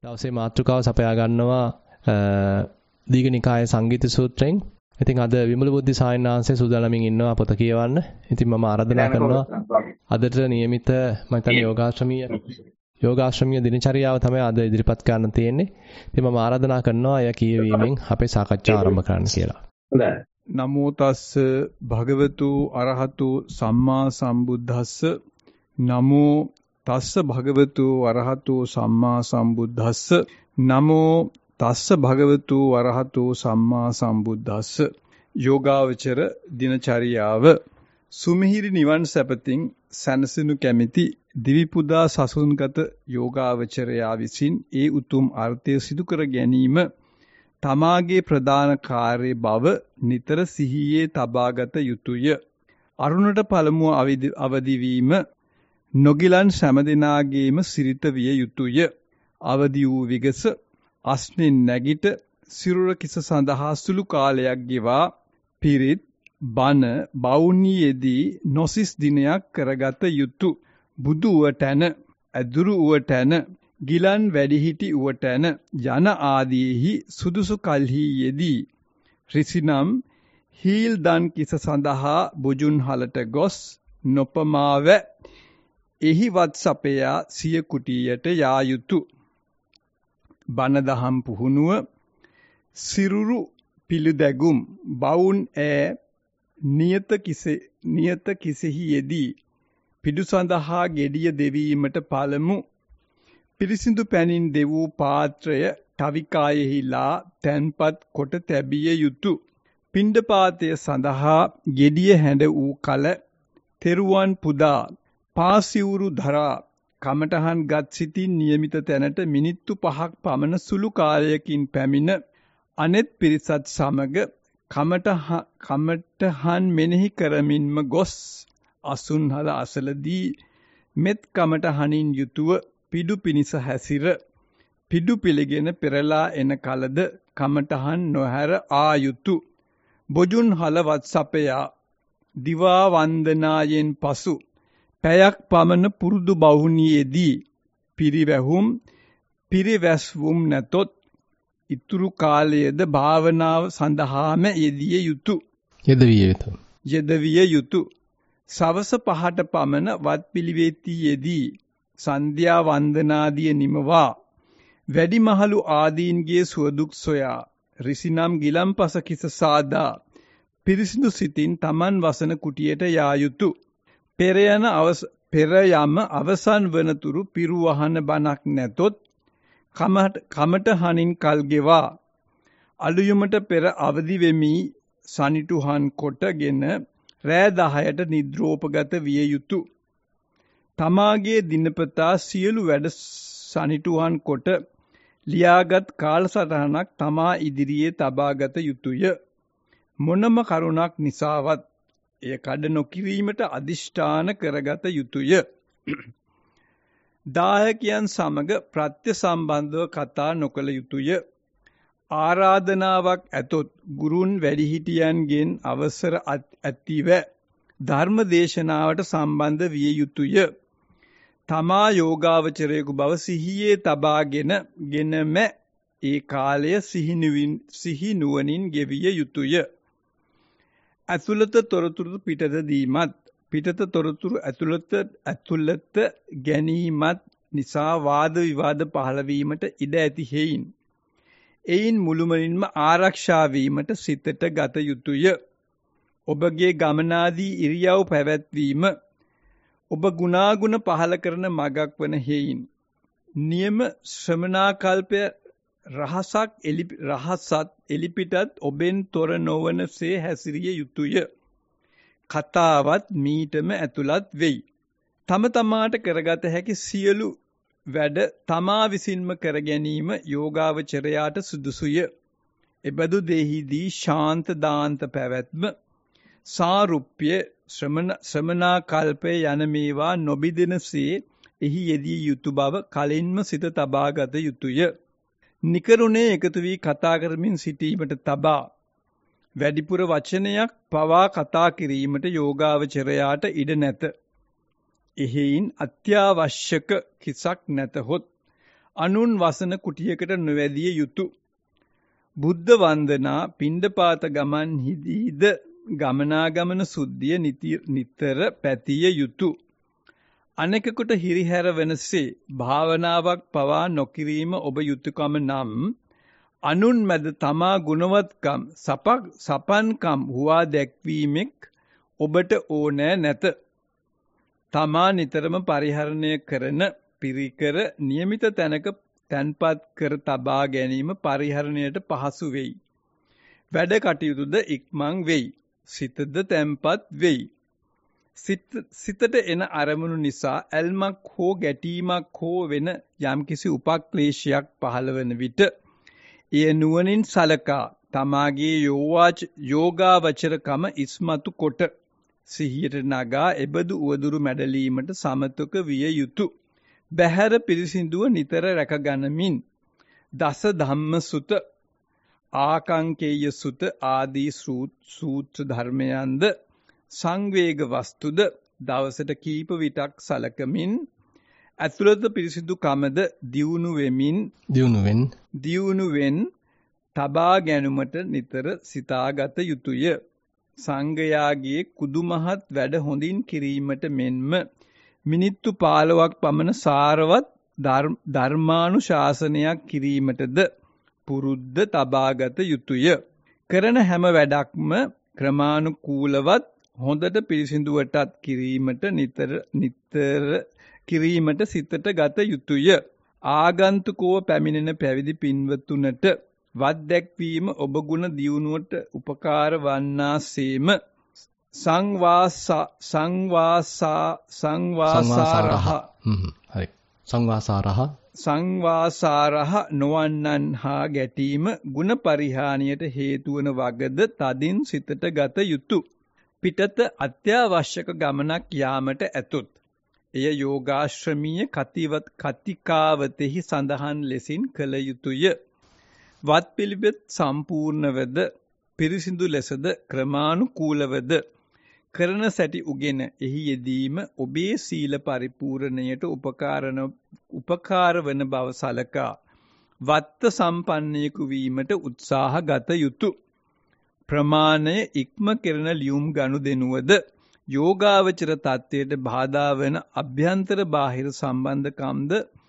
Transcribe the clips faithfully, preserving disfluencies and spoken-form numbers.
දවසේ මාතෘකාව සපයා ගන්නවා දීඝනිකායේ සංගීත සූත්‍රයෙන්. ඉතින් අද විමල බුද්ධි සායනාංශයේ සූදානම්ින් ඉන්නවා පොත කියවන්න. ඉතින් මම ආරාධනා කරනවා අදට નિયમિત මම හිතන්නේ යෝගාශ්‍රමීය යෝගාශ්‍රමීය දිනචරියාව තමයි අද ඉදිරිපත් කරන්න තියෙන්නේ. ඉතින් මම ආරාධනා කරනවා අය කියවීමෙන් අපේ සාකච්ඡාව ආරම්භ කරන්න කියලා. හොඳයි. නමෝ තස්ස භගවතු අරහතු සම්මා සම්බුද්දස්ස නමෝ තස්ස භගවතු අරහතු සම්මා සම්බුද්දස්ස නමෝ තස්ස භගවතු අරහතු සම්මා සම්බුද්දස්ස. යෝගාවචර දිනචරියාව සුමිහිරි නිවන් සැපතින් සැනසෙනු කැමැති දිවිපුදා සසුන්ගත යෝගාවචරයා විසින් ඒ උතුම් අර්ථය සිදු කර ගැනීම තමාගේ ප්‍රධාන කාර්ය බව නිතර සිහියේ තබාගත යුතුය. අරුණට පළමුව අවදි වීම නොගිලන් සෑමදෙනාගේම සිරිත විය යුතුය. අවදි වූ විගස අස්නෙන් නැගිට සිරුර කිස සඳහා සුළු කාලයක් ගෙවා පිරිත් බණ බවුනියේදී නොසිස් දිනයක් කරගත යුතු. බුදු උවටැන ඇදුරු උවටැන ගිලන් වැඩිහිටි උවටැන යන ආදීෙහි සුදුසු කල්හි යෙදී රිසිනම් හීල් දන් කිස සඳහා බුජුන් හලට ගොස් නොපමාව එහිවත් සපයා සිය කුටියට යා යුතු. බණ දහම් පුහුණුව සිරුරු පිළිදැගුම් බවුන් ඈ නියත කිසේ නියත කිසෙහි යෙදී පිඩු සඳහා gediya දෙවීමට පළමු පිරිසිදු පැනින් දෙවූ පාත්‍රය තවිකායෙහිලා තැන්පත් කොට තැබිය යුතු. පිණ්ඩපාතය සඳහා gediya හැඬ වූ කල තෙරුවන් පුදා පාසිවුරු ධරා කමඨහන් ගත් සිටින් નિયમિત තැනට මිනිත්තු පහක් පමණ සුළු කාලයකින් පැමිණ අනෙත් පිරිසත් සමග කමඨ කමඨහන් මෙනෙහි කරමින්ම ගොස් අසුන්හල අසලදී මෙත් කමඨහනින් යුතුව පිඩු පිනිස හැසිර පිඩු පිළිගෙන පෙරලා එන කලද කමඨහන් නොහැර ආයුතු. බොජුන් හලවත් සපයා දිවා වන්දනායෙන් පසු පැයක් පමණ පුරුදු බහුනියේදී පිරිවැහුම් පිරිවැස්වුම් නැතොත් ඉතුරු කාලයේද භාවනාව සඳහාම යෙදිය යුතු. යෙදවිය යුතු. යෙදවිය යුතු. සවස පහට පමණ වත් පිළිවෙතියේදී සන්ධ්‍යා වන්දනාදිය නිමවා වැඩිමහලු ආදීන්ගේ සුවදුක් සොයා රිසිනම් ගිලම්පස කිස සාදා පිරිසිදු සිතින් තමන් වසන කුටියට යා යුතු. පෙර යන අවස පෙර යම අවසන් වනතුරු පිරුවහන බණක් නැතොත් කමට කමටහනින් කල් ගෙවා අලුයමට පෙර අවදි වෙමි සනිටුහන් කොටගෙන රෑ දහයට නිද්‍රෝපගත විය යුතු. තමාගේ දිනපතා සියලු වැඩ සනිටුහන් කොට ලියාගත් කාලසටහනක් තමා ඉදිරියේ තබාගත යුතුය. මොනම කරුණක් නිසාවත් එය කඩ නොකිරීමට අදිෂ්ඨාන කරගත යුතුය. දායකයන් සමග ප්‍රත්‍ය සම්බන්ධව කතා නොකළ යුතුය. ආරාධනාවක් ඇතොත් ගුරුන් වැඩිහිටියන්ගෙන් අවසර ඇතිව ධර්ම දේශනාවට සම්බන්ධ විය යුතුය. තමා යෝගාවචරයෙකු බව සිහියේ තබාගෙන ගෙනම ඒ කාලය සිහි නුවණින් ගෙවිය යුතුය. ඇතුළත තොරතුරු පිටත දීමත් පිටත තොරතුරු ඇතුළත ඇතුළත ගැනීමත් නිසා වාද විවාද පහළ වීමට ඉඩ ඇති හේයින් එයින් මුළුමනින්ම ආරක්ෂා වීමට සිතට ගත යුතුය. ඔබගේ ගමනාදී ඉරියව් පැවැත්වීම ඔබ ගුණාගුණ පහළ කරන මගක් වන හේයින් නියම ශ්‍රමණාකල්පය රහසක් එලි රහසත් එලිපිටත් ඔබෙන් තොර නොවනසේ හැසිරිය යුතුය. කතාවත් මීටම ඇතුළත් වෙයි. තම තමාට කරගත හැකි සියලු වැඩ තමා විසින්ම කර ගැනීම යෝගාවචරයාට සුදුසුය. එබඳු දෙහිදී ශාන්ත දාන්ත පැවැත්ම සාරුප්‍ය ශ්‍රමණ ශ්‍රමණාකල්පය යන මේවා නොබිදෙනසේ එහි යෙදිය යුතු බව කලින්ම සිත තබාගත යුතුය. නිකරුණේ එකතු වී කතා කරමින් සිටීමට තබා වැඩිපුර වචනයක් පවා කතා කිරීමට යෝගාවචරයාට ඉඩ නැත. එහෙයින් අත්‍යවශ්‍යක කිසක් නැතහොත් අනුන් වසන කුටියකට නොවැදිය යුතුය. බුද්ධ වන්දනා පිණ්ඩපාත ගමන්හිදීද ගමනාගමන සුද්ධිය නිතර පැතිය යුතුය. අනෙකකට හිරිහැර වෙනසේ භාවනාවක් පවා නොකිරීම ඔබ යුතුයකම නම් අනුන් මැද තමා ගුණවත්කම් සපක් සපන්කම් හුවා දැක්වීමෙක් ඔබට ඕනෑ නැත. තමා නිතරම පරිහරණය කරන පිරිකර නියමිත තැනක තැන්පත් කර තබා ගැනීම පරිහරණයට පහසු වෙයි. වැඩ කටයුතුද ඉක්මන් වෙයි. සිතද තැන්පත් වෙයි. සිතට එන අරමුණු නිසා ඇල්මක් හෝ ගැටීමක් හෝ වෙන යම්කිසි උපක්ලේශයක් පහළ වන විට එය නුවණින් සලකා තමාගේ යෝගාවචරකම ඉස්මතු කොට සිහියට නගා එබඳු උවදුරු මැඩලීමට සමතක විය යුතුය. බහැර පිරිසිදුව නිතර රැකගනිමින් දස ධම්ම සුත ආකංකේය සුත ආදී සූත්‍ර ධර්මයන්ද සංවේග වස්තුද දවසට කීප විටක් සලකමින් ඇතුළත පිරිසිදු කමද දියුණු වෙමින් දියුණුවෙන් දියුණුවෙන් තබා ගැනීමට නිතර සිතාගත යුතුය. සංඝයාගේ කුදුමහත් වැඩ හොඳින් කිරීමට මෙන්ම මිනිත්තු පහළොවක් පමණ සාරවත් ධර්මානුශාසනයක් කිරීමටද පුරුද්ද තබාගත යුතුය. කරන හැම වැඩක්ම ක්‍රමානුකූලවත් හොඳට පිරිසිදුවටත් කිරීමට නිතර නිතර කිරීමට සිතට ගත යුතුය. ආගන්තුකව පැමිණෙන පැවිදි පින්වතුන්ට වත් දැක්වීම ඔබ ගුණ දියුණුවට උපකාර වන්නාසේම සංවාසා සංවාසා සංවාසාරහ හරි සංවාසාරහ සංවාසාරහ නොවන්නන් හා ගැටීම ගුණ පරිහානියට හේතු වන වගද තදින් සිතට ගත යුතුය. පිටත අත්‍යවශ්‍යක ගමනක් යාමට ඇතොත් එය යෝගාශ්‍රමීය කතිවත් කතිකාවතෙහි සඳහන් ලෙසින් කළ යුතුය. වත් පිළිවෙත් සම්පූර්ණවද පිරිසිදු ලෙසද ක්‍රමානුකූලවද කරන සැටි උගෙන එහි යෙදීම ඔබේ සීල පරිපූර්ණයට උපකාරන උපකාර වන බව සලකා වත්ත සම්පන්නයෙකු වීමට උත්සාහ ගත යුතුය. ප්‍රමාණය ඉක්ම කෙරෙන ලියුම් ගනුදෙනුවද යෝගාවචර තත්ත්වයට බාධා වන අභ්‍යන්තර බාහිර සම්බන්ධකම්ද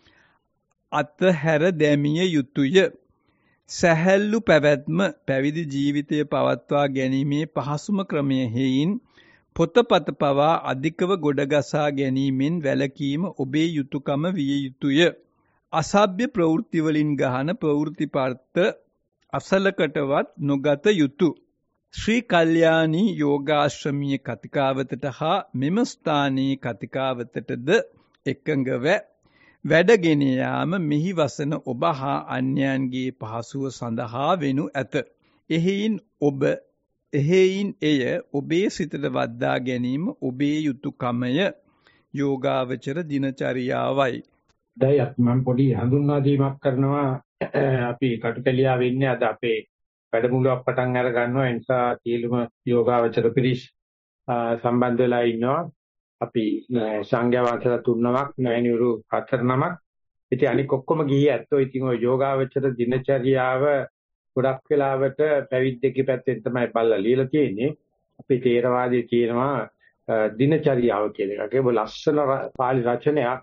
අත්හැර දැමිය යුතුය. සැහැල්ලු පැවැත්ම පැවිදි ජීවිතය පවත්වා ගැනීමේ පහසුම ක්‍රමය හේයින් පොතපත පවා අධිකව ගොඩගසා ගැනීමෙන් වැළකීම ඔබේ යුතුයකම විය යුතුය. අසභ්‍ය ප්‍රවෘත්ති වලින් ගහන ප්‍රවෘත්තිපර්ත අසලකටවත් නොගත යුතුය. ශ්‍රී කල්යාණී යෝගාශ්‍රමීය කතිකාවතට හා මෙම ස්ථානයේ කතිකාවතටද එකඟව වැඩගෙන යාම මෙහි වසන ඔබ හා අන්‍යයන්ගේ පහසුව සඳහා වෙනු ඇත. එහෙයින් ඔබ එහෙයින් එය ඔබේ සිතට වද්දා ගැනීම ඔබේ යුතුයකමය. යෝගාවචර දිනචරියාවයි. දැන් අපි මම පොඩි හඳුන්වා දීමක් කරනවා. අපි කටුකැලියා වෙන්නේ අද අපේ වැඩමුළුවක් පටන් අර ගන්නවා. ඒ නිසා සියලුම යෝගාවචර පිරිස් සම්බන්ධ වෙලා ඉන්නවා. අපි සංඝයා වහන්සේලා තුනමක් නැණිවරු හතර නමක්. ඉතින් අනික ඔක්කොම ගිහී ඇත්තෝ. ඉතින් ඔය යෝගාවචර දිනචරියාව ගොඩක් වෙලාවට පැවිද්දෙක්ගේ පැත්තෙන් තමයි බලලා ලියලා තියෙන්නේ. අපි තේරවාදී කියනවා දිනචරියාව කියන එක. ඒක ලස්සන පාලි රචනයක්.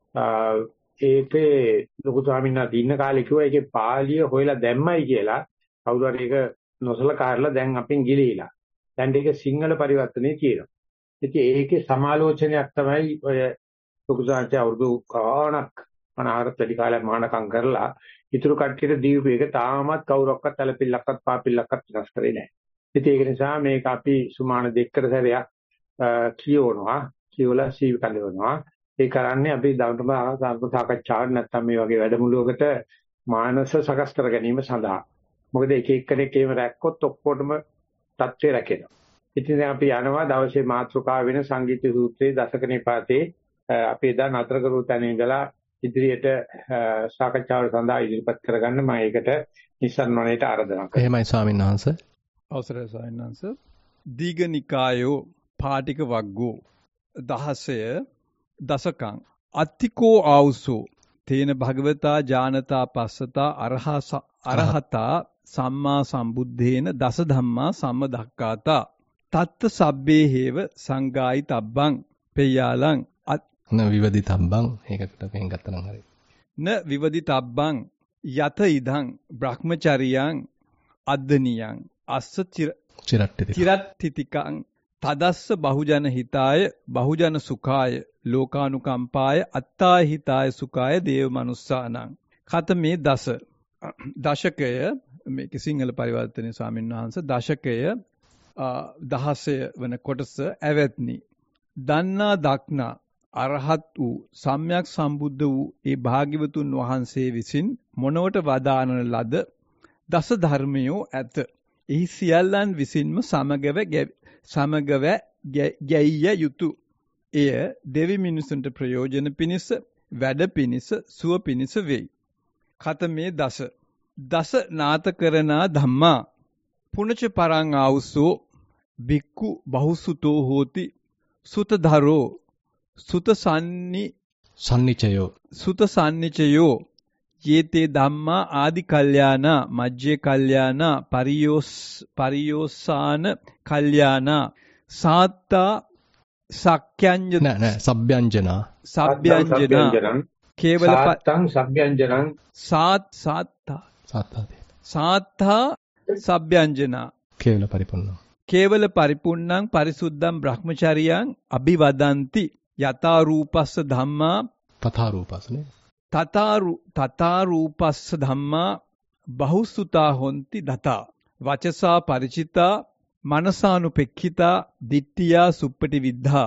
ඒකේ ලොකු ස්වාමීන් වහන්සේ ඉන්න කාලේ කිව්වා ඒකේ පාලිය හොයලා දැම්මයි කියලා. කවුරු හරි ඒක නොසලකාරලා දැන් අපෙන් ගිලීලා. දැන් ඒක සිංහල පරිවර්තනයේ තියෙනවා. ඉතින් ඒකේ සමාලෝචනයක් තමයි ඔය ලොකු ස්වාමීන් අවුරුදු ගාණක් මනහරත් වැඩි කාලයක් මහානකම් කරලා ඉතුරු කට්ටියට දීපු එක තාමත් කවුරක්වත් ඇලපිල්ලක්වත් පාපිල්ලක්වත් වෙනස් කරේ නැහැ. ඉතින් ඒක නිසා මේක අපි සුමාන දෙකකට සැරයක් කියවනවා, කියවලා සීව කලවනවා. ඒ කරන්නේ අපි ධර්ම සාකච්ඡාවක් නැත්නම් මේ වගේ වැඩමුළුවකට මානස සකස් කර ගැනීම සඳහා. මොකද එක එක්කෙනෙක් එහෙම රැක්කොත් ඔක්කොටම තත්ත්වය රැකෙනවා. ඉතින් දැන් අපි යනවා දවසේ මාතෘකාව වෙන සංගීත සූත්‍රයේ දසක නිපාතේ අපි එදා නතර කරු තැන ඉඳලා ඉදිරියට සාකච්ඡාවට සඳහා ඉදිරිපත් කරගන්න මම ඒකට නිස්සාරණයට ආරාධනා කරනවා. එහෙමයි ස්වාමීන් වහන්සේ. අවසරයි ස්වාමීන් වහන්සේ. දීඝනිකායෝ පාටික වග්ගෝ දහසය දසකං අත්තිකෝ ආවුසෝ තේන භගවතා ජානතා පස්සතා අරහා අරහතා සම්මා සම්බුද්ධේන දස ධම්මා සම්මදක්කාතා තත්ත සබ්බේ හේව සංගායි තබ්බං පෙය්‍යාලං න විවදි තබ්බං ඒකට මෙහෙන් ගත්තා නම් හරි න විවදි තබ්බං යත ඉදං බ්‍රහ්මචරියං අද්දනියං අස්ස චිරට්ඨිතිකං තදස්ස බහුජන හිතාය බහුජන සුඛාය ලෝකානුකම්පාය අත්තාය හිතාය සුඛාය දේව මනුස්සානං කතමේ දස දශකය මේක සිංහල පරිවර්තනයේ ස්වාමීන් වහන්සේ දශකය දහසය වන කොටස ඇවැත්නි දන්නා දක්නා අරහත් වූ සම්්‍යක් සම්බුද්ධ වූ ඒ භාග්‍යවතුන් වහන්සේ විසින් මොනවට වදානන ලද දස ධර්මයෝ ඇත. එහි සියල්ලන් විසින්ම සමගව සමගව ගැයිය යුතු. එය දෙවි මිනිසුන්ට ප්‍රයෝජන පිණිස වැඩ පිණිස සුව පිණිස වෙයි. කතමේ දස දස නාත කරනා ධම්මා පුනච පරං ආවුසෝ බික්කු බහුසුතෝ හෝති සුතධරෝ සුත සන්නි සම්නිචයෝ සුත සම්නිචයෝ යේතේ ධම්මා ආදි කල්යාණා මජ්ජේ කල්යාණා පරියෝස් පරියෝසාන කල්යාණා සාත්තා සක්ඛ්‍යංජන නෑ නෑ සබ්බ්‍යංජනා සබ්බ්‍යංජනා කේවල සාත්තං සබ්බ්‍යංජනං සාත් සාත්තා සාත්තා සාත්තා සබ්බ්‍යංජනා කේවල පරිපූර්ණ කේවල පරිපූර්ණං පරිසුද්ධං බ්‍රහ්මචරියං අභිවදಂತಿ යතා රූපස්ස ධම්මා තථා රූපස්නේ තථාරු තථා රූපස්ස ධම්මා බහුසුතා හොಂತಿ දතා වචසා ಪರಿචිතා මනසානුපෙක්ඛිතා දිට්ඨියා සුප්පටි විද්ධා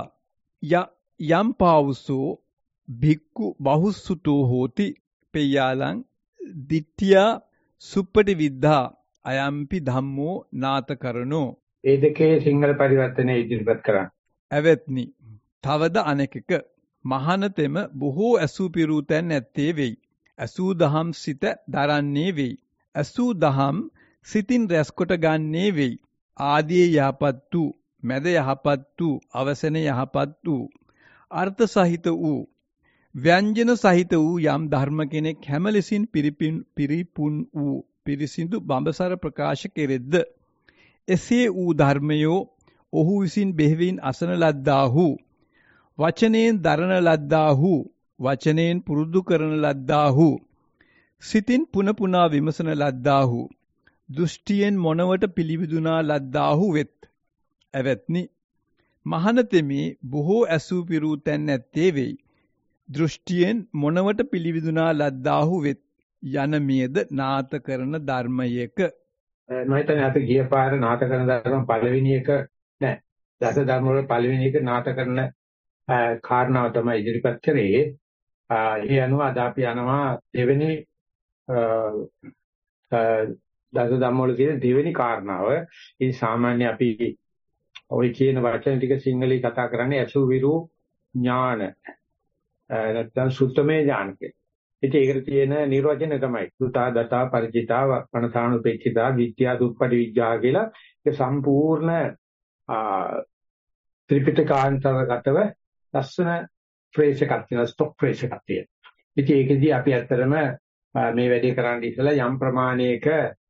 යම් පාවුසෝ භික්ඛු බහුසුතෝ හෝති පෙය්‍යාලං දිට්ඨියා සුප්පටි විද්ධා අයම්පි ධම්මෝ නාතකරණෝ. ඒ දෙකේ සිංහල පරිවර්තනය ඉදිරිපත් කරන්න. ඇවැත්නි තවද අනෙකක මහානතෙම බොහෝ ඇසූ පිරූ තැන් ඇත්තේ වෙයි. ඇසූ දහම් සිත දරන්නේ වෙයි. ඇසූ දහම් සිතින් රැස්කොට ගන්නේ වෙයි. ආදී යහපත් වූ මැද යහපත් වූ අවසන යහපත් වූ අර්ථ සහිත වූ ව්‍යංජන සහිත වූ යම් ධර්ම කෙනෙක් හැම ලෙසින් පිරිපුන් වූ පිරිසිදු බඹසර ප්‍රකාශ කෙරෙද්ද එසේ වූ ධර්මයෝ ඔහු විසින් බෙහෙවින් අසන ලද්දාහු වචනයෙන් දරන ලද්දාහු වචනයෙන් පුරුදු කරන ලද්දාහු සිතින් පුන පුනා විමසන ලද්දාහු දෘෂ්ටියෙන් මොනවට පිළිවිදුනා ලද්දාහු වෙත්. ඇවැත්නි මහානතෙමි බොහෝ ඇසූ පිරූ තැන් ඇත්තේ වෙයි. දෘෂ්ටියෙන් මොනවට පිළිවිදුනා ලද්දාහු වෙත් යන මේද නාත කරන ධර්මයක. මම හිතන්නේ අපි ගිය පාර නාත කරන ධර්ම පළවෙනි එක නෑ. දස ධර්ම වල පළවෙනි එක නාත කරන කාරණාව තමයි ඉදිරිපත් කරේ. ඒ අනුව අද අපි යනවා දෙවෙනි දස ධම්ම වල තියෙන දෙවෙනි කාරණාව. ඉතින් සාමාන්‍ය අපි ওই කියන වචන ටික සිංහලෙන් කතා කරන්නේ අසු විරු ඥාන නැත්නම් සුත්තමේ ඥාන කියලා. ඉතින් ඒකට තියෙන නිර්වචනය තමයි සුතා දතා ಪರಿචිතා වපනසානුපේක්ෂිතා විද්‍යා දුප්පටි විද්‍යා කියලා. ඒක සම්පූර්ණ ත්‍රිපිටකාන්තරගතව ලස්සන ෆ්‍රේස් එකක් තියෙනවා, ස්ටොක් ෆ්‍රේස් එකක් තියෙනවා. ඉතින් ඒකෙදී අපි ඇත්තටම මේ වැඩේ කරන්න ඉස්සලා යම් ප්‍රමාණයක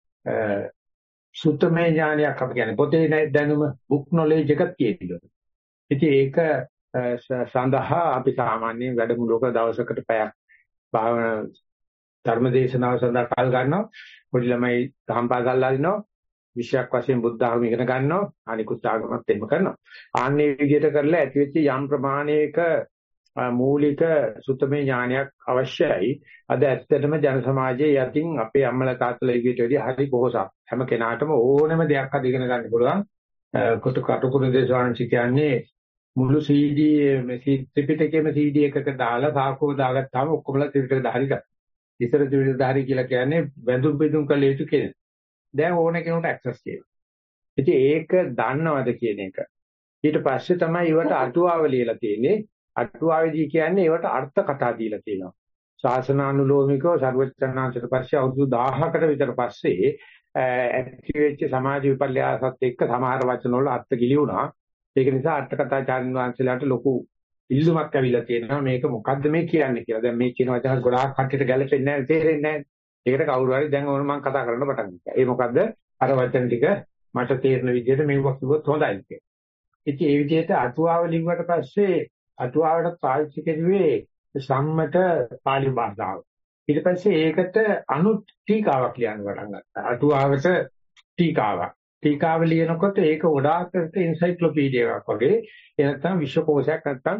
සුත්තමේ ඥානයක් අපි කියන්නේ පොතේ දැනුම බුක් නොලෙජ් එකක් තියෙනවා. ඉතින් ඒක සඳහා අපි සාමාන්‍යයෙන් වැඩමුළුවක දවසකට පැයක් භාවනා ධර්මදේශනාව සඳහා කල් ගන්නවා. පොඩි ළමයි දහම් පාසල් අරිනවා. විෂයක් වශයෙන් බුද්ධ ධර්ම ඉගෙන ගන්නවා. අනිකුත් ආගමත් එහෙම කරනවා. ආන්නේ විදිහට කරලා ඇතිවෙච්ච යම් ප්‍රමාණයක මූලික සුත්තමේ ඥානයක් අවශ්‍යයි. අද ඇත්තටම ජන සමාජයේ යටින් අපේ අම්මලා තාත්තලා ඉගෙට වැඩි හරි පොහොසත්. හැම කෙනාටම ඕනෑම දෙයක් අද ඉගෙන ගන්න පුළුවන්. කොට කටුකුරු දේශාංශ කියන්නේ මුළු සී ඩී මේ ත්‍රිපිටකයේම සී ඩී එකක දාලා සාකෝ දාගත්තාම ඔක්කොමලා ත්‍රිපිටක ධාරි ගන්න. ඉතර ත්‍රිපිටක ධාරි කියලා කියන්නේ බඳුන් බෙදුම් කළ යුතු කෙනෙක්. දැන් ඕන කෙනෙකුට ඇක්සස් තියෙනවා. ඉතින් ඒක දන්නවද කියන එක. ඊට පස්සේ තමයි ඒවට අටුවාව ලියලා තියෙන්නේ. අටුවාවේදී කියන්නේ ඒවට අර්ථ කතා දීලා තියෙනවා. ශාසනානුලෝමිකව සර්වචනාංශයට පස්සේ අවුරුදු දහයකට විතර පස්සේ ඇක්ටිවෙච්ච සමාජ විපර්යාසත් එක්ක සමහර වචන වල අර්ථ ගිලිුණා. ඒක නිසා අටකථාචාර්යන් වහන්සේලාට ලොකු ඉල්ලුමක් ඇවිල්ලා තියෙනවා මේක මොකද්ද මේ කියන්නේ කියලා. දැන් මේ කියන වචන ගොඩාක් කට්ටියට ගැලපෙන්නේ නැහැ තේරෙන්නේ නැහැ. ඒකට කවුරු හරි දැන් ඕන මම කතා කරන්න පටන් ගත්තා. ඒ මොකද්ද? අර වචන ටික මට තේරෙන විදිහට මේක කිව්වොත් හොඳයි කියලා. ඉතින් ඒ විදිහට අටුවාව ලිව්වට පස්සේ අටුවාවට පාවිච්චි කරුවේ සම්මත පාලි භාෂාව. ඊට පස්සේ ඒකට අනු ටීකාවක් ලියන්න පටන් ගත්තා. අටුවාවට ටීකාවක්. ටීකාව ලියනකොට ඒක ගොඩාක් එන්සයික්ලෝපීඩියාවක් වගේ. ඒ නැත්තම් විශ්වකෝෂයක් නැත්තම්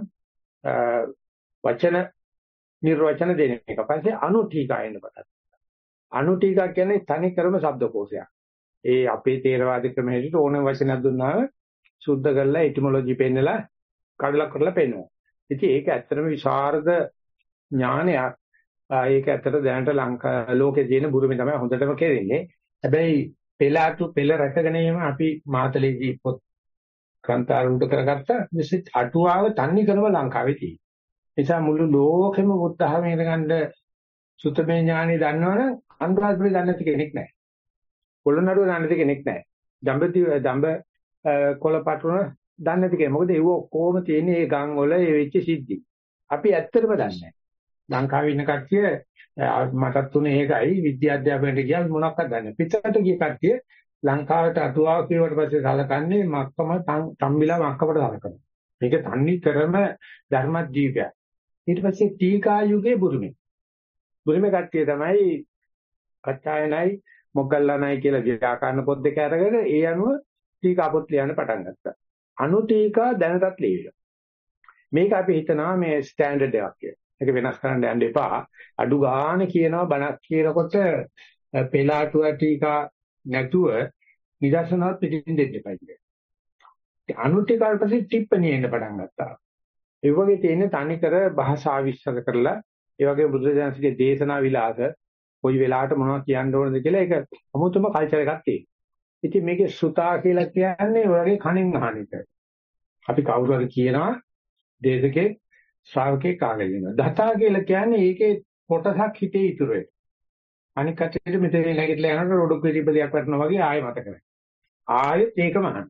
වචන නිර්වචන දෙන එක. පස්සේ අනු ටීකා එන්න පටන් ගත්තා. අනු ටීකා කියන්නේ තනි ක්‍රම શબ્දකෝෂයක්. ඒ අපේ තේරවාදී ක්‍රම හැටියට ඕනම වචනයක් දුන්නාම සුද්ධ කරලා එටිමොලොජි පෙන්නලා කඩලා කරලා පෙන්නනවා. ඉතින් ඒක ඇත්තටම විශාරද ඥානයක්. ඒක ඇත්තට දැනට ලංකා ලෝකේ තියෙන බුරුමේ තමයි හොඳටම කෙරෙන්නේ. හැබැයි පෙළාතු පෙළ රැකගෙනීම අපි මාතලේදී පොත් ග්‍රන්ථාරූඪ කරගත්තා. විශේෂ අටුවාව තන්නේ කරව ලංකාවේ තියෙනවා. ඒ නිසා මුළු ලෝකෙම බුද්ධ ධර්මයේ ගන්න සුතමේ ඥානෙ දන්නවනම් අනුරාධපුරේ දන්නේ නැති කෙනෙක් නැහැ. පොළොන්නරුව දන්නේ නැති කෙනෙක් නැහැ. දඹති දඹ කොළපටුන දන්නේ නැති කෙනෙක්. මොකද ඒව ඔක්කොම තියෙන්නේ ඒ ගම් වල ඒ වෙච්ච සිද්ධි. අපි ඇත්තටම දන්නේ නැහැ. ලංකාවේ ඉන්න කට්ටිය මටත් තුනේ ඒකයි විද්‍යාධ්‍යාපනයට ගියා මොනවක්වත් දන්නේ නැහැ. පිටරට ගිය කට්ටිය ලංකාවට අටුවාව කියවට පස්සේ සලකන්නේ මක්කම තම්බිලා මක්කමට සලකනවා. මේක තන්නේ කරම ධර්මජීවයක්. ඊට පස්සේ ටීකා යුගයේ බුරුමේ. බුරුමේ කට්ටිය තමයි කච්චායනයි මොග්ගල්ලානයි කියලා ව්‍යාකරණ පොත් දෙක අරගෙන ඒ අනුව ටීකා පොත් ලියන්න පටන් ගත්තා. අනු ටීකා දැනටත් ලියවිලා. මේක අපි හිතනවා මේ ස්ටෑන්ඩඩ් එකක් කියලා. ඒක වෙනස් කරන්න යන්න එපා. අඩු ගානේ කියනවා බණක් කියනකොට පෙළාටුව ටීකා නැතුව නිදර්ශනවත් පිටින් දෙන්න එපා කියලා. අනු ටීකාට පස්සේ ටිප්පණි එන්න පටන් ගත්තා. ඒ වගේ තියෙන තනිකර භාෂා විශ්සර කරලා ඒ වගේ බුදුරජාණන්සේගේ දේශනා විලාස කොයි වෙලාවට මොනවද කියන්න ඕනද කියලා ඒක අමුතුම කල්චර් එකක් තියෙනවා. ඉතින් මේකේ සුතා කියලා කියන්නේ ඔය වගේ කණින් අහන එක. අපි කවුරු හරි කියනවා දේශකේ ශ්‍රාවකේ කාගෙන ඉන්නවා. දතා කියලා කියන්නේ ඒකේ කොටසක් හිතේ ඉතුරු වෙන. අනික කටේට මෙතන නැගිටලා යනකොට රොඩු පිළිපදයක් වටනවා වගේ ආයෙ මතක නැහැ. ආයෙත් ඒකම අහන්න.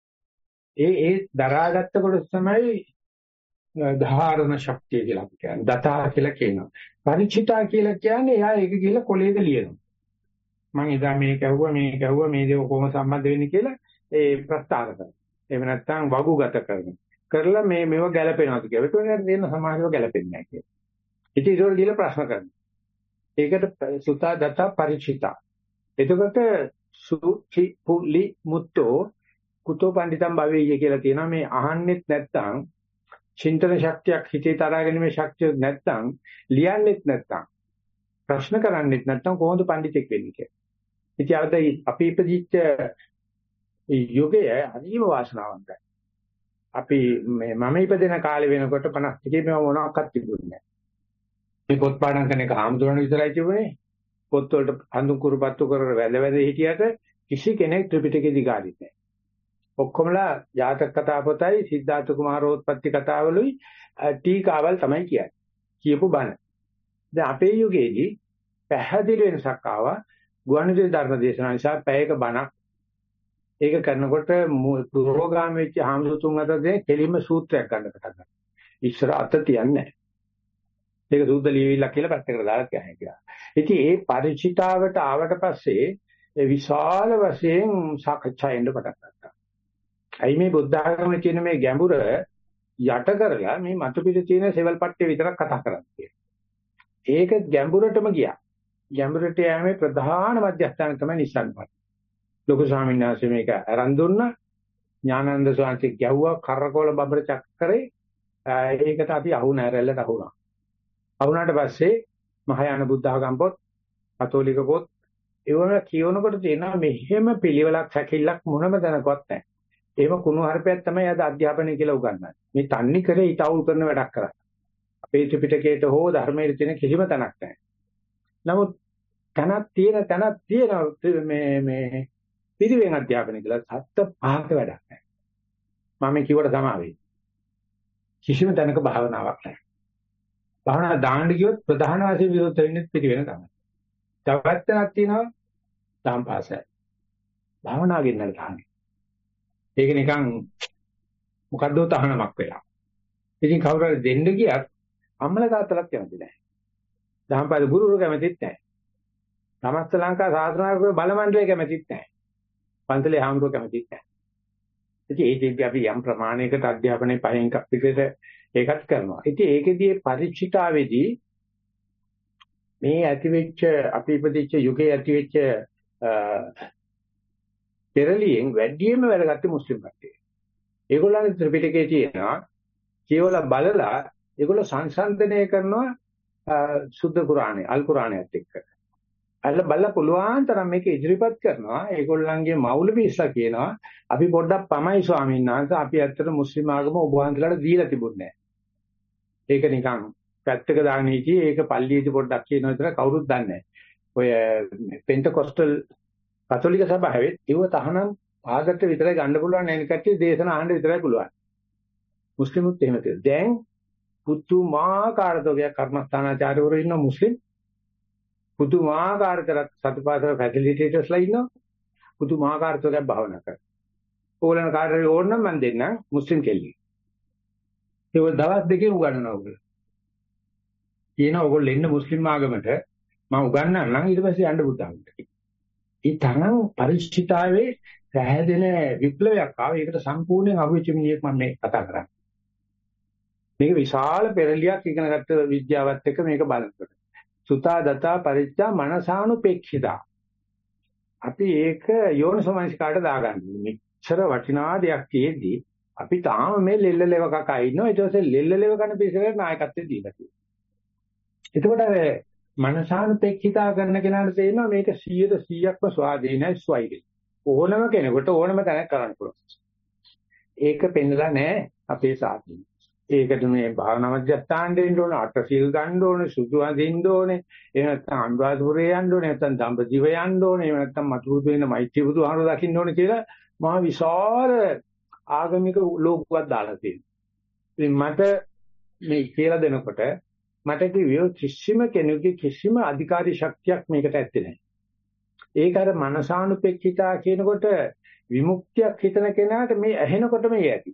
ඒ ඒ දරාගත්ත කොටස තමයි ධාරණ ශක්තිය කියලා අපි කියන්නේ. දතා කියලා කියනවා. පරිචිතා කියලා කියන්නේ එයා ඒක කියලා කොලේක ලියනවා. මම එදා මේක ඇහුවා මේක ඇහුවා මේ දේ කොහොම සම්බන්ධ වෙන්නේ කියලා ඒ ප්‍රස්තාව කරනවා. එහෙම නැත්නම් වගුගත කරනවා. කරලා මේ මේව ගැලපෙනවද කියලා. ඒක වෙන සමාජව ගැලපෙන්නේ නැහැ කියලා. ඉතින් ඒක උඩ ගිහලා ප්‍රශ්න කරනවා. ඒකට සුතා දතා පරිචිතා. එතකොට සුචි පුලි මුත්තෝ කුතෝ පඬිතම් භවෙය කියලා කියනවා. මේ අහන්නෙත් නැත්නම් චින්තන ශක්තියක් හිතේ තරහා ගැනීමේ ශක්තිය නැත්නම් ලියන්නෙත් නැත්නම් ප්‍රශ්න කරන්නෙත් නැත්නම් කොහොමද පඬිතෙක් වෙන්නේ කියලා. ඉතින් අද අපි ඉපදිච්ච යුගය හරිම වාසනාවන්තයි. අපි මේ මම ඉපදෙන කාලේ වෙනකොට පනස් එකේ මේව මොනවාක්වත් තිබුණේ නැහැ. මේ පොත් පාඩම් කරන එක ආම්දුරණ විතරයි තිබුණේ. පොත් වලට හඳුන් කුරුපත්තු කර වැඳ වැඳ හිටියට කිසි කෙනෙක් ත්‍රිපිටකේ දිගාරිත් නැහැ. ඔක්කොමලා ජාතක කතා පොතයි සිද්ධාර්ථ කුමාරෝත්පත්ති කතාවලුයි ටීකාවල් තමයි කියන්නේ. කියපු බණ. දැන් අපේ යුගයේදී පැහැදිලි වෙනසක් ආවා. ගුවන්විදුලි ධර්ම දේශනා නිසා පැයක බණක් ඒක කරනකොට පුරෝගාම වෙච්ච හාමුදුරුවෝ අතර දෙන කෙලින්ම සූත්‍රයක් ගන්න පටන් ගත්තා. ඉස්සර අත තියන්නේ නැහැ. ඒක සූත්‍ර ලියවිලා කියලා පැත්තකට දාලා කියන්නේ කියලා. ඉතින් ඒ පරිචිතාවට ආවට පස්සේ ඒ විශාල වශයෙන් සාකච්ඡා එන්න පටන් ගත්තා. අයි මේ බුද්ධ ධර්මයේ තියෙන මේ ගැඹුර යට කරලා මේ මතු පිට තියෙන සෙවල් පට්ටිය විතරක් කතා කරන්නේ. ඒක ගැඹුරටම ගියා. ගැඹුරට යෑමේ ප්‍රධාන මධ්‍යස්ථාන තමයි නිස්සාරණපත්. ලොකු ස්වාමීන් වහන්සේ මේක අරන් දුන්නා. ඥානানন্দ ස්වාමීන් ගැව්වා කරකවල බබර චක්කරේ. ඒකට අපි අහු නැරෙල්ලට අහුණා. අහුණාට පස්සේ මහායාන බුද්ධ ආගම් පොත්, කතෝලික පොත් ඒවම කියවනකොට තියෙනවා මෙහෙම පිළිවෙලක් හැකිලක් මොනම දැනගවත් නැහැ. එහෙම කුණු හarpයක් තමයි අද අධ්‍යාපනය කියලා උගන්වන්නේ. මේ තන්නේ කරේ ඊටවුල් කරන වැඩක් කරන්නේ. අපේ ත්‍රිපිටකයට හෝ ධර්මයේ තියෙන කිසිම තැනක් නැහැ. නමුත් තැනක් තියෙන තැනක් තියෙන මේ මේ පිරිවෙන් අධ්‍යාපනය කියලා සත්‍ය පහක වැඩක් නැහැ. මම කිව්වට සමාවෙයි. කිසිම තැනක භාවනාවක් නැහැ. භාවනා දාන්න ගියොත් ප්‍රධාන වශයෙන් විරුද්ධ වෙන්නේ පිරිවෙන තමයි. තවත් තැනක් තියෙනවා සම්පාසය. භාවනා ගෙන්නලා දාන්නේ. ඒක නිකන් මොකද්ද තහනමක් වෙලා. ඉතින් කවුරු හරි දෙන්න ගියත් අම්මලා තාත්තලාත් කැමති නැහැ. දහම්පාද ගුරුවරු කැමතිත් නැහැ. සමස්ත ලංකා සාධනාවක බල මණ්ඩලය කැමතිත් නැහැ. පන්සලේ හාමුදුරුවෝ කැමතිත් නැහැ. ඉතින් ඒකෙදි අපි යම් ප්‍රමාණයකට අධ්‍යාපනයේ පහෙන් එකක් විදිහට ඒකත් කරනවා. ඉතින් ඒකෙදී පරිචිතාවේදී මේ ඇතිවෙච්ච අපි ඉපදිච්ච යුගයේ ඇතිවෙච්ච පෙරලියෙන් වැඩියෙන්ම වැඩගත්තේ මුස්ලිම් කට්ටිය. ඒගොල්ලන්ගේ ත්‍රිපිටකයේ තියෙනවා කියවලා බලලා ඒගොල්ලෝ සංසන්දනය කරනවා සුද්ධ කුරාණය අල් කුරාණයත් එක්ක. අල්ල බලලා පුළුවන් තරම් මේක ඉදිරිපත් කරනවා. ඒගොල්ලන්ගේ මෞලවීස්ලා කියනවා අපි පොඩ්ඩක් පමයි ස්වාමීන් වහන්සේ අපි ඇත්තට මුස්ලිම් ආගම ඔබ වහන්සේලාට දීලා තිබුණේ නැහැ. ඒක නිකන් පැත්තක දාගෙන හිටියේ ඒක පල්ලියේදී පොඩ්ඩක් කියනවා විතර කවුරුත් දන්නේ නැහැ. ඔය පෙන්ටකොස්ටල් කතෝලික සභාවෙත් ඒව තහනම් ආගත්ත විතරයි ගන්න පුළුවන් නේ කට්ටිය දේශන අහන්න විතරයි පුළුවන්. මුස්ලිමුත් එහෙම තියෙනවා. දැන් පුදුමාකාර තෝගයක් කර්මස්ථානාචාර්යවරු ඉන්න මුස්ලිම් පුදුමාකාර තරක් සතුපාසල ෆැසිලිටේටර්ස්ලා ඉන්නවා. පුදුමාකාර තෝගයක් භාවනා කරනවා. ඕගොල්ලන් කාටරි ඕන නම් මම දෙන්නම් මුස්ලිම් කෙල්ලි. ඒක දවස් දෙකේ උගන්වනවා ඔයගොල්ලෝ. කියනවා ඔයගොල්ලෝ එන්න මුස්ලිම් ආගමට මම උගන්වන්නම් නම් ඊට පස්සේ යන්න බුද්ධාගමට. ඒ තරම් පරිචිතාවේ සෑහෙන විප්ලවයක් ආවා. ඒකට සම්පූර්ණයෙන් අහුවෙච්ච මිනිහෙක් මම මේ කතා කරන්නේ. මේක විශාල පෙරලියක් ඉගෙනගත්ත විද්‍යාවත් එක්ක මේක බලනකොට. සුතා දතා පරිච්ඡා මනසානුපේක්ෂිතා. අපි ඒක යෝනිසෝමනසිකාට දාගන්නේ. මෙච්චර වටිනා දෙයක් තියෙද්දි අපි තාම මේ ලෙල්ලලෙව කකා ඉන්නවා. ඊට පස්සේ ලෙල්ලලෙව කන පිළිසකට නායකත්වය දීලා තියෙනවා. එතකොට මනසානුපේක්ෂිතා කරන කෙනාට තේරෙනවා මේක සීයට සීයක්ම ස්වාධීනයි ස්වෛරී. ඕනම කෙනෙකුට ඕනම තැනක් කරන්න පුළුවන්. ඒක පෙන්නලා නැහැ අපේ සාධනෙ. ඒකට මේ භාවනා මධ්‍යස්ථාන දෙන්න ඕනේ, අටසිල් ගන්න ඕනේ, සුදු අඳින්න ඕනේ, එහෙම නැත්නම් අනුරාධපුරේ යන්න ඕනේ, නැත්නම් දඹදිව යන්න ඕනේ, එහෙම නැත්නම් මතුරුදු වෙන මෛත්‍රී බුදුහාමුදුරුවෝ දකින්න ඕනේ කියලා මහා විශාල ආගමික ලෝකුවක් දාලා තියෙනවා. ඉතින් මට මේ කියලා දෙනකොට මට කිව්වේ කිසිම කෙනෙකුගේ කිසිම අධිකාරී ශක්තියක් මේකට ඇත්තේ නැහැ. ඒක අර මනසානුපෙක්ඛිතා කියනකොට විමුක්තියක් හිතන කෙනාට මේ ඇහෙනකොට මේ ඇති.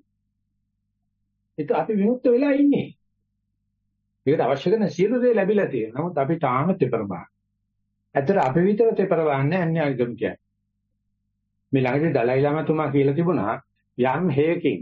ඒක අපි විමුක්ත වෙලා ඉන්නේ. ඒකට අවශ්‍ය කරන සියලු දේ ලැබිලා තියෙනවා. නමුත් අපි තාම තෙපරබා. ඇත්තට අපි විතර තෙපරවන්නේ අන්‍ය ආගම් කියන්නේ. මේ ළඟදී දලයි ලාමතුමා කියලා තිබුණා යම් හේකින්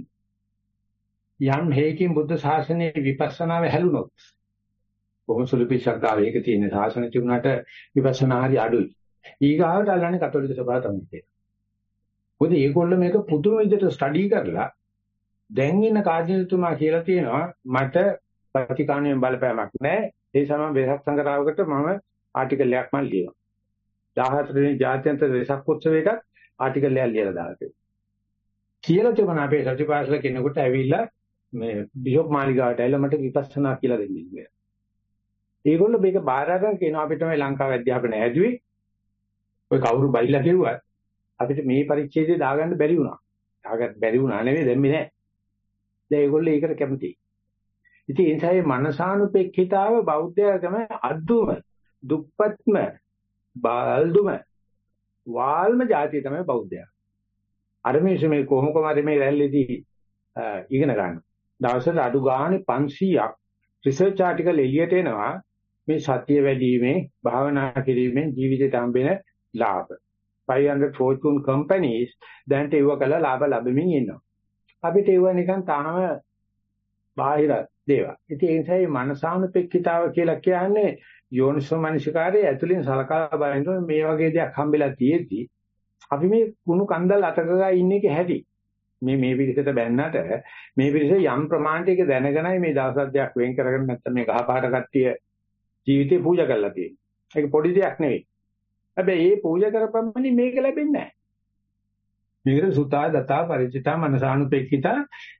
යම් හේකින් බුද්ධ ශාසනයේ විපස්සනාව හැලුනොත් කොහොම සුළු පිටක් ගාව ඒක තියෙන ශාසන තිබුණාට විපස්සනා හරි අඩුයි. ඊගාවට අල්ලන්නේ කතෝලික සභාව තමයි තියෙන්නේ. මොකද ඒගොල්ලෝ මේක පුදුම විදිහට ස්ටඩි කරලා දැන් ඉන්න කාර්යතුමා කියලා තියෙනවා මට ප්‍රතිකාණයෙන් බලපෑමක් නැහැ. ඒ සමම වෙසක් සංගරාවකට මම ආටිකල් එකක් මම ලියනවා. දහහතර වෙනි ජාත්‍යන්තර වෙසක් උත්සවයකට ආටිකල් එකක් ලියලා දාලා තියෙනවා. කියලා තිබුණා අපේ සතිපාසල කෙනෙකුට ඇවිල්ලා මේ බිෂොප් මාලිගාවට ඇවිල්ලා මට විපස්සනා කියලා දෙන්න කියලා. ඒගොල්ලෝ මේක බාර අරගෙන කියනවා අපිට මේ ලංකාවේ අධ්‍යාපනය ඇදුවේ ඔය කවුරු බයිලා කිව්වත් අපිට මේ පරිච්ඡේදය දාගන්න බැරි වුණා. දාගන්න බැරි වුණා නෙවෙයි දැම්මේ නැහැ. දැන් ඒගොල්ලෝ ඒකට කැමතියි. ඉතින් ඒ නිසා මේ මනසානුපෙක්ඛිතාව බෞද්ධයගම අද්දුම දුප්පත්ම බාල්දුම වාල්ම જાතිය තමයි බෞද්ධයා. අර මේසෙ මේ කොහොම කොහමද මේ රැල්ලේදී ඉගෙන ගන්න. දවසට අඩු ගානේ පන්සීයක් රිසර්ච් ආටිකල් එළියට එනවා මේ සතිය වැඩිීමේ භාවනා කිරීමෙන් ජීවිතයට හම්බෙන ලාභ. five hundred fortune companies දැන්ට ඒව කළා ලාභ ලැබෙමින් ඉන්නවා. අපිට ඒව නිකන් තාම බාහිර දේවල්. ඉතින් ඒ නිසා මේ මනසානුපෙක්ඛිතාව කියලා කියන්නේ යෝනිසෝ මනසිකාරයේ ඇතුලින් සලකලා බලනකොට මේ වගේ දෙයක් හම්බෙලා තියෙද්දි අපි මේ කුණු කන්දල් අතකගා ඉන්න එක හැටි. මේ මේ පිළිසෙට බැන්නට මේ පිළිසෙ යම් ප්‍රමාණයක දැනගෙනයි මේ දවස් දෙකක් වෙන් කරගෙන නැත්නම් මේ ගහපාට කට්ටිය ජීවිතේ පූජා කරලා තියෙන්නේ. ඒක පොඩි දෙයක් නෙවෙයි. හැබැයි මේ පූජා කරපම්මනි මේක ලැබෙන්නේ නැහැ. මේකට සුතා දතා පරිචිතා මනසානුපෙක්ඛිතා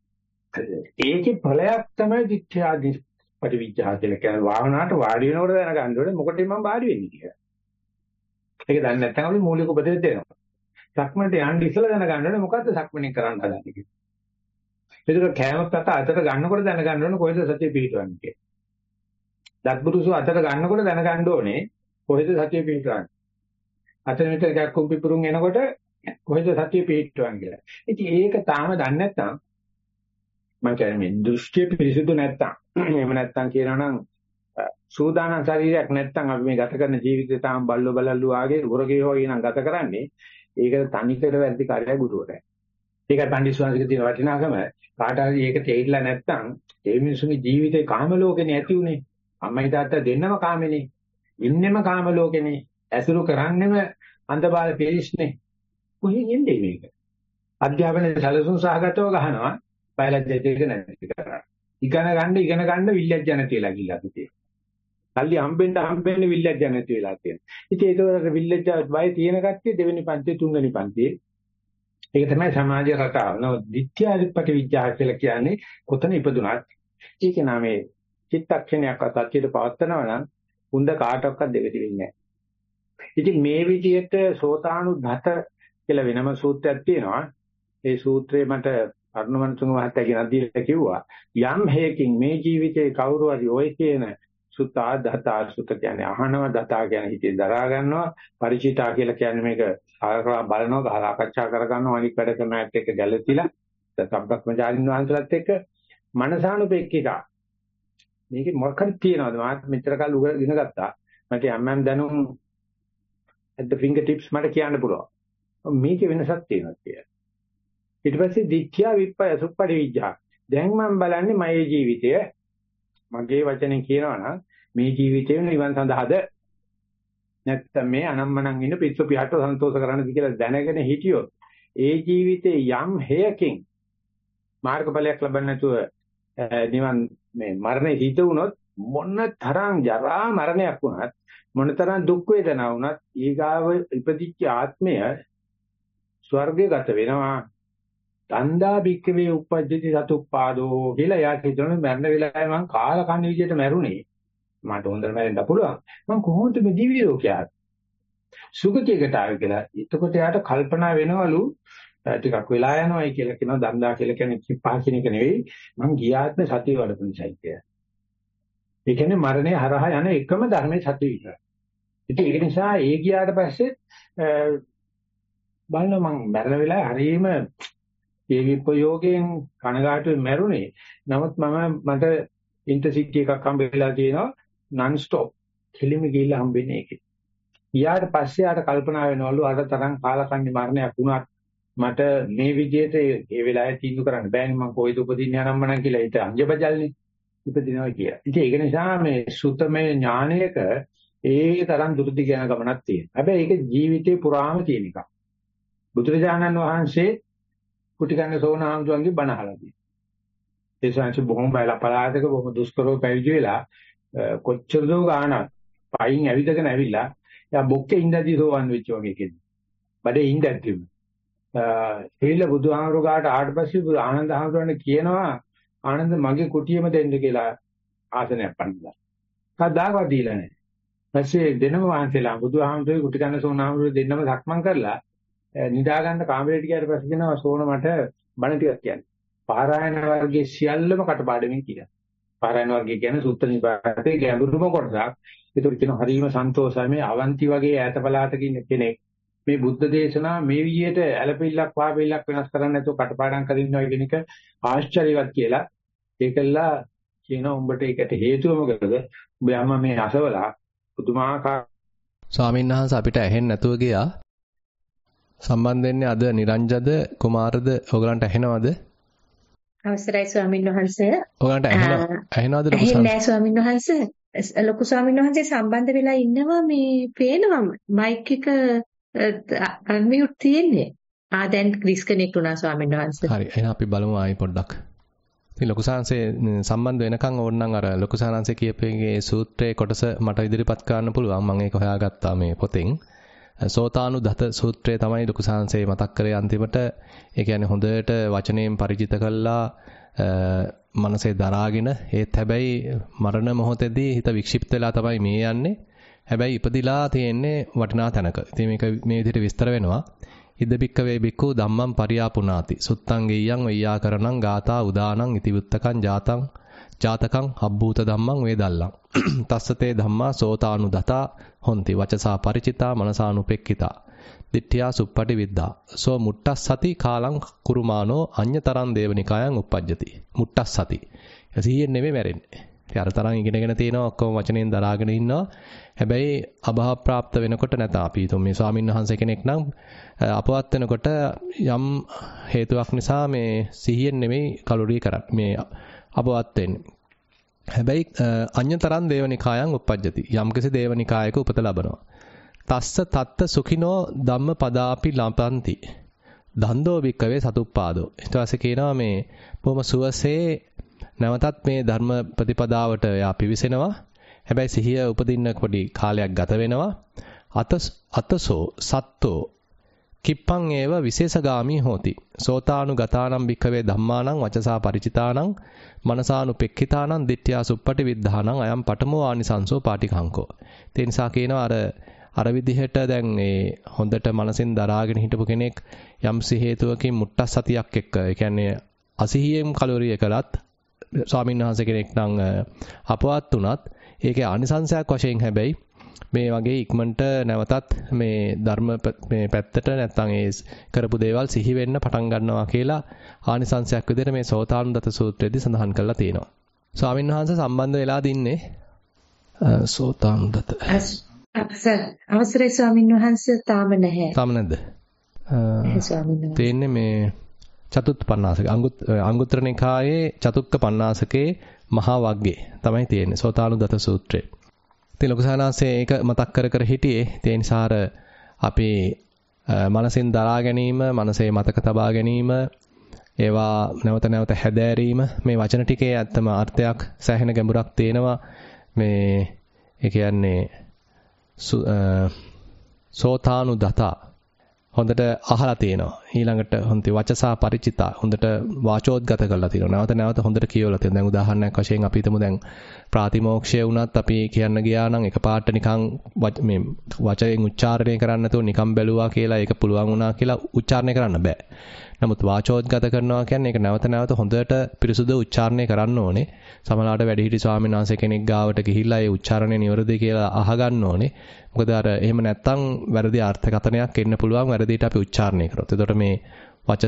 ඒකේ ඵලයක් තමයි දිට්ඨියාදි පරිවිචා කියලා කියන්නේ භාවනාවට වාඩි වෙනකොට දැනගන්න ඕනේ මොකටද මම වාඩි වෙන්නේ කියලා. ඒක දන්නේ නැත්නම් අපි මූලික උපදෙස් දෙනවා. සක්මනට යන්න ඉස්සලා දැනගන්න ඕනේ මොකද්ද සක්මනේ කරන්න හදන්නේ කියලා. ඒක කෑමත් අත අතට ගන්නකොට දැනගන්න ඕනේ කොහෙද සතිය පිහිටවන්නේ කියලා. දත්බුරුසු අතට ගන්නකොට දැනගන්න ඕනේ කොහෙද සතිය පිහිටවන්නේ. අතන මෙතන එකක් කුම්පිපුරුන් එනකොට කොහෙද සතිය පිහිටවන්නේ කියලා. ඉතින් ඒක තාම දන්නේ නැත්නම් මම කියන්නේ මේ දෘෂ්ටි පිරිසුදු නැත්තම් එහෙම නැත්තම් කියනවා නම් සූදානම් ශරීරයක් නැත්තම් අපි මේ ගත කරන ජීවිතය තාම බල්ලෝ බලල්ලු ආගේ උරගේ හොයි නම් ගත කරන්නේ ඒක තනිකර වැඩි කාර්යය ගුරුවරයා. ඒක පඬිස්වාංශික තියෙන වටිනාකම කාට හරි ඒක තේරිලා නැත්තම් ඒ මිනිසුන්ගේ ජීවිතේ කාම ලෝකෙනේ ඇති උනේ. අම්මයි තාත්තා දෙන්නම කාමෙනේ. ඉන්නෙම කාම ලෝකෙනේ. ඇසුරු කරන්නෙම අන්ධබාල පිරිස්නේ. කොහෙන් එන්නේ මේක? අධ්‍යාපනයේ සැලසුම් සහගතව ගහනවා. බයලජ්‍ය දෙක නැති කරා. ඉගෙන ගන්න ඉගෙන ගන්න විල්ලජ්‍ය නැති වෙලා ගිල්ලා අපි. කල්ලි හම්බෙන්න හම්බෙන්න විල්ලජ්‍ය නැති වෙලා තියෙනවා. ඉතින් ඒකවල විල්ලජ්‍ය බය තියෙන කට්ටිය දෙවෙනි පන්තියේ තුන්වෙනි පන්තියේ ඒක තමයි සමාජ රටාව. නෝ විද්‍යාධිපති විද්‍යාව කියලා කියන්නේ කොතන ඉපදුනත් ඒක නමේ චිත්තක්ෂණයක් අසත්‍යයට පවත්නවා නම් හුඳ කාටවත් දෙවිති වෙන්නේ නැහැ. ඉතින් මේ විදිහට සෝතානුධත කියලා වෙනම සූත්‍රයක් තියෙනවා. ඒ සූත්‍රේ මට අරුණවංශුංග මහත්තයා කියන දීලා කිව්වා යම් හේකින් මේ ජීවිතේ කවුරු හරි ඔය කියන සුතා දතා සුත කියන්නේ අහනව දතා කියන්නේ හිතේ දරා ගන්නවා ಪರಿචිතා කියලා කියන්නේ මේක ආරකලා බලනවා සාකච්ඡා කර ගන්නවා අනිත් වැඩ කරන ඇත් එක්ක ගැළපීලා සම්බ්‍රහ්මචාරින් වහන්සේලාත් එක්ක මනසානුපෙක්කිතා මේකේ මොකක්ද තියෙනවද මාත් මෙච්චර කල් ඉගෙන ගත්තා මට යම් යම් දැනුම් at the fingertips මට කියන්න පුළුවන් මේකේ වෙනසක් තියෙනවා කියලා ඊට පස්සේ දිත්‍යා විප්පය සුප්පටි විඥා දැන් මම බලන්නේ මගේ ජීවිතය මගේ වචනේ කියනවා නම් මේ ජීවිතේ නිවන් සඳහාද නැත්නම් මේ අනම්මනම් ඉන්න පිස්සු පිහට සන්තෝෂ කරන්නද කියලා දැනගෙන හිටියොත් ඒ ජීවිතේ යම් හේයකින් මාර්ගඵලයක් ලබන්න නැතුව නිවන් මේ මරණය හිත වුණොත් මොන තරම් ජරා මරණයක් වුණත් මොන තරම් දුක් වේදනා වුණත් ඊගාව ඉපදිච්ච ආත්මය ස්වර්ගයට වෙනවා තණ්හා බික්කවේ උපජ්ජති සතුප්පාදෝ කියලා යා කියනවා මරණ වෙලාවේ මං කාල කන්න විදියට මැරුණේ මට හොඳට මැරෙන්න පුළුවන් මං කොහොමද මේ දිව්‍ය ලෝකයට සුගතියකට ආවේ කියලා එතකොට යාට කල්පනා වෙනවලු ටිකක් වෙලා යනවායි කියලා කියනවා දන්දා කියලා කියන්නේ කිප්පා කියන එක නෙවෙයි මං ගියාත්ම සතිය වඩපු නිසායි කියලා. ඒ කියන්නේ මරණය හරහා යන එකම ධර්මයේ සතිය විතරයි. ඉතින් ඒක නිසා ඒ ගියාට පස්සේ බලන්න මං මරණ වෙලාවේ හරීම ඒ විපයෝගයෙන් කනගාටුවෙන් මැරුණේ. නමුත් මම මට ඉන්ටර්සිටි එකක් හම්බෙලා තියෙනවා non stop. කෙලිම ගිහිල්ලා හම්බෙන්නේ ඒකේ. ඊට පස්සේ ආට කල්පනා වෙනවලු අර තරම් කාලකන්ණි මරණයක් වුණත් මට මේ විදිහට ඒ වෙලාවේ තීන්දුව කරන්න බෑනේ මම කොයිද උපදින්නේ අනම්මනම් කියලා ඊට අංජබජල්නේ ඉපදිනවා කියලා. ඉතින් ඒක නිසා මේ සුතමේ ඥානයක ඒ තරම් දුරදි යන ගමනක් තියෙනවා. හැබැයි ඒක ජීවිතේ පුරාම තියෙන එකක්. බුදුරජාණන් වහන්සේ කුටි කන්න සෝනහාමුදුරන්ගේ බණ අහලා තියෙනවා. ඒ සංසි බොහොම බයලා පලාතක බොහොම දුෂ්කරව පැවිදි වෙලා කොච්චර දෝ ගානක් පයින් ඇවිදගෙන ඇවිල්ලා එයා බොක්කේ ඉඳදී සෝවන් වෙච්ච වගේ කෙනෙක්. බඩේ ඉඳද්දිම. හේල බුදුහාමුදුරු ගාට ආවට පස්සේ ආනන්ද හාමුදුරන් කියනවා ආනන්ද මගේ කුටියම දෙන්න කියලා ආසනයක් පන්නලා. කවදාවත් දීලා නැහැ. ඊපස්සේ දෙනම වහන්සේලා බුදුහාමුදුරුගේ කුටි කන්න සෝනහාමුදුරු දෙන්නම සක්මන් කරලා නිදා ගන්න කාමරේට ගියාට පස්සේ කියනවා සෝන මට බණ ටිකක් කියන්න. පාරායන වර්ගයේ සියල්ලම කටපාඩමින් කියනවා. පාරායන වර්ගය කියන්නේ සුත්ත නිපාතේ ගැඹුරුම කොටසක්. ඒක කියන හරීම සන්තෝෂයි මේ අවන්ති වගේ ඈත පළාතක ඉන්න කෙනෙක් මේ බුද්ධ දේශනා මේ විදිහට ඇලපිල්ලක් වාපිල්ලක් වෙනස් කරන්නේ නැතුව කටපාඩම් කරගෙන ඉන්නවා කියන එක ආශ්චර්යවත් කියලා. ඒකලා කියනවා උඹට ඒකට හේතුව මොකද? උඹ අම්මා මේ අසවලා පුදුමාකාර ස්වාමීන් වහන්සේ අපිට ඇහෙන්නේ නැතුව ගියා. සම්බන්ධ වෙන්නේ අද නිරංජද කුමාරද ඔයගලන්ට ඇහෙනවද? අවසරයි ස්වාමීන් වහන්සේ. ඔයගලන්ට ඇහෙනවද? ඇහෙනවද ලොකු ස්වාමීන් වහන්සේ? ස්වාමීන් වහන්සේ ලොකු ස්වාමීන් වහන්සේ සම්බන්ධ වෙලා ඉන්නවා මේ පේනවා මයික් එක අන්මියුට් තියෙන්නේ. ආ දැන් ඩිස්කනෙක්ට් වුණා ස්වාමීන් වහන්සේ. හරි එහෙනම් අපි බලමු ආයි පොඩ්ඩක්. ඉතින් ලොකු සාංශේ සම්බන්ධ වෙනකන් ඕනනම් අර ලොකු සාංශේ කියපේගේ සූත්‍රයේ කොටස මට ඉදිරිපත් කරන්න පුළුවන්. මම ඒක හොයාගත්තා මේ පොතෙන්. සෝතානුදත සූත්‍රය තමයි ලොකු සාංශේ මතක් කරේ අන්තිමට. ඒ කියන්නේ හොඳට වචනයෙන් පරිචිත කළා මනසේ දරාගෙන ඒත් හැබැයි මරණ මොහොතේදී හිත වික්ෂිප්ත වෙලා තමයි මේ යන්නේ. හැබැයි ඉපදිලා තියෙන්නේ වටිනා තැනක. ඉතින් මේක මේ විදිහට විස්තර වෙනවා. ඉද බික්කවේ බික්කු ධම්මං පරියාපුනාති. සුත්තං ගෙය්‍යං වෙය්‍යාකරණං ගාථා උදානං ඉතිවුත්තකං ජාතං ජාතකං හබ්බූත ධම්මං වේදල්ලං. තස්සතේ ධම්මා සෝතානුදතා හොಂತಿ වචසා ಪರಿචිතා මනසානුපෙක්ඛිතා. දිට්ඨියා සුප්පටි විද්ධා. සෝ මුට්ටස්සති කාලං කුරුමානෝ අඤ්‍යතරං දේවනිකායන් uppajjati. මුට්ටස්සති. සිහියෙන් නෙමෙයි මැරෙන්නේ. ඉතින් අර තරම් ඉගෙනගෙන තියෙනවා ඔක්කොම වචනෙන් දරාගෙන ඉන්නවා. හැබැයි අභාව ප්‍රාප්ත වෙනකොට නැත අපි තුන් මේ ස්වාමීන් වහන්සේ කෙනෙක් නම් අපවත් වෙනකොට යම් හේතුවක් නිසා මේ සිහියෙන් නෙමෙයි කලුරිය කරන්නේ. මේ අපවත් වෙන්නේ. හැබැයි අඤ්‍යතරං දේවනිකායන් uppajjati. යම්කිසි දේවනිකායක උපත ලබනවා. තස්ස තත්ත සුඛිනෝ ධම්ම පදාපි ලපන්ති. දන්දෝ වික්කවේ සතුප්පාදෝ. ඊට පස්සේ කියනවා මේ බොහොම සුවසේ නැවතත් මේ ධර්ම ප්‍රතිපදාවට යා පිවිසෙනවා. හැබැයි සිහිය උපදින්න පොඩි කාලයක් ගත වෙනවා. අත අතසෝ සත්තෝ කිප්පං ඒව විශේෂගාමී හෝති. සෝතානුගතානම් භික්ඛවේ ධම්මානං වචසා ಪರಿචිතානං මනසානුපෙක්ඛිතානං දිට්ඨියා සුප්පටි විද්ධානං අයම් පඨමෝ ආනිසංසෝ පාටිකංකෝ. ඒ නිසා කියනවා අර අර විදිහට දැන් ඒ හොඳට මනසින් දරාගෙන හිටපු කෙනෙක් යම් හේතුවකින් මුට්ටස්සතියක් එක්ක ඒ කියන්නේ අසිහියෙන් කලෝරිය කළත් ස්වාමීන් වහන්සේ කෙනෙක් නම් අපවත් වුණත් ඒකේ ආනිසංසයක් වශයෙන් හැබැයි මේ වගේ ඉක්මනට නැවතත් මේ ධර්ම මේ පැත්තට නැත්තම් ඒ කරපු දේවල් සිහි වෙන්න පටන් ගන්නවා කියලා ආනිසංසයක් විදිහට මේ සෝතානුදත සූත්‍රයේදී සඳහන් කරලා තියෙනවා. ස්වාමීන් වහන්සේ සම්බන්ධ වෙලා දින්නේ සෝතානුදත. අවසරයි ස්වාමීන් වහන්සේ තාම නැහැ. තාම නැද්ද? ස්වාමීන් වහන්සේ. තේන්නේ මේ චතුත් පණ්ණාසක අංගුත්තර නිකායේ චතුක්ක පණ්ණාසකේ මහා වග්ගේ තමයි තියෙන්නේ සෝතානුදත සූත්‍රය. ඉතින් ලොකු සානාසේ ඒක මතක් කර කර හිටියේ. ඒ නිසා අර අපි මනසින් දරා ගැනීම, මනසේ මතක තබා ගැනීම, ඒවා නැවත නැවත හැදෑරීම මේ වචන ටිකේ ඇත්තම අර්ථයක් සෑහෙන ගැඹුරක් තියෙනවා. මේ ඒ කියන්නේ සෝතානුදතා හොඳට අහලා තියෙනවා. ඊළඟට හොන්ති වචසා ಪರಿචිතා හොඳට වාචෝද්ගත කරලා තියෙනවා. නැවත නැවත හොඳට කියවලා තියෙනවා. දැන් උදාහරණයක් වශයෙන් අපි හිතමු දැන් ප්‍රාතිමෝක්ෂය වුණත් අපි කියන්න ගියා නම් එකපාරට නිකන් මේ වචයෙන් උච්චාරණය කරන්න නැතුව නිකන් බැලුවා කියලා ඒක පුළුවන් වුණා කියලා උච්චාරණය කරන්න බෑ. නමුත් වාචෝද්ගත කරනවා කියන්නේ ඒක නැවත නැවත හොඳට පිරිසුදු උච්චාරණය කරන්න ඕනේ. සමහරවිට වැඩිහිටි ස්වාමීන් වහන්සේ කෙනෙක් ගාවට ගිහිල්ලා ඒ උච්චාරණය නිවැරදි කියලා අහගන්න ඕනේ. මොකද අර එහෙම නැත්තම් වැරදි අර්ථකථනයක් එන්න පුළුවන් වැරදිට අපි උච්චාරණය කරොත්. එතකොට මේ වච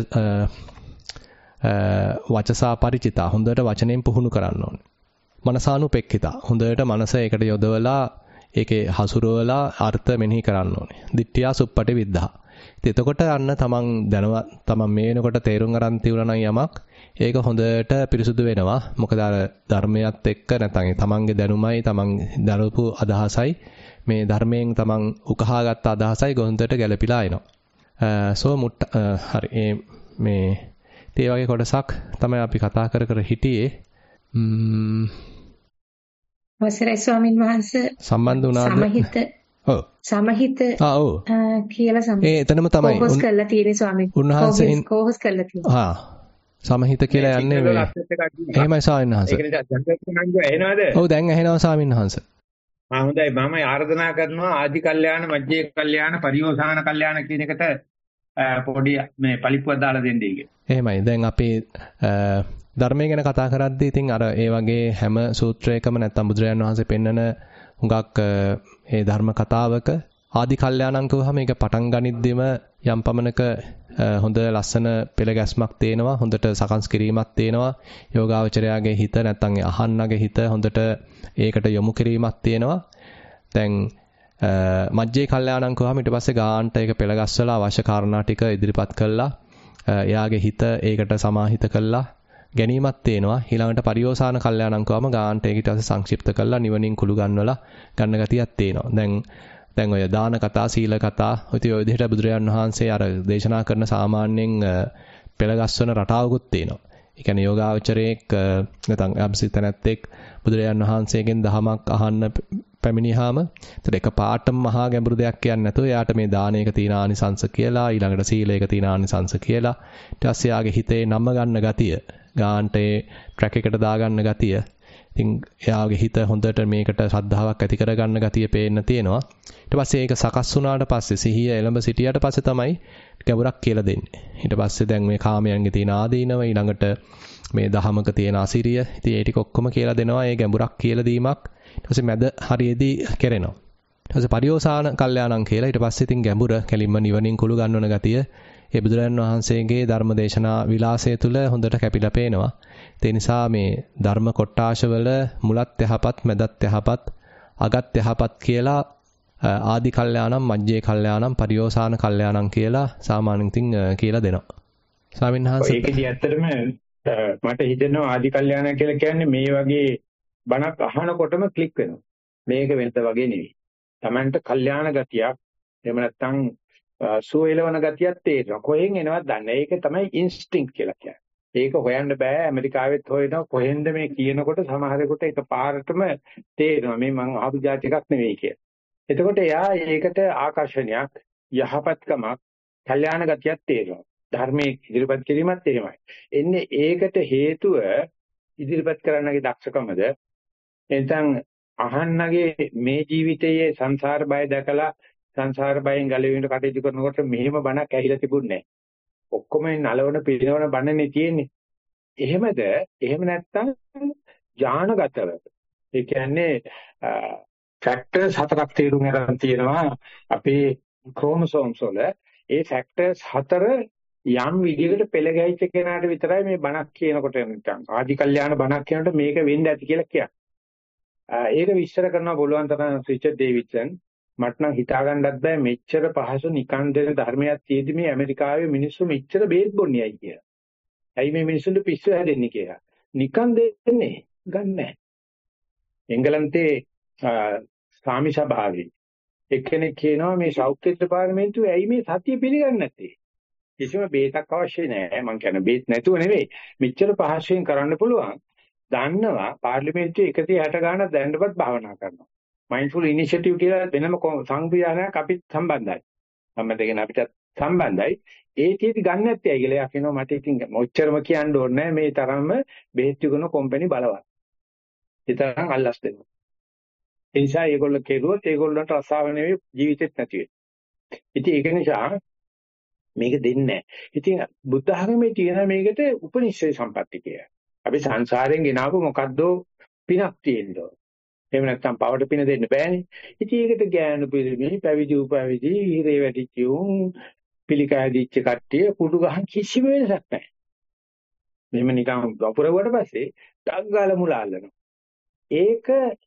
වචසා ಪರಿචිතා හොඳට වචනෙන් පුහුණු කරන්න ඕනේ. මනසානුපෙක්ඛිතා හොඳට මනස ඒකට යොදවලා ඒකේ හසුරවලා අර්ථ මෙනෙහි කරන්න ඕනේ. දිට්ඨියා සුප්පටි විද්ධා. ඉතින් එතකොට අන්න තමන් දැනව තමන් මේ වෙනකොට තේරුම් අරන් තියුණා නම් යමක් ඒක හොඳට පිරිසුදු වෙනවා. මොකද අර ධර්මයත් එක්ක නැත්නම් තමන්ගේ දැනුමයි තමන් දරපු අදහසයි මේ ධර්මයෙන් තමන් උකහාගත්ත අදහසයි ගොන්දට ගැළපීලා එනවා. සෝ මුට්ට හරි මේ ඒ වගේ කොටසක් තමයි අපි කතා කර කර හිටියේ. ම්ම් අවසරයි ස්වාමින් වහන්සේ සම්බන්ධ වුණාද? සමහිත ඔව් සමහිත ආ ඔව් කියලා සම ඒ එතනම තමයි කොහොස් කරලා තියෙන්නේ ස්වාමීන් වහන්සේ කොහොස් කරලා තියෙන්නේ. ආ සමහිත කියලා යන්නේ මේ එහෙමයි ස්වාමීන් වහන්සේ. ඒක නිසා ජනක ඇහෙනවද? ඔව් දැන් ඇහෙනවා ස්වාමීන් වහන්සේ. ආ හොඳයි මම ආරාධනා කරනවා ආදි කල්යාණ මජ්ජේ කල්යාණ පරිෝසాన කල්යාණ කියන එකට පොඩි මේ පලිප්පුවක් දාලා දෙන්නයි කිය. එහෙමයි. දැන් අපි ධර්මය ගැන කතා කරද්දී ඉතින් අර ඒ වගේ හැම සූත්‍රයකම නැත්තම් බුදුරජාන් වහන්සේ පෙන්නන හුඟක් ඒ ධර්ම කතාවක ආදි කල්යාණං කියවහම ඒක පටන් ගනිද්දිම යම් පමණක හොඳ ලස්සන පෙළ ගැස්මක් තේනවා. හොඳට සකස් කිරීමක් තේනවා. යෝගාවචරයාගේ හිත නැත්තම් අහන්නගේ හිත හොඳට ඒකට යොමු කිරීමක් තියෙනවා. දැන් මජ්ජේ කල්යාණං කියවහම ඊට පස්සේ ගාන්ට ඒක පෙළ ගැස්වලා අවශ්‍ය කාරණා ටික ඉදිරිපත් කළා. එයාගේ හිත ඒකට සමාහිත කළා. ගැනීමක් තේනවා. ඊළඟට පරිෝසాన කල්යාණං කියවම ගාන්ට ඒක ඊට පස්සේ සංක්ෂිප්ත කළා නිවනින් කුළු ගන්නවලා ගන්න ගතියක් තේනවා. දැන් දැන් ඔය දාන කතා සීල කතා ඔය විදිහට බුදුරජාන් වහන්සේ අර දේශනා කරන සාමාන්‍යයෙන් පෙළගස්වන රටාවකුත් තියෙනවා. ඒ කියන්නේ යෝගාවචරයේක් නැත්නම් යම්සිත නැත්තේක් බුදුරජාන් වහන්සේගෙන් දහමක් අහන්න පැමිණියාම ඒතර එක පාටම මහා ගැඹුරු දෙයක් කියන්නේ නැතුව එයාට මේ දානයක තියෙන ආනිසංස කියලා ඊළඟට සීලයක තියෙන ආනිසංස කියලා ඊට පස්සේ යාගේ හිතේ නම්ම ගන්න ගතිය ගාන්ට ඒ ට්‍රැක් එකට දාගන්න ගතිය ඉතින් එයාගේ හිත හොඳට මේකට ශ්‍රද්ධාවක් ඇති කරගන්න ගතිය පේන්න තියෙනවා. ඊට පස්සේ ඒක සකස් වුණාට පස්සේ සිහිය එළඹ සිටියට පස්සේ තමයි ගැඹුරක් කියලා දෙන්නේ. ඊට පස්සේ දැන් මේ කාමයන්ගේ තියෙන ආදීනව ඊළඟට මේ දහමක තියෙන අසිරිය ඉතින් ඒ ටික ඔක්කොම කියලා දෙනවා. ඒ ගැඹුරක් කියලා දීමක් ඊට පස්සේ මැද හරියේදී කෙරෙනවා. ඊට පරිෝසాన කල්යාණං කියලා ඊට පස්සේ ඉතින් ගැඹුර කෙලින්ම නිවනින් කුළු ගන්නවන ගතිය ඒ බුදුරජාණන් වහන්සේගේ ධර්මදේශනා විලාසය තුල හොඳට කැපිලා පේනවා. ඒ නිසා මේ ධර්ම කොටාශවල මුලත් යහපත් මැදත් යහපත් අගත් යහපත් කියලා ආදි කල්යාණම් මජ්ජේ කල්යාණම් පරිෝසాన කල්යාණම් කියලා සාමාන්‍යයෙන් ඉතින් කියලා දෙනවා. ස්වාමීන් වහන්සේ ඒකදී ඇත්තටම මට හිතෙනවා ආදි කල්යාණ කියලා කියන්නේ මේ වගේ බණක් අහනකොටම ක්ලික් වෙනවා. මේක වෙනත වගේ නෙවෙයි. Tamanට කල්යාණ ගතියක් එහෙම නැත්නම් සුවයලවන ගතියක් තේරෙනවා. කොහෙන් එනවද දන්නේ. ඒක තමයි ඉන්ස්ටින්ක්ට් කියලා කියන්නේ. ඒක හොයන්න බෑ. ඇමරිකාවෙත් හොයනවා කොහෙන්ද මේ කියනකොට සමහරෙකුට ඒක පාරටම තේරෙනවා. මේ මං අහපු જાති එකක් නෙවෙයි කියලා. එතකොට එයා ඒකට ආකර්ෂණයක් යහපත්කමක් කල්යාණ ගතියක් තේරෙනවා. ධර්මයේ ඉදිරිපත් කිරීමත් එහෙමයි. එන්නේ ඒකට හේතුව ඉදිරිපත් කරන්නගේ දක්ෂකමද එතෙන් අහන්නගේ මේ ජීවිතයේ සංසාර බය දැකලා සංසාර බයෙන් ගැලවෙන්න කටයුතු කරනකොට මෙහෙම බණක් ඇහිලා තිබුණේ නැහැ. ඔක්කොම නලවන පිළිනවන බණනේ තියෙන්නේ. එහෙමද? එහෙම නැත්නම් ඥානගතව. ඒ කියන්නේ ෆැක්ටර්ස් හතරක් තේරුම් ගන්න තියෙනවා අපේ ක්‍රෝමෝසෝම්ස් වල. ඒ ෆැක්ටර්ස් හතර යම් විදිහකට පෙළ ගැහිච්ච කෙනාට විතරයි මේ බණක් කියනකොට නිකන් ආදි කල්යාණ බණක් කියනකොට මේක වෙන්න ඇති කියලා කියන්නේ. ඒක විස්තර කරනවා බලුවන් තරම් රිචඩ් ඩේවිඩ්සන්. මට නම් හිතා ගන්නවත් බෑ මෙච්චර පහසු නිකන් දෙන ධර්මයක් තියෙදි මේ ඇමරිකාවේ මිනිස්සු මෙච්චර බේත් බොන්නේයි කියලා. ඇයි මේ මිනිස්සුන්ට පිස්සු හැදෙන්නේ කියලා. නිකන් දෙන්නේ ගන්නෑ. එංගලන්තේ සාමි සභාවේ එක්කෙනෙක් කියනවා මේ සෞඛ්‍ය දෙපාර්තමේන්තුවේ ඇයි මේ සතිය පිළිගන්නේ නැත්තේ? කිසිම බේතක් අවශ්‍ය නැහැ. මම කියන්නේ බේත් නැතුව නෙවෙයි. මෙච්චර පහසුවෙන් කරන්න පුළුවන්. දන්නවා පාර්ලිමේන්තුවේ එකසිය හැට ගාණක් දැනටවත් භාවනා කරනවා. මයින්ඩ්ෆුල් ඉනිෂියටිව් කියලා වෙනම සංවිධානයක් අපිත් සම්බන්ධයි. සම්බන්ධගෙන අපිට සම්බන්ධයි. ඒ කීටි ගන්න නැත්තේ ඇයි කියලා කියනවා මට ඉතින් ඔච්චරම කියන්න ඕනේ නැහැ මේ තරම්ම බෙහෙත් විකුණන කම්පැනි බලවත්. ඒ තරම් අල්ලස් දෙනවා. ඒ නිසා ඒගොල්ලෝ කෙරුවොත් ඒගොල්ලන්ට රසාව නෙවෙයි ජීවිතෙත් නැති වෙන්නේ. ඉතින් ඒක නිසා මේක දෙන්නේ නැහැ. ඉතින් බුද්ධ ධර්මයේ තියෙන මේකට උපනිශ්‍රේ සම්පatti කියලා. අපි සංසාරයෙන් ගෙනාවු මොකද්ද පිනක් තියෙනවා. එහෙම නැත්නම් පවට පින දෙන්න බෑනේ. ඉතින් ඒකට ගෑනු පිළිමි පැවිදි උපවිදි හිරේ වැටිච්ච උන් පිළිකෑදිච්ච කට්ටිය කුඩු ගහන් කිසිම වෙනසක් නැහැ. මෙහෙම නිකන් වපුරුවට පස්සේ ඩග්ගාල මුල අල්ලනවා. ඒක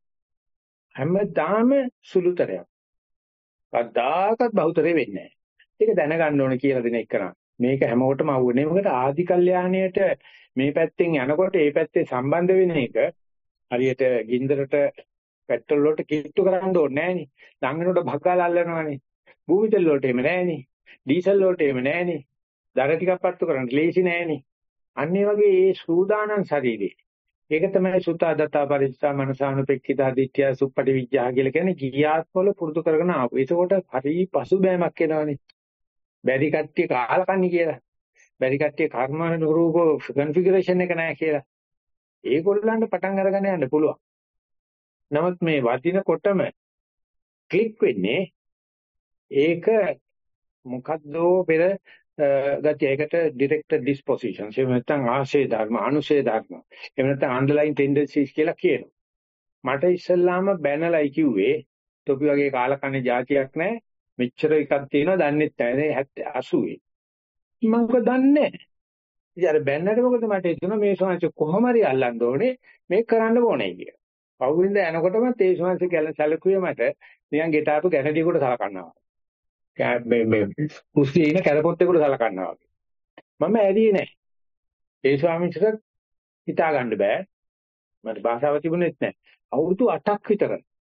හැමදාම සුළුතරයක්. කවදාකවත් බහුතරේ වෙන්නේ නැහැ. ඒක දැනගන්න ඕන කියලා දෙන එක නා. මේක හැමෝටම අවුනේ. මොකද ආදි කල්යාණයට මේ පැත්තෙන් යනකොට ඒ පැත්තේ සම්බන්ධ වෙන එක හරියට ගින්දරට පෙට්‍රල් වලට කිට්ටු කරන්න ඕනේ නෑනේ. ළඟනට භග්ගාල අල්ලනවානේ. භූමි තෙල් වලට එහෙම නෑනේ. ඩීසල් වලට එහෙම නෑනේ. දර ටිකක් පත්තු කරන්න ලේසි නෑනේ. අන්න ඒ වගේ ඒ සූදානම් ශරීරේ. ඒක තමයි සුතාදතා පරිච්ඡා මනසානුපෙක්ඛිතා දිට්ඨිය සුප්පටි විඥා කියලා කියන්නේ ගියාත්වල පුරුදු කරගෙන ආපු. ඒකෝට හරි පසුබෑමක් එනවනේ. බැරි කට්ටිය කාලකන්ණි කියලා. බැරි කට්ටිය කර්මානුරූප කන්ෆිගරේෂන් එක නැහැ කියලා. ඒගොල්ලන්ට පටන් අරගෙන යන්න පුළුවන්. නමුත් මේ වදිනකොටම ක්ලික් වෙන්නේ ඒක මොකද්දෝ පෙර ගතිය. ඒකට ඩිරෙක්ටර් ඩිස්පොසිෂන්. එහෙම නැත්නම් ආශය ධර්ම, අනුශය ධර්ම. එහෙම නැත්නම් අන්ඩර්ලයින් ටෙන්ඩන්සිස් කියලා කියනවා. මට ඉස්සල්ලාම බැනලයි කිව්වේ තොපි වගේ කාලකන්ණි જાතියක් නැහැ. මෙච්චර එකක් තියෙනවා දන්නෙත් නැහැ. අසුවේ. මම කො දන්නේ. ඉතින් අර බැන්නට මොකද මට හිතුණා මේ ශාංශ කොහොම හරි අල්ලන්න ඕනේ මේක කරන්න ඕනේ කියලා. පහුවෙන්ද යනකොටම තේ ශාංශ ගැල සැලකුවේ මට නිකන් ගෙටාපු ගැනඩියෙකුට සලකනවා. මේ මේ කුස්සියේ ඉන්න කැරපොත්තෙකුට සලකනවා වගේ. මම ඇරියේ නැහැ. ඒ ස්වාමීන්ට හිතා ගන්න බෑ. මට භාෂාව තිබුණෙත් නැහැ. අවුරුදු අටක් විතර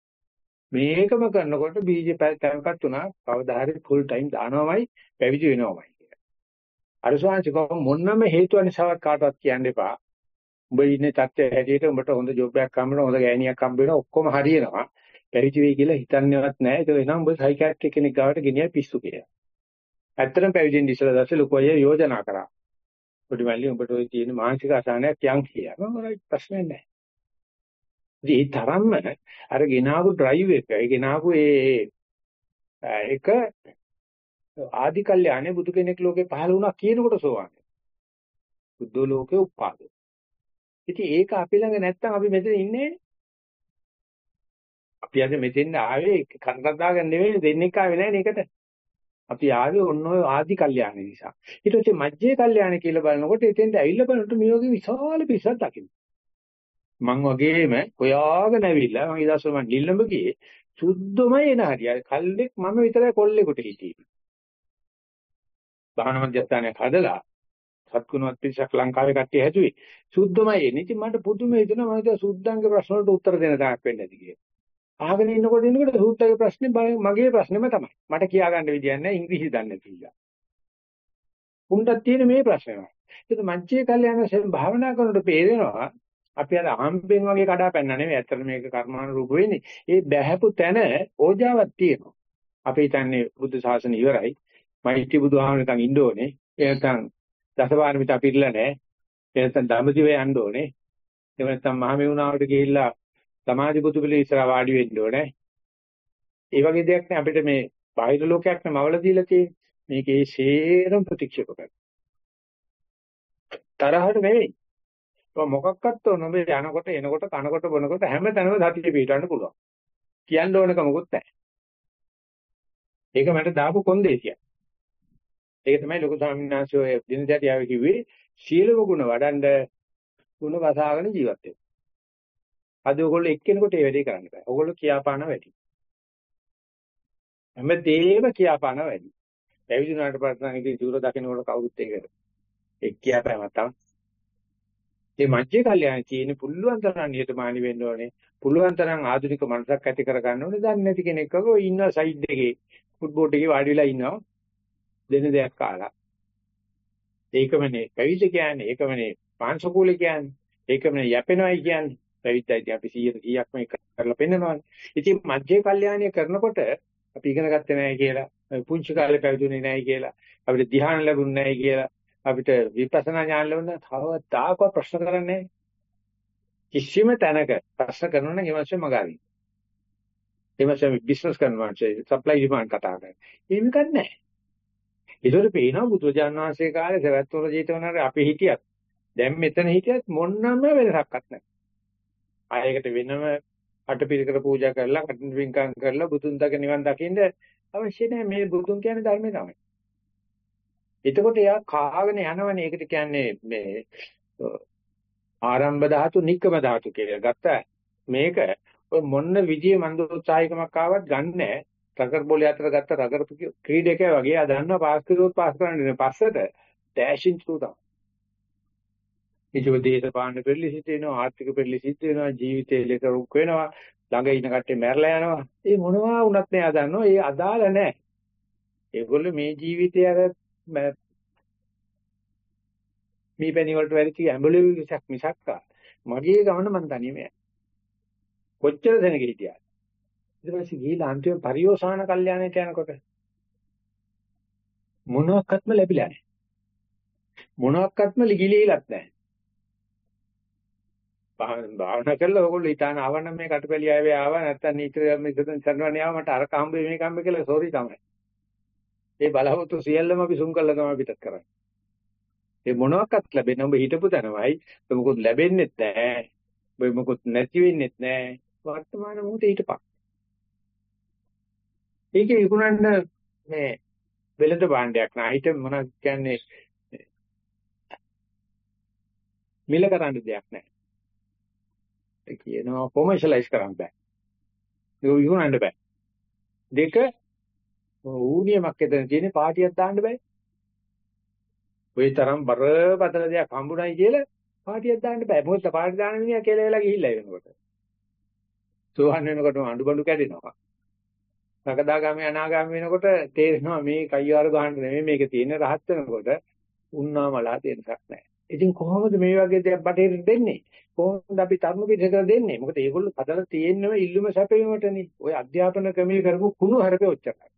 මේකම කරනකොට බීජේ පැත්තකට තුනක් කවදා හරි ෆුල් ටයිම් දානවමයි පැවිදි වෙනවමයි කියලා. අර ස්වාමීන් වහන්සේ මොන්නම හේතුව නිසාවත් කාටවත් කියන්න එපා. උඹ ඉන්නේ තත්ත්වය හැටියට උඹට හොඳ ජොබ් එකක් හම්බ වෙනවා, හොඳ ගෑණියක් හම්බ වෙනවා, ඔක්කොම හරියනවා. පැවිදි වෙයි කියලා හිතන්නේවත් නැහැ. ඒක වෙනවා උඹ සයිකියාට්‍රික් කෙනෙක් ගාවට ගෙනියයි පිස්සු කියලා. ඇත්තටම පැවිදෙන් ඉස්සලා දැස්සේ ලොකු අය යෝජනා කරා. පොඩි මල්ලි උඹට ওই තියෙන මානසික අසහනයක් යම් කියලා. මම රයිට් ප්‍රශ්නේ නැහැ. ඉතින් ඒ තරම්ම අර ගෙනාවු ඩ්‍රයිව් එක, ඒ ගෙනාවු ඒ එක ආදි කල්යාණේ බුදු කෙනෙක් ලෝකේ පහළ වුණා කියනකොට සෝවාන්. බුද්ධ ලෝකේ උපාද. ඉතින් ඒක අපි ළඟ නැත්තම් අපි මෙතන ඉන්නේ අපි අද මෙතෙන් ආවේ කනකට දාගන්න නෙවෙයි දෙන්නෙක් ආවේ නැහැ නේකට. අපි ආවේ ඔන්න ඔය ආදි කල්යාණ නිසා. ඊට පස්සේ මජ්ජේ කල්යාණ කියලා බලනකොට එතෙන්ට ඇවිල්ලා බලනකොට මේ වගේ විශාල පිස්සක් දකින්න. මං වගේම හොයාගෙන ඇවිල්ලා මම ඊදස්සෝ මං නිල්ලඹ ගියේ සුද්ධමයි එන හරිය. කල්ලෙක් මම විතරයි කොල්ලෙකුට හිටියේ. බාහන මධ්‍යස්ථානයක් හදලා සත්කුණවත් පිරිසක් ලංකාවේ කට්ටිය හැදුවේ. සුද්ධමයි එන්නේ. ඉතින් මට පුදුම හිතෙනවා මම හිතුවා සුද්ධංගේ ප්‍රශ්න වලට උත්තර දෙන්න තාක් වෙන්නේ නැති කියලා. අහගෙන ඉන්නකොට ඉන්නකොට සුද්ධගේ ප්‍රශ්නේ මගේ ප්‍රශ්නේම තමයි. මට කියා ගන්න විදියක් නැහැ ඉංග්‍රීසි දන්නේ නැති නිසා. උන්ටත් තියෙන මේ ප්‍රශ්නම. ඒක මජ්ජේ කල්යනා භාවනා කරනකොට පේරෙනවා අපි අර අහම්බෙන් වගේ කඩා පැන්න නෙවෙයි. ඇත්තට මේක කර්මානුරූප වෙන්නේ. ඒ බැහැපු තැන ඕජාවක් තියෙනවා. අපි හිතන්නේ බුද්ධ ශාසනය ඉවරයි. මෛත්‍රී බුදුහාම නිකන් ඉන්න ඕනේ. ඒ නැත්නම් දසපාරමිත පිළිලා නැහැ. ඒ නැත්නම් ධම්මදිව යන්න ඕනේ. ඒ නැත්නම් මහමෙවුනාවට ගිහිල්ලා සමාධි බුදු පිළි ඉස්සරහ වාඩි වෙන්න ඕනේ. ඒ වගේ දෙයක් නේ අපිට මේ බාහිර ලෝකයක් නමවල දීලා තියෙන්නේ. මේකේ ශේරම් ප්‍රතික්ෂේප කරනවා. තරහට නෙවෙයි. මොකක්වත් නොබේ යනකොට එනකොට කනකොට බොනකොට හැමතැනම සතිය පිටවන්න පුළුවන්. කියන්න ඕනක මොකුත් නැහැ. ඒක මට දාපු කොන්දේසියක්. ඒක තමයි ලොකු ස්වාමීන් වහන්සේ ඔය දිනචරියාවේ කිව්වේ සීලව ගුණ වඩන්න ගුණ වසාගෙන ජීවත් වෙන්න. අද ඔයගොල්ලෝ එක්කෙනෙකුට ඒ වැඩේ කරන්න බෑ. ඔයගොල්ලෝ කියාපාන වැඩි. හැමදේම කියාපාන වැඩි. පැවිදි වුණාට පස්සේ නම් ඉතින් සූර දකින්නකොට කවුරුත් ඒක එක් කියාපෑමක් තමයි. මේ මජ්ජේ කල්යනා තියෙන පුළුවන් තරම් නියතමානී වෙන්න ඕනේ. පුළුවන් තරම් ආධුනික මනසක් ඇති කර ගන්න ඕනේ. දන්නේ නැති කෙනෙක් වගේ ඉන්නවා සයිඩ් එකේ ෆුට්බෝල් එකේ වාඩි වෙලා ඉන්නවා. දෙන දෙයක් කාලා. ඒකමනේ පැවිදි කියන්නේ. ඒකමනේ පාංශකූල කියන්නේ. ඒකමනේ යැපෙනවයි කියන්නේ. පැවිද්දයි අපි සීයට කීයක් මේක කරලා පෙන්නනවානේ. ඉතින් මජ්ජේ කල්යාණිය කරනකොට අපි ඉගෙන ගත්තේ නැහැ කියලා, පුංචි කාලේ පැවිදුනේ නැහැ කියලා, අපිට ධ්‍යාන ලැබුණේ නැහැ කියලා, අපිට විපස්සනා ඥාන ලැබුණා තවදාකවත් ප්‍රශ්න කරන්නේ නැහැ. කිසිම තැනක ප්‍රශ්න කරනවා නම් ඒ මාසේ මගාවි. ඒ මාසේ බිස්නස් කරනවා කියන්නේ සප්ලයි ඩිමාන්ඩ් කතා කරන්නේ. ඒක නැහැ. ඒතකොට පේනවා බුදුරජාණන් වහන්සේ කාලේ සවැත්නුවර ජීවිතවනාරේ අපි හිටියත් දැන් මෙතන හිටියත් මොන්නම වෙනසක්වත් නැහැ. ආයකට වෙනම අටපිරිකර පූජා කරලා කටින් වින්කම් කරලා බුදුන් දක නිවන් දකින්න අවශ්‍ය නැහැ. මේ බුදුන් කියන්නේ ධර්මය තමයි. එතකොට එයා කාගෙන යනවනේ. ඒකට කියන්නේ මේ ආරම්භ ධාතු, නික්කම ධාතු කියලා. ගත්ත මේක ඔය මොන්න විදියේ මන්දෝත්සාහිකමක් ආවත් ගන්නෑ. රගර් බෝලේ අතර ගත්ත රගර් ක්‍රීඩකයා වගේ ආ දන්නවා පාස් කරුවොත් පාස් කරන්න ඉන්න පස්සට ඩෑෂින් ත්‍රූ තමයි. ඉතින් දේශපාලන පෙරලි සිද්ධ වෙනවා, ආර්ථික පෙරලි සිද්ධ වෙනවා, ජීවිතේ ලෙස රුක් වෙනවා, ළඟ ඉන්න කට්ටිය මැරලා යනවා. ඒ මොනවා වුණත් නෑ දන්නවා. ඒ අදාළ නෑ. ඒගොල්ලෝ මේ ජීවිතය අර මේ පැණි වලට වැඩිචි ඇඹුලේ විසක් මිසක් මගේ ගමන මන් තනියම යන්නේ. කොච්චර දෙනෙක් හිටියද? ඊට පස්සේ ගිහිලා අන්තිම පරිෝසాన කල්යාණයට යනකොට මොනවාක්වත්ම ලැබිලා නැහැ. මොනවාක්වත්ම ලිගිලීලත් නැහැ. භාවනා කරලා ඔයගොල්ලෝ ඊටාන ආවනම් මේ කටුපැලිය ආවේ ආවා නැත්තම් නීතර මෙතන සරණවන්නේ ආව මට අර කම්බ මේ කම්බ කියලා සෝරි තමයි. ඒ බලවතු සියල්ලම අපි සුන් කළා තමයි පිටත් කරන්නේ. ඒ මොනවාක්වත් ලැබෙන්නේ ඔබ හිටපු තැනමයි. ඔබ මොකුත් ලැබෙන්නෙත් නැහැ. ඔබ මොකුත් නැති වෙන්නෙත් නැහැ. වර්තමාන මොහොතේ හිටපන්. ඒකේ විකුණන්න මේ වෙළඳ භාණ්ඩයක් නෑ. හිත මොනවද කියන්නේ මිල කරන්න දෙයක් නෑ. ඒ කියනවා කොමර්ෂියලයිස් කරන්න බෑ. ඒක විකුණන්න බෑ. දෙක ඌනියමක් එතන තියෙන පාටියක් දාන්න බෑ. ওই තරම් බරපතල දෙයක් හම්බුනායි කියලා පාටියක් දාන්න බෑ. මොකද පාටි දාන මිනිහා කියලා වෙලා ගිහිල්ලා වෙනකොට. සෝහන් වෙනකොට අඬු බඬු කැඩෙනවා. සකදාගාමී අනාගාමී වෙනකොට තේරෙනවා මේ කයිවාර ගහන්න නෙමෙයි මේක තියෙන රහත් වෙනකොට උන්නාමලා තේරෙන්නක් නැහැ. ඉතින් කොහොමද මේ වගේ දෙයක් බටේට දෙන්නේ? කොහොමද අපි තරුණ පිටසකට දෙන්නේ? මොකද ඒගොල්ලෝ හදලා තියෙන්නම ඉල්ලුම සැපයීමටනේ. ওই අධ්‍යාපන ක්‍රමයේ කරපු කුණු හරපේ ඔච්චරයි.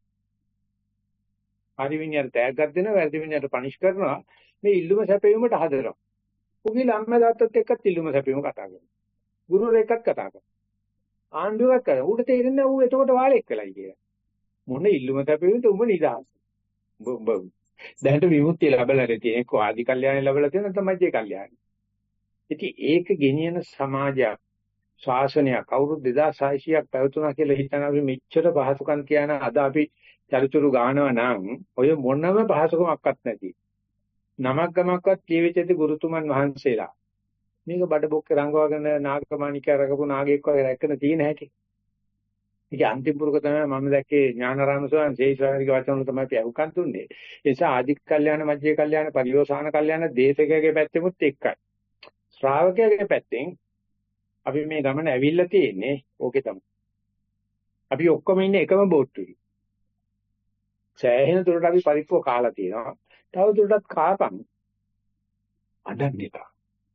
හරි විඤ්ඤාණ තෑග්ගක් දෙනවා, වැරදි විඤ්ඤාණයට පනිෂ් කරනවා. මේ ඉල්ලුම සැපයීමට හදනවා. උගී ළම්ම දාත්තත් එක්කත් ඉල්ලුම සැපයීම කතා කරනවා. ගුරුවරයෙක්වත් කතා කරනවා. ආණ්ඩුවක් කරා. ඌට තේරෙන්නේ ඌ එතකොට වාලෙක් වෙලයි කියලා. මොන ඉල්ලුම සැපෙවිද උඹ නිදහස්. උඹ උඹ දැනට විමුක්තිය ලැබලා තියෙන එක්ක ආදි කල්යාණි ලැබලා තියෙන තමයි ඒ කල්යාණි. ඉතින් ඒක ගෙනියන සමාජයක් ශාසනයක් අවුරුදු දෙදාස් හයසීයක් පැවතුණා කියලා හිතන අපි මෙච්චර පහසුකම් කියන අද අපි චරිචුරු ගානවා නම් ඔය මොනම පහසුකමක්වත් නැති. නමක් ගමක්වත් ජීවිතයේ ගුරුතුමන් වහන්සේලා. මේක බඩ බොක්කේ රංගවගෙන නාගමාණිකය රකපු නාගයෙක් වගේ රැකගෙන තියෙන හැටි. ඒක අන්තිම පුරුක තමයි මම දැක්කේ ඥානාරාම ස්වාමීන් වහන්සේගේ වචන වල තමයි අපි අහුම්කන් දුන්නේ. ඒ නිසා ආදික් කල්යාණ මජ්ජේ කල්යාණ පරියෝසాన කල්යාණ දේශකයාගේ පැත්තෙමුත් එකයි. ශ්‍රාවකයාගේ පැත්තෙන් අපි මේ ගමන ඇවිල්ලා තියෙන්නේ ඕකේ තමයි. අපි ඔක්කොම ඉන්නේ එකම බෝට්ටුවේ. සෑහෙන දුරට අපි පරිප්පුව කාලා තියෙනවා. තව දුරටත් කාපන්. අඩන්න එපා.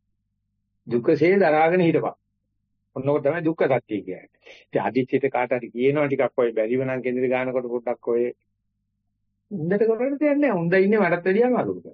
දුකසේ දරාගෙන හිටපන්. ඔන්නෝක තමයි දුක්ඛ සත්‍ය කියන්නේ. ඉතින් අදිච්චිත කාට හරි කියනවා ටිකක් ඔය බැරිව නම් කෙන්දිරි ගන්නකොට පොඩ්ඩක් ඔය උන්දට කරන්නේ දෙයක් නෑ. උන්ද ඉන්නේ මටත් වැඩිය අමාරුද.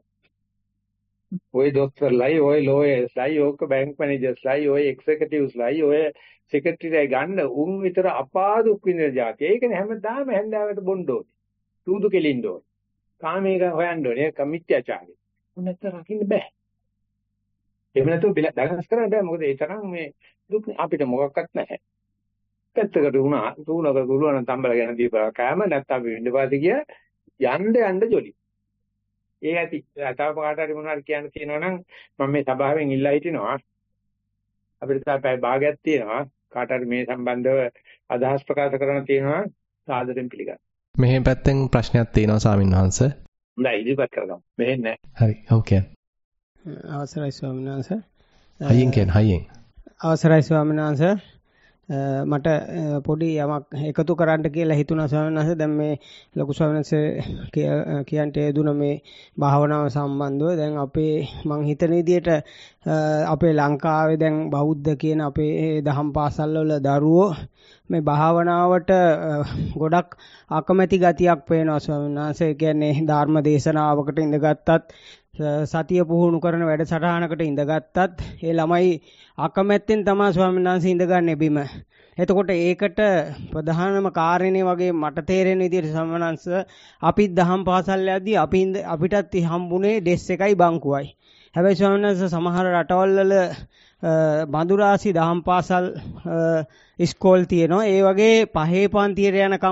ඔය දොස්තරලයි, ඔය ලෝයර්ස්ලයි, ඔක බැංක් මැනේජර්ස්ලයි, ඔය එක්සිකියුටිව්ස්ලයි, ඔය සෙක්‍රටරිලයි ගන්න උන් විතර අපා දුක් විඳින જાතිය. ඒකනේ හැමදාම හැන්දාවට බොන්න ඕනේ. සූදු කෙලින්න ඕනේ. කාමයක හොයන්න ඕනේ. ඒක මිත්‍යාචාරය. උන්නත් රකින්න බෑ. එහෙම නැතුව බැලන්ස් කරන්න බෑ. මොකද ඒ තරම් මේ දුක් අපිට මොකක්වත් නැහැ. පැත්තකට වුණා තුනක ගුරුවරන් තම්බල ගැන දීපා කෑම නැත්නම් අපි විඳපාති කිය යන්න යන්න ජොලි. ඒ ඇති. තව කාට හරි මොනවාරි කියන්න තියෙනවා නම් මම මේ සභාවෙන් ඉල්ලා හිටිනවා. අපිට තාපයි භාගයක් තියෙනවා. කාට හරි මේ සම්බන්ධව අදහස් ප්‍රකාශ කරන්න තියෙනවා සාදරයෙන් පිළිගන්න. මෙහෙම පැත්තෙන් ප්‍රශ්නයක් තියෙනවා ස්වාමීන් වහන්සේ. නෑ ඉදිරිපත් කරගමු. මෙහෙන් නෑ. හරි. ඕකේ. අවසරයි ස්වාමීන් වහන්සේ. හයියෙන් කියන හයියෙන්. අවසරයි ස්වාමීන් වහන්සේ. මට පොඩි යමක් එකතු කරන්න කියලා හිතුණා ස්වාමීන් වහන්සේ. දැන් මේ ලොකු ස්වාමීන් වහන්සේ කියන්ට යෙදුන මේ භාවනාව සම්බන්ධව දැන් අපේ මං හිතන විදිහට අපේ ලංකාවේ දැන් බෞද්ධ කියන අපේ දහම් පාසල් වල දරුවෝ මේ භාවනාවට ගොඩක් අකමැති ගතියක් පේනවා ස්වාමීන් වහන්සේ. කියන්නේ ධර්ම දේශනාවකට ඉඳගත්තත් සතිය පුහුණු කරන වැඩසටහනකට ඉඳගත්තත් ඒ ළමයි අකමැත්තෙන් තමයි ස්වාමීන් වහන්සේ ඉඳගන්නේ බිම. එතකොට ඒකට ප්‍රධානම කාරණේ වගේ මට තේරෙන විදිහට ස්වාමීන් වහන්සේ අපිත් දහම් පාසල් යද්දී අපි අපිටත් හම්බුනේ ඩෙස් එකයි බංකුවයි. හැබැයි ස්වාමීන් වහන්සේ සමහර රටවල් වල බඳුරාසි දහම් පාසල් ඉස්කෝල් තියෙනවා. ඒ වගේ පහේ පන්තියට යනකම්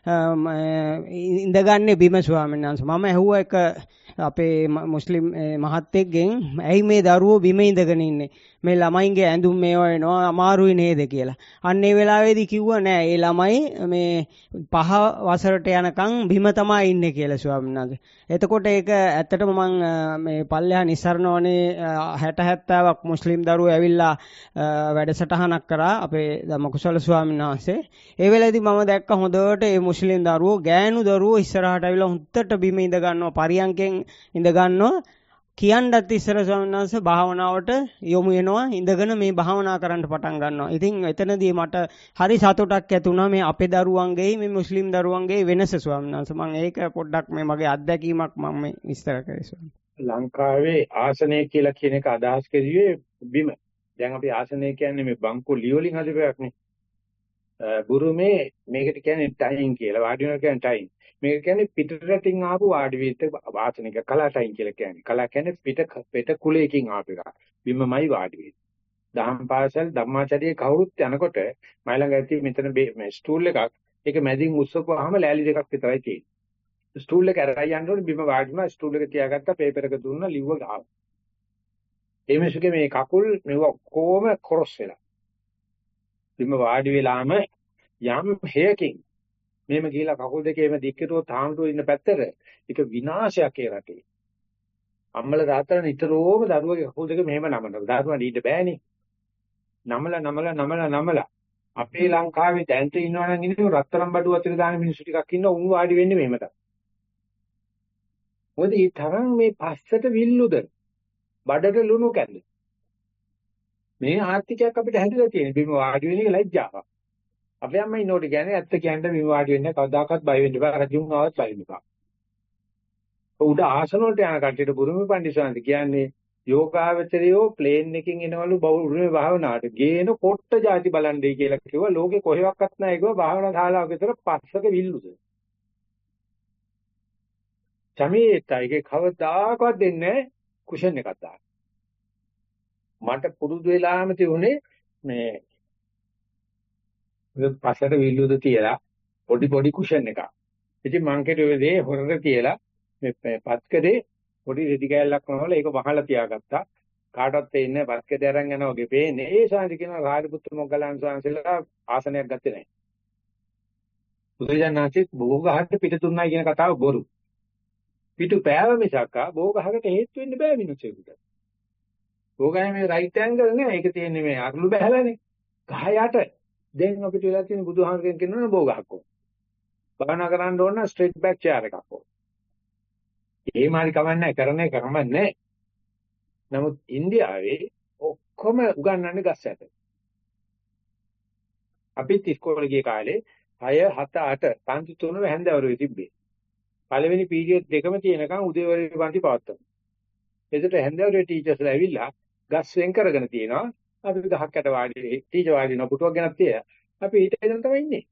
ඉඳගන්නේ බිම ස්වාමීන් වහන්සේ. මම ඇහුවා එක අපේ මුස්ලිම් මහත්තයෙක්ගෙන් ඇයි මේ දරුවෝ බිම ඉඳගෙන ඉන්නේ? මේ ළමයින්ගේ ඇඳුම් මේවා වෙනවා අමාරුයි නේද කියලා. අන්න ඒ වෙලාවේදී කිව්වා නෑ ඒ ළමයි මේ පහ වසරට යනකම් බිම තමයි ඉන්නේ කියලා ස්වාමීන් වහන්සේ. එතකොට ඒක ඇත්තටම මම මේ පල්ලෙහා නිස්සරණවනේ හැට හැත්තෑවක් මුස්ලිම් දරුවෝ ඇවිල්ලා වැඩසටහනක් කරා අපේ ධම්මකුසල ස්වාමීන් වහන්සේ. ඒ වෙලාවේදී මම දැක්ක හොඳට මේ මුස්ලිම් දරුවෝ ගෑනු දරුවෝ ඉස්සරහට ඇවිල්ලා හුත්තට බිම ඉඳ ගන්නවා පරියන්කෙන් ඉඳ ගන්නවා. කියන්නත් ඉස්සර ස්වාමීන් වහන්සේ භාවනාවට යොමු වෙනවා ඉඳගෙන මේ භාවනා කරන්න පටන් ගන්නවා. ඉතින් එතනදී මට හරි සතුටක් ඇති වුණා මේ අපේ දරුවන්ගේ මේ මුස්ලිම් දරුවන්ගේ වෙනස ස්වාමීන් වහන්සේ. මම ඒක පොඩ්ඩක් මේ මගේ අත්දැකීමක් මම මේ විස්තර කරේ ස්වාමීන්. ලංකාවේ ආසනය කියලා කියන එක අදහස් කරුවේ බිම. දැන් අපි ආසනය කියන්නේ මේ බංකු ලියවලින් හදපු නේ. බුරුමේ මේකට කියන්නේ ටයින් කියලා. වාඩි වෙනවා කියන්නේ ටයින්. මේක කියන්නේ පිටරටින් ආපු වාඩි වෙච්ච ආසනික කලාටයින් කියලා කියන්නේ. කලා කියන්නේ පිට පිට කුලයකින් ආපු එක. බිමමයි වාඩි වෙන්නේ. දහම් පාසල් ධම්මාචාර්යයේ කවුරුත් යනකොට මයි ළඟ ඇති මෙතන මේ ස්ටූල් එකක් ඒක මැදින් උස්සපුවාම ලෑලි දෙකක් විතරයි තියෙන්නේ. ස්ටූල් එක අරගෙන යන්න ඕනේ බිම වාඩිම ස්ටූල් එක තියාගත්තා පේපර් එක දුන්නා ලිව්ව ගාව. ඒ මිනිස්සුගේ මේ කකුල් මේව කොහොම ක්‍රොස් වෙලා. බිම වාඩි වෙලාම යම් හේයකින් මේම ගිහිලා කකුල් දෙකේම දික්කටෝ තාම්ටෝ ඉන්න පැත්තට ඒක විනාශයක් ඒ රටේ. අම්මල තාත්තලා නිතරම දරුවගේ කකුල් දෙක මෙහෙම නමනවා. දරුවා ඊට බෑනේ. නමලා නමලා නමලා නමලා අපේ ලංකාවේ දැන්ට ඉන්නවා නම් ඉන්නේ රත්තරන් බඩුව අතර දාන මිනිස්සු ටිකක් ඉන්න උන් වාඩි වෙන්නේ මෙහෙම තමයි. මොකද මේ තරම් මේ පස්සට විල්ලුද බඩට ලුණු කැල්ල. මේ ආර්ථිකයක් අපිට හැදලා තියෙන බිම වාඩි වෙන එක ලැජ්ජාවක්. අපේ අම්මා ඉන්නකොට කියන්නේ ඇත්ත කියන්න බිම වාඩි වෙන්නේ කවදාකවත් බය වෙන්න එපා. රජුන් ආවත් බය වෙන්න එපා. උඩ ආසන වලට යන කට්ටියට බුරුමේ පඬිස්සන්ති කියන්නේ යෝගාවචරයෝ ප්ලේන් එකකින් එනවලු බුරුමේ භාවනාවට ගේන කොට්ට જાති බලන්නේ කියලා කිව්වා. ලෝකේ කොහෙවත් නැහැ කිව්වා භාවනා ශාලාවක විතර පස්සක විල්ලුද. චමීතයිගේ කවදාකවත් දෙන්නේ කුෂන් එකක් දාන්න. මට පුරුදු වෙලාම තියුනේ මේ ඒක පස්සට විල්ලුද තියලා පොඩි පොඩි කුෂන් එකක්. ඉතින් මං කෙරුවේ දේ හොරට තියලා මේ පත්කඩේ පොඩි රෙදි කෑල්ලක් වහලා ඒක වහලා තියාගත්තා. කාටවත් පේන්නේ නැහැ පත්කඩේ අරන් යනවා වගේ පේන්නේ. ඒ ශාන්ති කියන රාජපුත්‍ර මොග්ගලන් ශාන්තිලා ආසනයක් ගත්තේ නැහැ. බුදුජානනාංශික භෝගහට පිට තුන්නයි කියන කතාව බොරු. පිටු පෑව මිසක් භෝගහකට හේතු වෙන්න බෑ මිනිස්සුන්ට. භෝගය මේ රයිට් ඇන්ගල් නෑ. ඒක තියෙන්නේ මේ අරලු බහැලානේ. ගහ යට. දැන් අපිට වෙලා තියෙන බුදුහාමරගෙන් කියනවනේ භෝගහක් ඕන. භාවනා කරන්න ඕන නම් ස්ට්‍රේට් බෑක් චෙයාර් එකක් ඕන. ඒ මාරි කමන්නේ කරන්නේ කරමන්නේ. නමුත් ඉන්දියාවේ ඔක්කොම උගන්වන්නේ ගස් යට. අපිත් ඉස්කෝලේ ගිය කාලේ හය හත අට පන්ති තුනම හැන්දවරුවේ තිබ්බේ. පළවෙනි පීරියඩ් දෙකම තියෙනකන් උදේවරුේ පන්ති පවත්වනවා. එතකොට හැන්දවරුවේ ටීචර්ස්ලා ඇවිල්ලා ගස් වෙන් කරගෙන තියෙනවා. අපි ගහක් යට වාඩි ටීචර් වාඩි වෙන පුටුවක් ගෙනත් තියලා අපි හිටගෙන තමයි ඉන්නේ.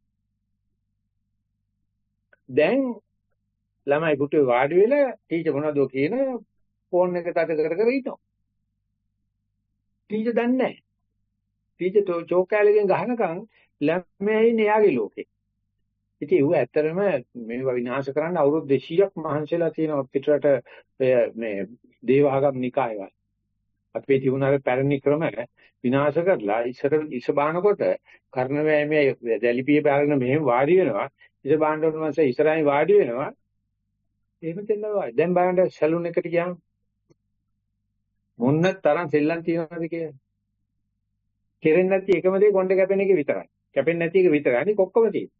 දැන් ළමයි පුටුවේ වාඩි වෙලා ටීචර් මොනවද කියන ෆෝන් එක තද කර කර ඉන්නවා. ටීචර් දන්නේ නැහැ. ටීචර් චෝක් කැලේකින් ගහනකම් ළමයා ඉන්නේ යාගේ ලෝකේ. ඉතින් ඒව ඇත්තටම මේවා විනාශ කරන්න අවුරුදු දෙසීයක් මහන්සිලා තියෙනවා පිටරට මේ දේවාගම් නිකායවල. අපේ තිබුණාර පැරණි ක්‍රම විනාශ කරලා ඉස්සර ඉස බානකොට කර්ණවැයමේ දැලිපිය බාගෙන මෙහෙම වාඩි වෙනවා. ඉස බාන්න උන මාසේ ඉස්සරහින් වාඩි වෙනවා. එහෙම දෙන්නවා. දැන් බලන්න සැලුන් එකට ගියාම මොන්න තරම් සෙල්ලම් තියනවද කියලා. කෙරෙන්නේ නැති එකම දේ කොණ්ඩේ කැපෙන එක විතරයි. කැපෙන්නේ නැති එක විතරයි. අනික ඔක්කොම තියෙනවා.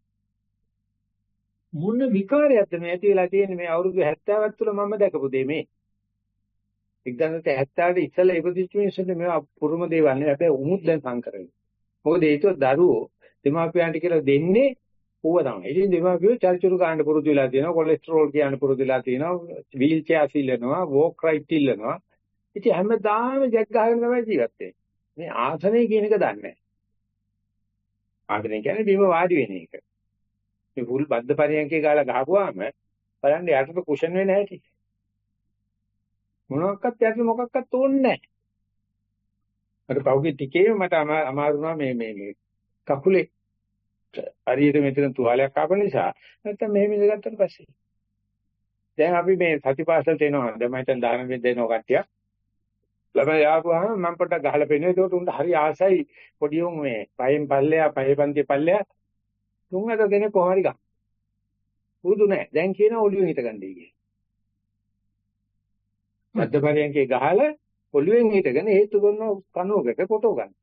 මොන විකාරයක්ද මේ ඇති වෙලා තියෙන්නේ මේ අවුරුදු හැත්තෑවක් තුළ මම දැකපු දේ මේ. එක්දහස් හැත්තෑවට ඉස්සෙල්ලා ඉපදිච්ච මිනිස්සුන්ට මේවා පුරුම දේවල් නෙවෙයි. හැබැයි උමුත් දැන් සංකරයි. මොකද ඒකෝ දරුවෝ දෙමාපියන්ට කියලා දෙන්නේ ඌව තමයි. ඉතින් දෙමාපියෝ චර්චුරු ගන්න පුරුදු වෙලා තියෙනවා, කොලෙස්ටරෝල් කියන්න පුරුදු වෙලා තියෙනවා, වීල් චෙයාර් සිල්ලනවා, වෝක් රයිට් ඉල්ලනවා. ඉතින් හැමදාම ජග් ගහගෙන තමයි ජීවත් වෙන්නේ. මේ ආසනය කියන එක දන්නේ නැහැ. ආසනය කියන්නේ බිම වාඩි වෙන එක. මේ ෆුල් බද්ද පරියන්කේ ගාලා ගහපුවාම බලන්න යටට කුෂන් වෙන්නේ නැහැටි. මොනවාක්වත් යටට මොකක්වත් ඕනේ නැහැ. අර පෞගේ ටිකේ මට අමාරු වුණා මේ මේ මේ කකුලේ හරියට මෙතන තුවාලයක් ආපු නිසා නැත්තම් මෙහෙම ඉඳගත්තට පස්සේ දැන් අපි මේ සතිපාසලට එනවා. දැන් මම හිතන් දාන වෙද්ද එනවා කට්ටිය. ළමයි ආපුවාම මම පොඩ්ඩක් ගහලා පෙන්නනවා. ඒකට උන්ට හරි ආසයි පොඩි උන් මේ පහෙන් පල්ලෙයා පහේ පන්ති පල්ලෙයා තුන් හතර දෙනෙක් කොහොම හරි ගන්න. පුරුදු නැහැ. දැන් කියන ඔළුවෙන් හිටගන්නයි කියන්නේ. මද්දපරියන්කේ ගහලා ඔළුවෙන් හිටගෙන හේතු කරන කනුවකට ෆොටෝ ගන්න.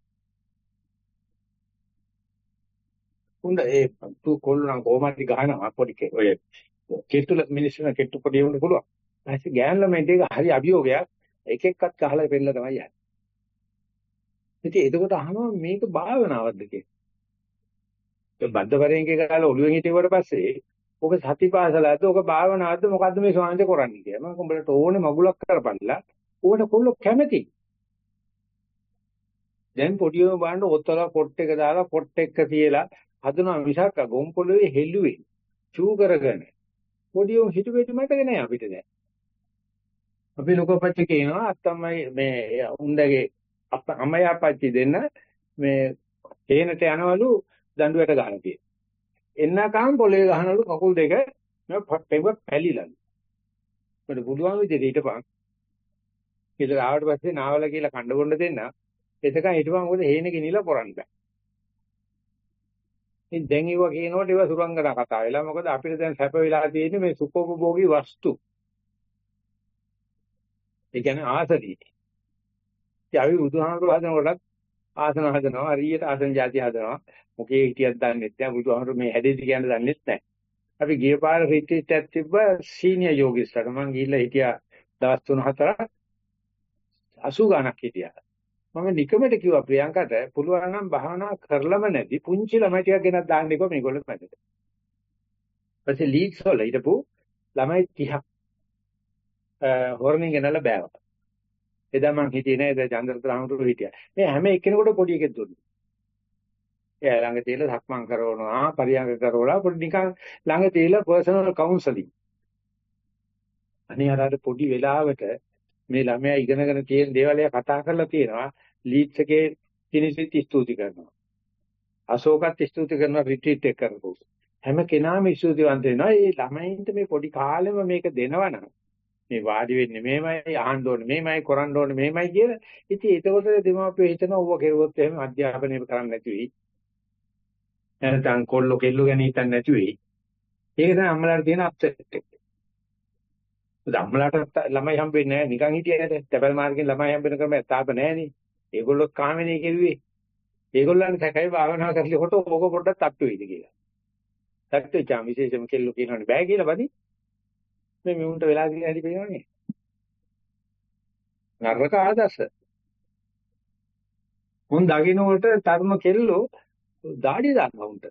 උන්ද ඒ තු කොල්ලන් කොහොම හරි ගහනවා පොඩි ඔය කෙට්ටුල මිනිස්සුන කෙට්ටු පොඩි වුණ පුළුවන්. ඊපස්සේ ගෑන් ළමයින්ට ඒක හරි අභියෝගයක්. එක එක්කත් ගහලා පෙන්නලා තමයි යන්නේ. ඉතින් එතකොට අහනවා මේක භාවනාවක්ද කියලා. ඒ බද්දපරෙන්කේ ගාලා ඔළුවෙන් හිටුවට පස්සේ ඔක සතිපාසලද ඔක භාවනාවක්ද මොකද්ද මේ ස්වාමීන් කරන්නේ කියලා. මම උඹලට ඕනේ මගුලක් කරපන්ලා. ඕකට කොල්ලෝ කැමති. දැන් පොඩියම බලන්න ඔතල පොට් එක දාලා පොට් එක තියලා හදනවා මිසක් ගොම්පොළවේ හෙල්ලුවේ චූ කරගෙන. පොඩියම හිටුවේටි මතක නෑ අපිට දැන්. අපි ලොකපච්ච කියනවා අත්තම්මයි මේ උන්දගේ අප අම්මයි අපච්චි දෙන්න මේ හේනට යනවලු දඬුවට ගහන තියෙන. එන්නකම් පොළේ ගහනලු කකුල් දෙක මේ පෙව පැලිලලු. මට පුළුවන් විදිහට හිටපන්. ඉතින් ආවට පස්සේ නාවල කියලා කණ්ඩ බොන්න දෙන්න. එතකන් හිටපන් මොකද හේන ගිනිලා පොරන්න බෑ. ඉතින් දැන් ඒවා කියනකොට ඒවා සුරංගනා කතා වෙලා මොකද අපිට දැන් සැප වෙලා තියෙන්නේ මේ සුඛෝපභෝගී වස්තු. ඒ කියන්නේ ආසනී. ඉතින් අපි බුදුහාමුදුරුවෝ හදනකොටත් ආසන හදනවා, හරියට ආසන જાති හදනවා. මොකේ හිටියක් දන්නේ නැහැ. බුදුහාමුදුරුවෝ මේ හැදෙදි කියන්න දන්නේ නැහැ. අපි ගිය පාර රිට්‍රීට් එකක් තිබ්බ සීනියර් යෝගිස්ට්ලාට මම ගිහිල්ලා හිටියා දවස් තුන හතරක් අසූ ගණක් හිටියා. මම නිකමට කිව්වා ප්‍රියංකට පුළුවන් නම් භාවනා කරලම නැති පුංචි ළමයි ටිකක් ගෙනත් දාන්න එපා මේගොල්ලෝ මැදට. ඊපස්සේ ලීග්ස් වල හිටපු ළමයි තිහක් හොරණින් ගෙනල්ලා බෑවා. එදා මං හිටියේ නෑ එදා චන්ද්‍රත රාමුතුරු හිටියා. මේ හැම එක්කෙනෙකුට පොඩි එකෙක් දුන්නා. එයා ළඟ තියලා සක්මන් කරවනවා, පරියංග කරවලා පොඩි නිකන් ළඟ තියලා පර්සනල් කවුන්සලින්. අනේ අර පොඩි වෙලාවට මේ ළමයා ඉගෙනගෙන තියෙන දේවල් එයා කතා කරලා තියෙනවා. ලීඩ්ස් එකේ කිනිසිට ස්තුති කරනවා. අශෝකත් ස්තුති කරනවා රිට්‍රීට් එක කරපො. හැම කෙනාම ස්තුතිවන්ත වෙනවා. ඒ ළමයින්ට මේ පොඩි කාලෙම මේක දෙනවනම් මේ වාඩි වෙන්නේ මෙහෙමයි, අහන්න ඕනේ මෙහෙමයි, කරන්න ඕනේ මෙහෙමයි කියලා. ඉතින් ඒකකොට දෙමාපියෝ හිතනවා ඌව කෙරුවොත් එහෙම අධ්‍යාපනය කරන්න නැති වෙයි. නැත්නම් කොල්ලෝ කෙල්ලෝ ගැන හිතන්නේ නැති වෙයි. ඒක තමයි අම්මලාට තියෙන අප්සෙට් එක. අම්මලාට ළමයි හම්බෙන්නේ නැහැ නිකන් හිටියකට. තැපැල් මාර්ගෙන් ළමයි හම්බෙන ක්‍රමය තාප නැහැනේ. ඒගොල්ලෝ කාමනේ කෙරුවේ. ඒගොල්ලන් සැකයි භාවනා කරනකොට ඕක පොඩ්ඩක් තට්ටු වෙයිද කියලා. තට්ටු වෙච්චාම විශේෂම කෙල්ලෝ කියනවනේ බෑ කියලා බදි. මේ මෙවුන්ට වෙලා ගිය හැටි පේනවනේ. නරක ආදර්ශ. උන් දකින්නකොට තරුණ කෙල්ලෝ දාඩිය දානවා උන්ට.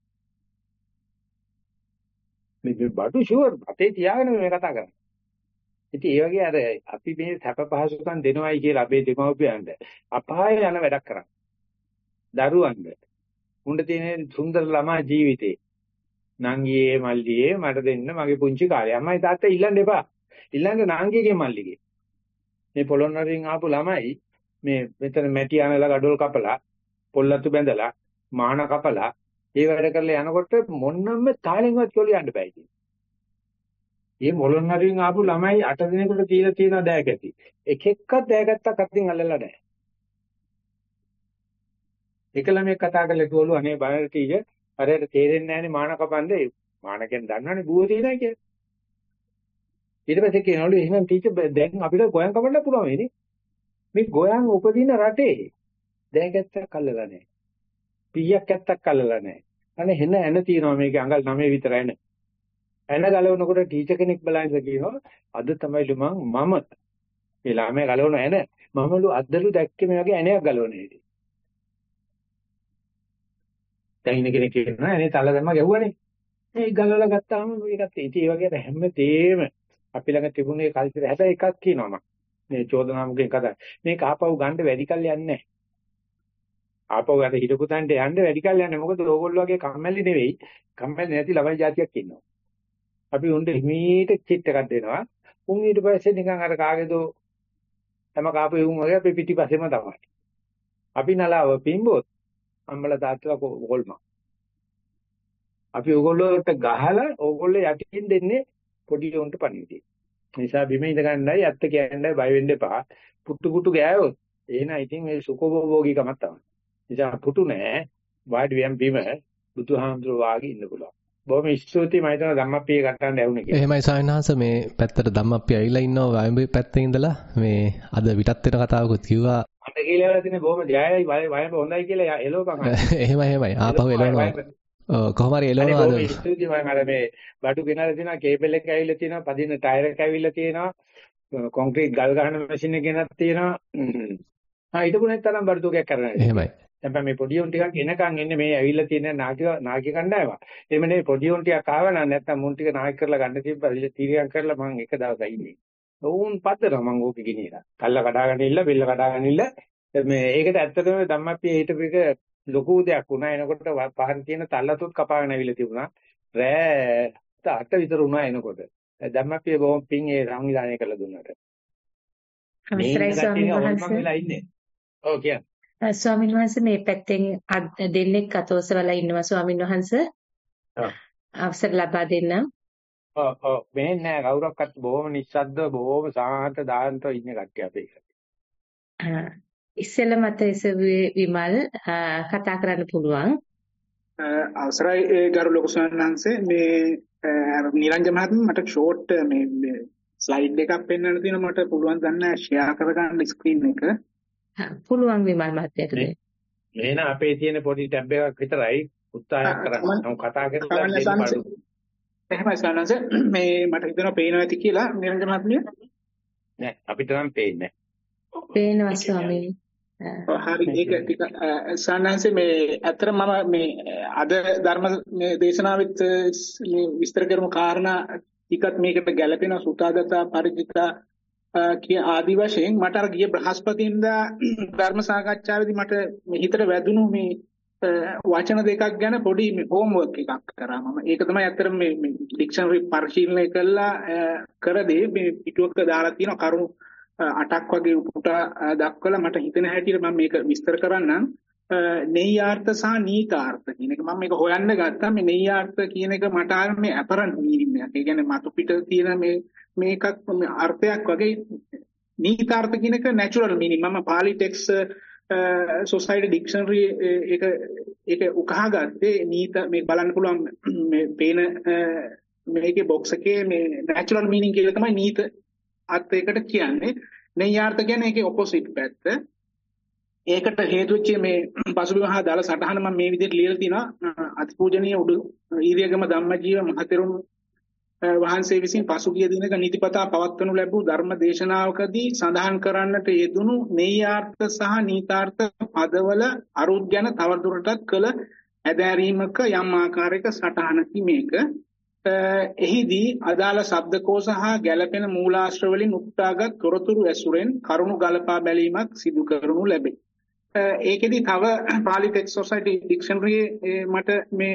මේ බඩු ෂුවර් අතේ තියාගෙන මේ කතා කරන්නේ. ඉතින් ඒ වගේ අර අපි මේ සැප පහසුකම් දෙනවයි කියලා අපේ දෙමව්පියන්ට අපාය යන වැඩක් කරන්නේ. දරුවන්ට උන්ට තියෙන සුන්දර ළමා ජීවිතේ නංගියේ මල්ලියේ මට දෙන්න මගේ පුංචි කාලේ අම්මයි තාත්තා ඉල්ලන්න එපා. ඉල්ලන්න නංගියගේ මල්ලිගේ. මේ පොළොන්නරින් ආපු ළමයි මේ මෙතන මැටි අනලා gadol කපලා පොල්ලතු බැඳලා මාන කපලා ඒ වැඩ කරලා යනකොට මොන්නම්ම තාලෙන්වත් කොළු යන්න බෑ ඉතින්. මේ පොළොන්නරින් ආපු ළමයි අට දිනකට තියලා තියෙන දෑකැටි. එක එක්කක් දෑකැත්තක් අතින් අල්ලලා නැහැ. එක ළමෙක් කතා කරලා කිව්වලු අනේ බාහිර ටීචර් හරියට තේරෙන්නේ නැහනේ මාන කපන්නේ. මාන කියන්නේ දන්නවනේ බුව තියෙනවා කියලා. ඊට පස්සේ කියනවලු එහෙනම් ටීචර් දැන් අපිට ගෝයන් කපන්න පුළුවන් වෙන්නේ. මේ ගෝයන් උපදින රටේ දෑකැත්තක් අල්ලලා නැහැ. පීයක් ඇත්තක් අල්ලලා නැහැ. අනේ හෙන ඇන තියෙනවා මේකේ අඟල් නවය විතර ඇන. ඇන ගලවනකොට ටීචර් කෙනෙක් බලයින්ද කියනවා අද තමයිලු මම මම මේ ළමයා ගලවන ඇන මමලු අද්දලු දැක්කේ මේ වගේ ඇණයක් ගලවන හැටි. දැන් ඉන්න කෙනෙක් කියනවා ඇනේ තල දැම්ම ගැහුවනේ. ඒක ගලවලා ගත්තාම මේකත් ඉතින් ඒ වගේ හැම තේම අපි ළඟ තිබුණේ කල්චර් හැබැයි එකක් කියනවා මම. මේ චෝදනාමුකෙන් කතා. මේක ආපහු ගන්න වැඩි කල් යන්නේ නැහැ. ආපහු අර හිටපු තැනට යන්න වැඩි කල් යන්නේ. මොකද ඕගොල්ලෝ වගේ කම්මැලි නෙවෙයි. කම්මැලි නැති ළමයි జాතියක් ඉන්නවා. අපි උන්ට හිමීට චිට් එකක් දෙනවා. උන් ඊට පස්සේ නිකන් අර කාගේදෝ හැම කාපු උන් වගේ අපි පිටිපස්සෙම තමයි. අපි නලාව පිම්බොත් අම්මලා තාත්තලා කොල්ම. අපි ඕගොල්ලෝට ගහලා ඕගොල්ලෝ යටින් දෙන්නේ පොඩි උන්ට පණිවිඩය. නිසා බිම ඉඳ ගන්නයි ඇත්ත කියන්නේ බය වෙන්න එපා. පුට්ටු පුට්ටු ගෑවොත් එහෙනම් ඉතින් මේ සුඛෝපභෝගීකමක් තමයි. නිසා පුටු නෑ වාඩි වෙම් බිම බුදුහාමුදුරුවෝ වාගේ ඉන්න පුළුවන්. බොහොම ස්තුතියි මම හිතනවා ධම්මප්පිය කටහඬ ඇහුනේ කියලා. එහෙමයි සායනහස මේ පැත්තට ධම්මප්පිය ඇවිල්ලා ඉන්නවා වයඹේ පැත්තේ ඉඳලා මේ අද විටත් වෙන කතාවකුත් කිව්වා. මට කියලා තියෙන බොහොම ජයයි වයඹ හොඳයි කියලා එළවපන්. එහෙමයි එහෙමයි ආපහු එළවනවා. ඔව් කොහොම හරි එළවනවා. බොහොම ස්තුතියි මම අර මේ බඩු ගෙනල්ලා තියෙනවා කේබල් එක ඇවිල්ලා තියෙනවා පදින ටයර් එක ඇවිල්ලා තියෙනවා කොන්ක්‍රීට් ගල් ගහන මැෂින් එක ගෙනත් තියෙනවා. ආ ඊටපුණෙත් තරම් බඩු තුකයක් කරනවා. එහෙමයි. දැන් මේ පොඩි උන් ටිකක් එනකන් එන්නේ මේ ඇවිල්ලා තියෙන නාට්‍ය නාට්‍ය කණ්ඩායම. එහෙම නෙවෙයි පොඩි උන් ටිකක් ආව නම් නැත්තම් මුන් ටික නාට්‍ය කරලා ගන්න තිබ්බා තීරියම් කරලා මම එක දවසක් ඉන්නේ. උන් පදනවා මම ඕක ගෙනියලා. කල්ල කඩාගෙන ඉල්ල බෙල්ල කඩාගෙන ඉල්ල මේ ඒකට ඇත්තටම ධම්මප්පිය හිටපු එක ලොකු දෙයක් වුණා. එනකොට පහන් තියෙන තල්ලතුත් කපාගෙන ඇවිල්ලා තිබුණා. රෑ අට විතර වුණා එනකොට. ධම්මප්පිය බොහොම පිං ඒ සංවිධානය කරලා දුන්නාට. අවසරයි ස්වාමීන් වහන්සේ. ඔව් කියන්න. ස්වාමීන් වහන්සේ මේ පැත්තෙන් දෙන්නෙක් අතෝසවලා ඉන්නවා ස්වාමීන් වහන්සේ. ඔව්. අවසර ලබා දෙන්න. ඔව් ඔව් මේ නෑ කවුරක්වත් බොහොම නිස්සද්ද බොහොම සාහන්ත දාහන්ත ඉන්න කට්ටිය අපේ එකට. ඉස්සෙල්ල මත එසවුවේ විමල් කතා කරන්න පුළුවන්. අවසරයි ගරු ලොකු ස්වාමීන් වහන්සේ මේ නිරංජන මහත්මයා මට ෂෝට් මේ ස්ලයිඩ් එකක් පෙන්වන්න තියෙනවා මට පුළුවන් දන්න ෂෙයා කරගන්න ස්ක්‍රීන් එක. පුළුවන් විමල් මහත්තයාට දෙන්න. මේන අපේ තියෙන පොඩි ටැබ් එකක් විතරයි උත්සාහයක් කරන්න. මම කතා කරලා දෙන්න බඩු. එහෙමයි සනස මේ මට හිතෙනවා පේනවා ඇති කියලා නිරංජන මහත්මිය. නෑ අපිට නම් පේන්නේ නෑ. පේනවා ස්වාමීනි. හරි ඒක ටික සනස මේ අතර මම මේ අද ධර්ම දේශනාවෙත් විස්තර කරමු කාරණා ටිකත් මේකට ගැළපෙන සුතාදතා පරිචිතා කිය ආදි වශයෙන් මට අර ගිය බ්‍රහස්පතින්දා ධර්ම සාකච්ඡාවේදී මට හිතට වැදුණු මේ වචන දෙකක් ගැන පොඩි හෝම්වර්ක් එකක් කරා මම. ඒක තමයි අත්‍තරම මේ ඩික්ෂනරි පරිශීලනය කළා කරදී මේ පිටුවක දාලා තියෙන කරුණු අටක් වගේ උපුටා දක්වලා මට හිතෙන හැටියට මම මේක විස්තර කරන්නම්. නෙය්‍යාර්ථ සහ නීතාර්ථ කියන එක මම මේක හොයන්න ගත්තා. මේ නෙය්‍යාර්ථ කියන එක මට ආවේ මේ අපරන්ට් මීනින් එකක්. ඒ කියන්නේ මතු පිට තියෙන මේ මේකක් අර්ථයක් වගේ. නීතාර්ථ කියන එක නැචරල් මීනින්. මම පාලි ටෙක්ස්ට් සොසයිටි ඩික්ෂනරි එක ඒක උකහා ගත්තේ නීත මේ බලන්න පුළුවන් මේ පේන මේකේ බොක්ස් එකේ මේ නැචරල් මීනින් කියලා තමයි නීත අර්ථයකට කියන්නේ. නෙය්‍යාර්ථ කියන්නේ ඒකේ ඔපොසිට් පැත්ත. ඒකට හේතු වෙච්ච මේ පසුබිම හා දාලා සටහන මම මේ විදිහට ලියලා තිනවා. අතිපූජනීය උඩු ඊරියගම ධම්මජීව මහතෙරුන් වහන්සේ විසින් පසුගිය දිනක නිතිපතා පවත්වනු ලැබූ ධර්ම දේශනාවකදී සඳහන් කරන්නට යෙදුණු නෙය්‍යාර්ථ සහ නීතාර්ථ පදවල අරුත් ගැන තවදුරටත් කළ ඇදහැරීමක යම් ආකාරයක සටහනකි මේක. එහිදී අදාළ ශබ්දකෝෂ හා ගැළපෙන මූලාශ්‍ර වලින් උපුටාගත් තොරතුරු ඇසුරෙන් කරුණු ගලපා බැලීමක් සිදු කරනු ලැබේ. ඒකෙදි තව පාලි ටෙක්ස්ට් සොසයිටි ඩික්ෂනරියේ මට මේ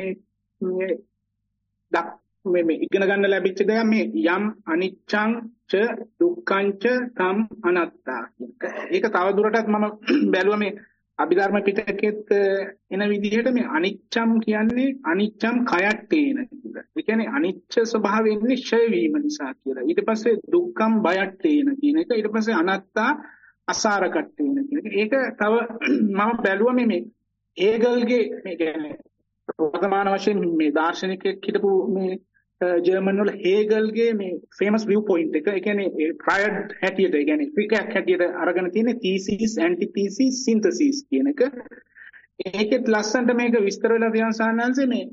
මේ මේ ඉගෙන ගන්න ලැබිච්ච දේ මේ යම් අනිච්ඡං ච දුක්ඛං ච තම් අනාත්තා. ඒක තව දුරටත් මම බැලුවා මේ අභිධර්ම පිටකෙත් එන විදිහට මේ අනිච්ඡම් කියන්නේ අනිච්ඡම් කයට්ටේන කියලා. ඒ කියන්නේ අනිච්ච ස්වභාවයෙන් ක්ෂය වීම නිසා කියලා. ඊට පස්සේ දුක්ඛම් බයට්ටේන කියන එක. ඊට පස්සේ අනාත්තා අසාරකට්ටේන කියන එක. ඒක තව මම බැලුවා මේ මේ හේගල්ගේ මේ කියන්නේ වර්තමාන වශයෙන් මේ දාර්ශනිකයෙක් හිටපු මේ ජර්මන් වල හේගල්ගේ මේ ෆේමස් view point එක. ඒ කියන්නේ ට්‍රයඩ් හැටියට ඒ කියන්නේ ක්‍රිකට් හැටියට අරගෙන තියෙන thesis antithesis synthesis කියන එක. ඒකෙත් ලස්සනට මේක විස්තර වෙලා තියෙන සාහනංශේ මේ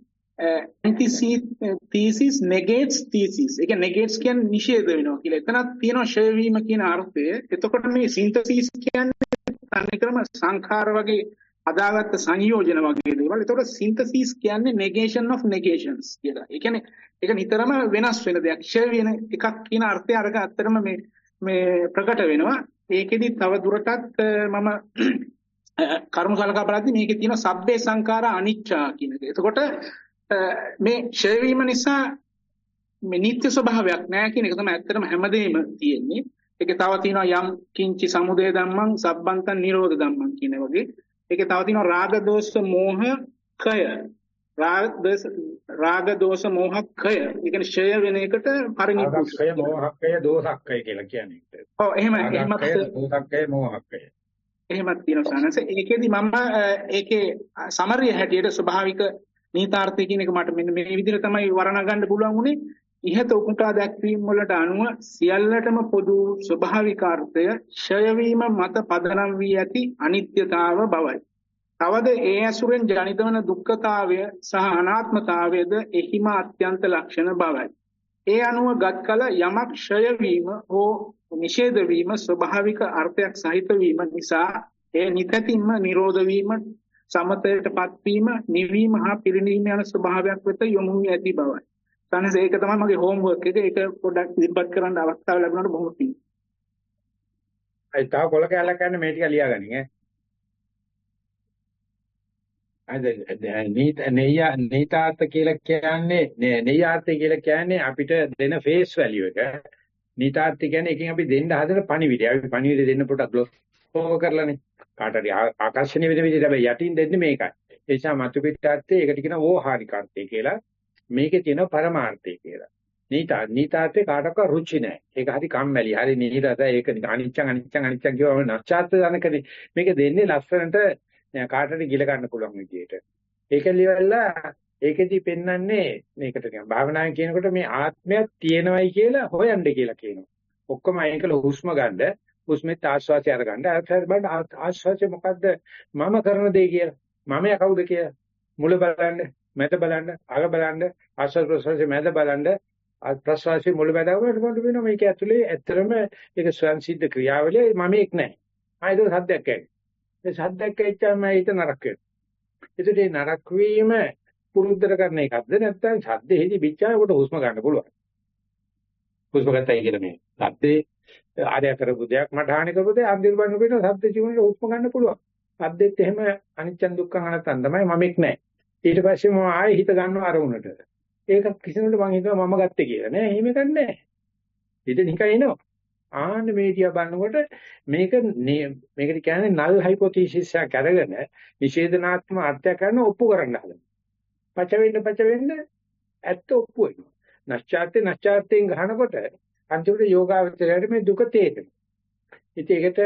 antithesis negates thesis. ඒ කියන්නේ negates කියන්නේ නිෂේධ වෙනවා කියලා. එතනක් තියෙනවා ෂය වීම කියන අර්ථය. එතකොට මේ synthesis කියන්නේ තනිකරම සංඛාර වගේ අදාගත්ත සංයෝජන වගේ දේවල්. ඒතකොට synthesis කියන්නේ negation of negations කියලා. ඒ කියන්නේ ඒක නිතරම වෙනස් වෙන දෙයක්. ක්ෂය වෙන එකක් කියන අර්ථය අරග අත්‍තරම මේ මේ ප්‍රකට වෙනවා. ඒකෙදි තව දුරටත් මම කර්ම සලකා බලද්දී මේකේ තියෙන සබ්බේ සංඛාරා අනිච්චා කියන එක. එතකොට මේ ක්ෂය වීම නිසා මේ නිත්‍ය ස්වභාවයක් නැහැ කියන එක තමයි ඇත්තටම හැමදේම තියෙන්නේ. ඒකේ තව තියෙනවා යම් කිංචි සමුදය ධම්මං සබ්බන්තං නිරෝධ ධම්මං කියන වගේ. ඒකේ තව තියෙනවා රාග දෝෂ මෝහ කය. රාග දෝෂ රාග දෝෂ මෝහ කය. ඒ කියන්නේ ෂය වෙන එකට පරිණිපුෂ්කය මෝහක්කය දෝසක්කය කියලා කියන්නේ. ඔව් එහෙම එහෙමත් දෝසක්කය මෝහක්කය. එහෙමත් තියෙනවා සානස. ඒකෙදි මම ඒකේ සමරිය හැටියට ස්වභාවික නීතාර්ථය කියන එක මට මෙන්න මේ විදිහට තමයි වර්ණනා ගන්න පුළුවන් උනේ. ඉහත උපුටා දැක්වීම වලට අනුව සියල්ලටම පොදු ස්වභාවික අර්ථය ක්ෂය වීම මත පදනම් වී ඇති අනිත්‍යතාව බවයි. තවද ඒ ඇසුරෙන් ජනිත වන දුක්ඛතාවය සහ අනාත්මතාවයද එහිම අත්‍යන්ත ලක්ෂණ බවයි. ඒ අනුව ගත් කල යමක් ක්ෂය වීම හෝ නිෂේධ වීම ස්වභාවික අර්ථයක් සහිත වීම නිසා ඒ නිතැතින්ම නිරෝධ වීම සමතයටපත් වීම නිවීම හා පිරිනීම යන ස්වභාවයක් වෙත යොමු වී ඇති බවයි. සනස ඒක තමයි මගේ හෝම්වර්ක් එක. ඒක පොඩ්ඩක් ඉදිරිපත් කරන්න අවස්ථාව ලැබුණාට බොහොම පිං. අයි තාම කොල කැලක් ගන්න මේ ටික ලියාගනින් ඈ. අද නීත නෙය නීතාර්ථ කියලා කියන්නේ නෙයාර්ථය කියලා කියන්නේ අපිට දෙන ෆේස් වැලියු එක. නීතාර්ථය කියන්නේ එකකින් අපි දෙන්න හදන පණිවිඩය. අපි පණිවිඩය දෙන්න පොඩක් ග්ලොස් ඕවර් කරලානේ. කාට හරි ආකර්ෂණීය වෙන විදිහට හැබැයි යටින් දෙන්නේ මේකයි. ඒ නිසා මතු පිටාර්ථය ඒකට කියන ඕහාරිකාර්ථය කියලා. මේකේ තියෙන පරමාර්ථය කියලා. නීතා නීතාර්ථේ කාටවත් රුචි නැහැ. ඒක හරි කම්මැලි. හරි නිහිරත. ඒක අනිච්චං අනිච්චං අනිච්චං කියවම නැස්චාත් දනකනේ. මේක දෙන්නේ ලස්සනට කාටට ගිල ගන්න පුළුවන් විදියට. ඒක ලියවලා ඒකෙදි පෙන්වන්නේ මේකට කියන භාවනාවෙන් කියනකොට මේ ආත්මයක් තියෙනවයි කියලා හොයන්න කියලා කියනවා. ඔක්කොම අයින් කළ හුස්ම ගන්න, හුස්මෙත් ආශ්වාසය අරගන්න. ආශ්වාසය බලන්න ආශ්වාසය මොකද්ද? මම කරන දේ කියලා. මම කවුද කියලා. මුල බලන්න, මැද බලන්න, අග බලන්න, ආශ්වාස ප්‍රශ්වාසයේ මැද බලන්න, ප්‍රශ්වාසයේ මුල බැලුවාට මොකද වෙනවා? මේක ඇතුලේ ඇත්තටම ඒක ස්වයන් සිද්ධ ක්‍රියාවලිය මම එක් නැහැ. ආයෙත් සද්දයක් ඇයි. ඒ සද්දයක් ඇච්චාම ඒක නරක වෙනවා. ඒකට මේ නරක වීම පුරුද්දට කරන එකක්ද නැත්නම් සද්දෙහිදී පිටචායකට හුස්ම ගන්න පුළුවන්. හුස්ම ගන්නයි කියන මේ සද්දේ ආර්ය කරපු දෙයක් මට හානි කරපු දෙයක් අන්තිම බන්න වෙන සද්ද ජීවනට හුස්ම ගන්න පුළුවන්. සද්දෙත් එහෙම අනිච්චන් දුක්ඛං අනත්තං තමයි මම එක් නැහැ. ඊට පස්සේ මම ආයෙ හිත ගන්නවා අරමුණට. ඒක කිසිනෙකුට මං හිතුවා මම ගත්තේ කියලා නෑ. එහෙම එකක් නෑ. හිත නිකන් එනවා. ආන්න මේ දිහා බලනකොට මේක මේකට කියන්නේ null hypothesis එකක් අරගෙන නිෂේධනාත්මක අර්ථයක් ගන්න ඔප්පු කරන්න හදනවා. පච වෙන්න පච වෙන්න ඇත්ත ඔප්පු වෙනවා. නැස්චාර්තේ නැස්චාර්තෙන් ගහනකොට අන්තිමට යෝගාවචරයට මේ දුක තේරෙනවා. ඉතින් ඒකට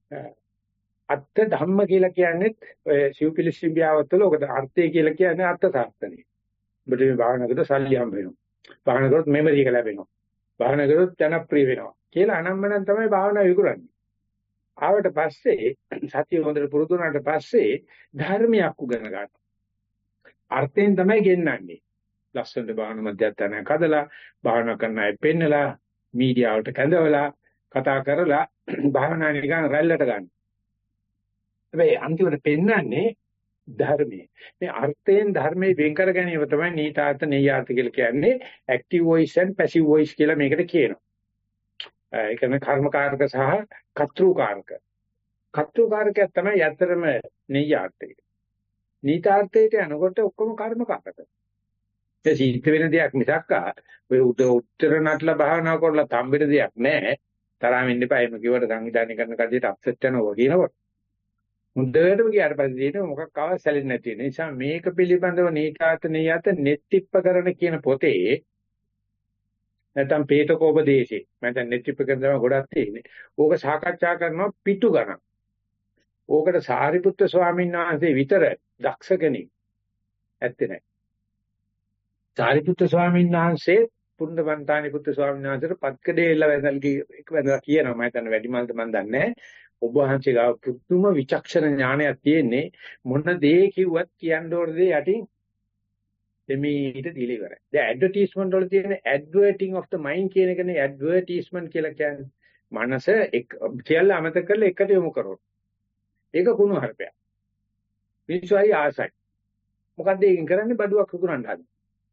අර්ථ ධම්ම කියලා කියන්නේ ඔය සිව්පිලිසිම්බියාවතල ඔකට අර්ථය කියලා කියන්නේ අර්ථ සාස්ත්‍රණය. ඔබට මේ භාවනා කරද්දී සල්ලි හම්බ වෙනවා. භාවනා කරොත් මෙමරි එක ලැබෙනවා. භාවනා කරොත් ජනප්‍රිය වෙනවා. කියලා අනම්මනම් තමයි භාවනා විකුණන්නේ. ආවට පස්සේ සතිය හොඳට පුරුදු වුණාට පස්සේ ධර්මයක් උගන ගන්න. අර්ථයෙන් තමයි ගෙන්නන්නේ. ලස්සනට භාවනා මධ්‍යස්ථානයක් හදලා භාවනා කරන අය පෙන්නලා මීඩියාවට කැඳවලා කතා කරලා භාවනා නිකන් රැල්ලට ගන්න. හැබැයි අන්තිමට පෙන්නන්නේ ධර්මයේ. මේ අර්ථයෙන් ධර්මයේ වෙන් කර ගැනීම තමයි නීතාර්ථ නෙයාර්ථ කියලා කියන්නේ. Active voice and passive voice කියලා මේකට කියනවා. ඒ කියන්නේ කර්මකාරක සහ කර්තෘකාරක. කර්තෘකාරකයක් තමයි යතරම නෙයාර්ථය. නීතාර්ථයට යනකොට ඔක්කොම කර්මකාරක. ඒ සිද්ධ වෙන දෙයක් මිසක් ඔය උත්තර නටලා භාවනා කරලා තම්බෙන දෙයක් නෑ. තරහින් ඉන්න එපා. එහෙම කිව්වට සංවිධානය කරන කඩේට අප්සෙට් වෙනවා කියනකොට. මුද්දේටම ගියාට පස්සේ දෙන මොකක් ආව සැලෙන්නේ නැති වෙන නිසා මේක පිළිබඳව නීතාර්ථ නෙයාර්ථ නෙත්තිප්පකරණ කියන පොතේ නැත්නම් පේතකෝපදේශේ මම දැන් නෙත්තිප්පකරණ තමයි ගොඩක් තියෙන්නේ. ඕක සාකච්ඡා කරනවා පිටු ගණන්. ඕකට සාරිපුත්‍ර ස්වාමීන් වහන්සේ විතර දක්ෂ කෙනෙක් ඇත්තේ නැහැ. සාරිපුත්‍ර ස්වාමීන් වහන්සේ පුණ්ඩවන්තානි පුත්‍ර ස්වාමීන් වහන්සේට පත්කඩේ එල්ල වැඳල්ගී එක වැඳලා කියනවා මම හිතන්නේ වැඩිමල්ද මන් දන්නේ නැහැ. ඔබ වහන්සේ ගාව පුදුම විචක්ෂණ ඥානයක් තියෙන්නේ මොන දේ කිව්වත් කියන්න ඕන දේ යටින් දෙමීට දීලා ඉවරයි. දැන් ඇඩ්වර්ටයිස්මන්ට් වල තියෙන ඇඩ්වර්ටිං of the mind කියන එකනේ ඇඩ්වර්ටයිස්මන්ට් කියලා කියන්නේ. මනස එක කියලා අමතක කරලා එකට යොමු කරනවා. ඒක කුණු හර්පයක්. මිනිස්සුයි ආසයි. මොකද්ද ඒකෙන් කරන්නේ බඩුවක් විකුණන්න හදන.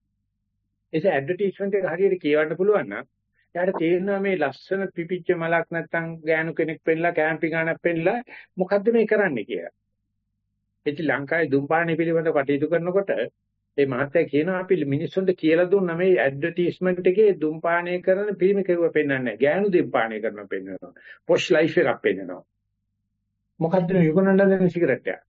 ඒක ඇඩ්වර්ටයිස්මන්ට් එක හරියට කියවන්න පුළුවන් නම් එයාට තේරෙනවා මේ ලස්සන පිපිච්ච මලක් නැත්තම් ගෑනු කෙනෙක් පෙන්නලා කැම්පින් ගානක් පෙන්නලා මොකද්ද මේ කරන්නේ කියලා. ඉතින් ලංකාවේ දුම්පානේ පිළිබඳව කටයුතු කරනකොට මේ මහත්තයා කියනවා අපි මිනිස්සුන්ට කියලා දුන්නා මේ ඇඩ්වර්ටයිස්මන්ට් එකේ දුම්පානේ කරන පිරිමි කෙරුව පෙන්නන්නේ නැහැ. ගෑනු දුම්පානේ කරනවා පෙන්නනවා. පොෂ් ලයිෆ් එකක් පෙන්නනවා. මොකද්ද මේ විකුණන්න දෙන සිගරට් එක?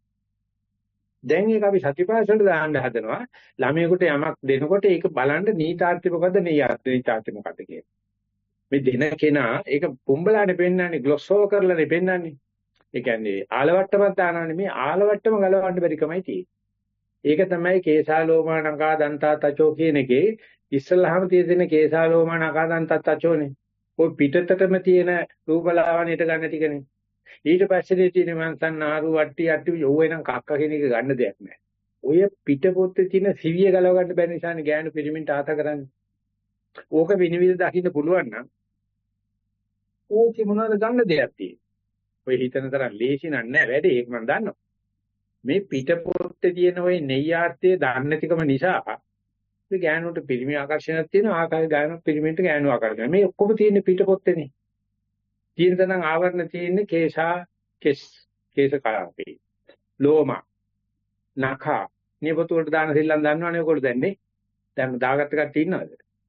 දැන් ඒක අපි සතිපාසලට දාන්න හදනවා. ළමයෙකුට යමක් දෙනකොට ඒක බලන්න නීතාර්ථය මොකද්ද නෙයාර්ථය නීතාර්ථය මොකද්ද කියලා. මේ දෙන කෙනා ඒක පුම්බලානේ පෙන්නන්නේ ග්ලොස් ඕවර් කරලානේ පෙන්නන්නේ. ඒ කියන්නේ ආලවට්ටමක් දානවනේ මේ ආලවට්ටම ගලවන්න බැරි කමයි තියෙන්නේ. ඒක තමයි කේසාලෝමා නකා දන්තා තචෝ කියන එකේ ඉස්සල්ලාම තියෙන කේසාලෝමා නකා දන්තා තචෝනේ. ඔය පිටතටම තියෙන රූපලාවන්‍යයට ගන්න ටිකනේ. ඊට පස්සේ තියෙන මන්සන් නාරු වට්ටි අට්ටි යෝවේ නම් කක්ක කියන එක ගන්න දෙයක් නැහැ. ඔය පිටපොත්තේ තියෙන සිවිය ගලව ගන්න බැරි නිසානේ ගෑනු පිරිමින්ට ආත කරන්නේ. ඕක විනිවිද දකින්න පුළුවන් නම් ඕකේ මොනවද ගන්න දෙයක් තියෙන්නේ. ඔය හිතන තරම් ලේසි නෑ වැඩේ ඒක මම දන්නවා. මේ පිටපොත්තේ තියෙන ওই නෙయ్యාර්ථයේ දන්නේ නැතිකම නිසා මේ ගෑනුන්ට පිරිමි ආකර්ෂණයක් තියෙනවා ආකාරي ගෑනු පිරිමින්ට ගෑනු ආකර්ෂණය. මේ ඔක්කොම තියෙන්නේ පිටපොත්තේනේ. තියෙන තනං ආවරණ තියෙන්නේ කේශා කෙස් කේශ කාපේ ලෝම නඛා නියපොතු වලට දාන සෙල්ලම් දන්නවනේ ඔයගොල්ලෝ දැන්නේ දැන් දාගත්ත කට්ටිය ඉන්නවද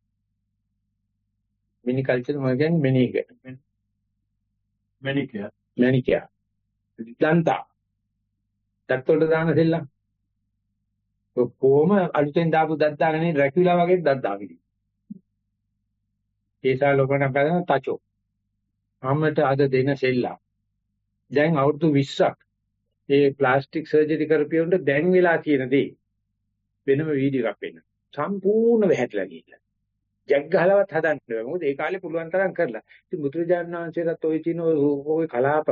මිනි කල්චර් මොකද කියන්නේ මිනික මැනිකියා මැනිකියා දන්තා දත් වලට දාන සෙල්ලම් ඔක්කොම අලුතෙන් දාපු දත් දාගන්නේ රැකියුලා වගේ දත් දාගෙන කේශා ලෝම නඛා තචෝ අම්මට අද දෙන සෙල්ලම් දැන් අවුරුදු විස්සක් ඒ ප්ලාස්ටික් සර්ජරි කරපියුන්ට දැන් වෙලා තියෙන දේ වෙනම වීඩියෝ එකක් වෙන්න සම්පූර්ණ වැහැట్లా ගිහිල්ලා ජග් ගහලවත් හදන්න බෑ මොකද ඒ කාලේ පුළුවන් තරම් කරලා ඉතින් බුදුරජාණන් වහන්සේලාත් ওই තියෙන ওই කලාප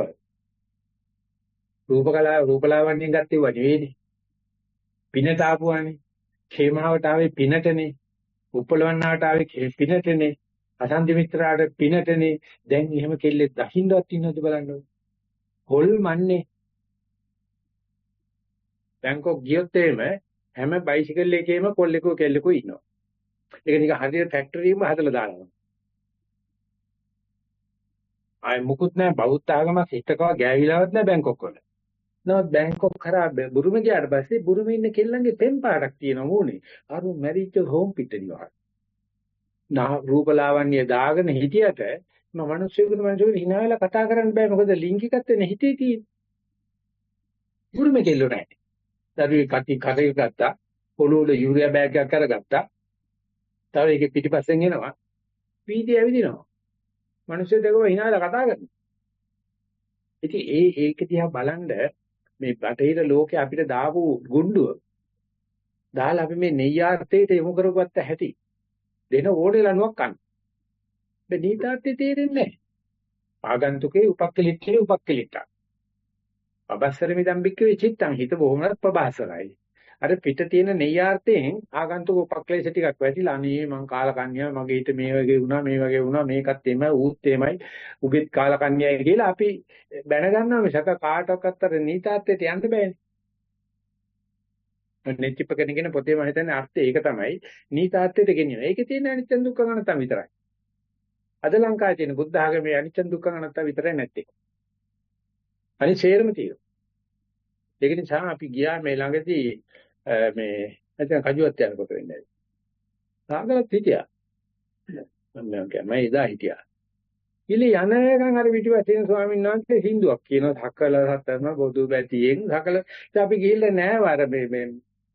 රූප කලාව රූපලාවන්‍යයෙන් ගත්තේ වණිවේනේ පිනට ආපුවානේ ඛේමාවට ආවේ පිනටනේ උපලවන්නාට ආවේ පිනටනේ අසන්ති මිත්‍රාට පිනටනේ දැන් එහෙම කෙල්ලෙක් දකින්නවත් ඉන්නවද බලන්න. හොල් මන්නේ. බැංකොක් ගියොත් එහෙම හැම බයිසිකල් එකේම කොල්ලෙකෝ කෙල්ලෙකෝ ඉන්නවා. ඒක නිකන් හරියට ෆැක්ටරි එකම හදලා දානවා. ආයි මුකුත් නැහැ බෞද්ධ ආගමක් හිටකව ගෑවිලාවත් නැහැ බැංකොක් වල. නමුත් බැංකොක් කරා බුරුම ගියාට පස්සේ බුරුමේ ඉන්න කෙල්ලන්ගේ පෙම් පාටක් තියෙනවා මූණේ. අර මැරිච්ච හෝම් පිටේ වහන. රූපලාවන්‍ය දාගෙන හිටියට මම මිනිස්සුන්ට මිනිස්සුන්ට hina වෙලා කතා කරන්න බෑ මොකද ලිංගිකත්වනේ හිතේ තියෙන්නේ. මුරුමේ කෙල්ලෝ නැහැ. දරුවේ කටි කරේ ගත්තා. පොළොවල යූරියා බෑග් එකක් අරගත්තා. තව ඒකේ පිටිපස්සෙන් එනවා. වීදියේ ඇවිදිනවා. මිනිස්සු දෙකම hina වෙලා කතා කරනවා. ඉතින් ඒ ඒක දිහා බලනද මේ බටහිර ලෝකේ අපිට දාපු ගුණ්ඩුව දාලා අපි මේ නෙయ్యాර්ථයට යොමු කරගත්ත හැටි දෙන ඕනේ ලණුවක් ගන්න. මේ නීතාර්ථය තේරෙන්නේ නැහැ. ආගන්තුකේ උපක්කලිටේ උපක්කලිටා. අබස්සරමි දම්බික්කේ චිත්තං හිත බොහොමවත් ප්‍රබාසරයි. අර පිට තියෙන නෙయ్యాර්ථයෙන් ආගන්තුක උපක්ලේශ ටිකක් වැටිලා අනේ මං කාලකන්‍යා මගේ හිත මේ වගේ වුණා මේ වගේ වුණා මේකත් එමය ඌත් එමය උගෙත් කාලකන්‍යායි කියලා අපි බැන ගන්නවා මිසක කාටවත් අර නීතාර්ථයට යන්න බෑනේ. නෙච්චිපකගෙන පොතේ මම හිතන්නේ අර්ථය ඒක තමයි නීතාර්ථයට ගෙනියන. ඒකේ තියෙන අනිත්‍ය දුක්ඛ අනත්තම් විතරයි. අද ලංකාවේ තියෙන බුද්ධ ආගමේ අනිත්‍ය දුක්ඛ අනත්තම් විතරයි නැත්තේ. අනිත් සේරම තියෙනවා. ඒක නිසා අපි ගියා මේ ළඟදී මේ නැත්නම් කජුවත් යනකොට වෙන්නේ. සාගරත් හිටියා. මම කියන්නේ මම එදා හිටියා. ඉලි යනකම් අර පිටිපස්සේ ස්වාමීන් වහන්සේ හින්දුවක් කියනවා සකල සතරම බොදු බැතියෙන් සකල ඉතින් අපි ගිහිල්ලා නෑ වර මේ මේ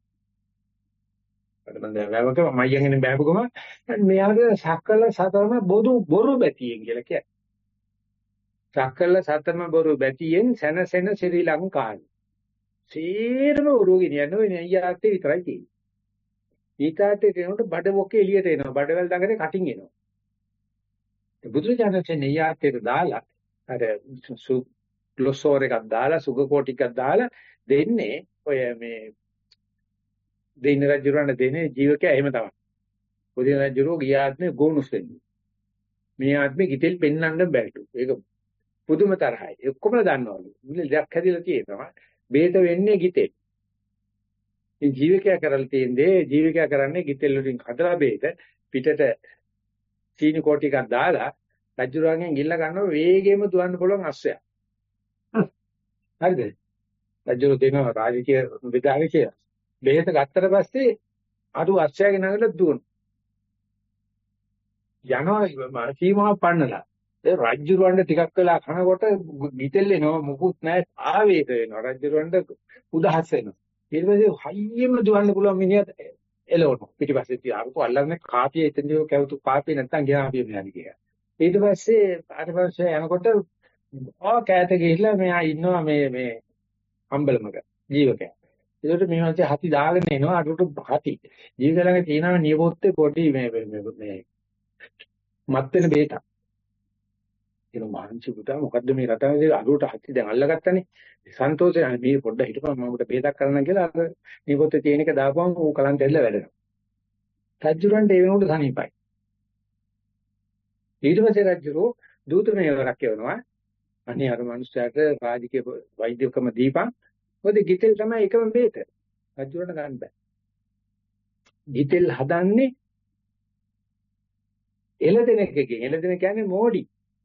මම දැන් වැවක මයියන්ගෙන බෑපුවම මෙයාගේ සකල සතරම බොදු බොරු බැතියෙන් කියලා කියයි. සකල සතරම බොරු බැතියෙන් සනසෙන ශ්‍රී ලංකාවේ. සීරම උරුගින යනවා නෙయ్యాර්ථේ විතරයි තියෙන්නේ. ඊතාර්ථේ කියනකොට බඩ මොකේ එළියට එනවා. බඩවැල් දඟනේ කටින් එනවා. බුදුරජාණන්සේ නෙయ్యాර්ථයට දාලා අර සු ග්ලොසෝර එකක් දාලා සුග කෝටි එකක් දාලා දෙන්නේ ඔය මේ දෙින රජුරණ දෙන්නේ ජීවකයා එහෙම තමයි. පොඩි රජුරෝ ගිය ආත්මේ ගෝනුස් වෙන්නේ. මේ ආත්මේ කිතෙල් පෙන්වන්න බැරිලු. ඒක පුදුම තරහයි. ඔක්කොම දන්නවලු. මුල දෙයක් හැදිලා තියෙනවා. බේත වෙන්නේ ගිතෙල්. මේ ජීවකයා කරලා තියෙන්නේ ජීවකයා කරන්නේ ගිතෙල් වලින් හදලා බේත පිටට සීනි කෝටි එකක් දාලා රජුරන්ගෙන් ගිල්ල ගන්නවා වේගෙම දුවන්න පුළුවන් අස්සයක්. හරිද? රජුර දෙනවා රාජකීය විදාරිකය. බෙහෙත ගත්තට පස්සේ අරු අස්සයගෙන නගලා දුවන. යනවා සීමාව පන්නලා. ඒ රජුරවන්න ටිකක් වෙලා කනකොට ගිතෙල් එනවා මොකුත් නැහැ ආවේග වෙනවා. රජුරවන්න උදහස් වෙනවා. ඊට පස්සේ හයියෙම දුවන්න පුළුවන් මිනිහත් එළවනවා. පිටිපස්සේ තියාපු අල්ලන්නේ කාපිය එතනදී කැවුතු කාපිය නැත්තම් ගියා අපි මෙහාට ගියා. ඊට පස්සේ ඊට පස්සේ යනකොට ආ කෑත ගිහිල්ලා මෙයා ඉන්නවා මේ මේ අම්බලමක ජීවකයා. ඒකට මේ වගේ හති දාගෙන එනවා අරකට හති. ජීවිත ළඟ තියෙනවා නියපොත්තේ පොඩි මේ මේ මේ මත් වෙන බේතක්. ඒක මාංශි පුතා මොකද්ද මේ රටාවේ අරකට හති දැන් අල්ලගත්තනේ. සන්තෝෂයි මේ පොඩ්ඩ හිටපන් මම උඩ බේතක් කරන්න කියලා අර නියපොත්තේ තියෙන එක දාපුවම ඌ කලන්ත ඇදලා වැඩනවා. රජුරන්ට ඒ වෙනකොට සනීපයි. ඊට පස්සේ රජුරෝ දූත මේවරක් කියනවා. අනේ අර මිනිස්යාට රාජකීය වෛද්‍යකම දීපන්. මොකද ගිතෙල් තමයි එකම බේත. රජුරන්ට ගන්න බෑ. ගිතෙල් හදන්නේ එළදෙනෙක්ගෙන්. එළදෙන කියන්නේ මෝඩි.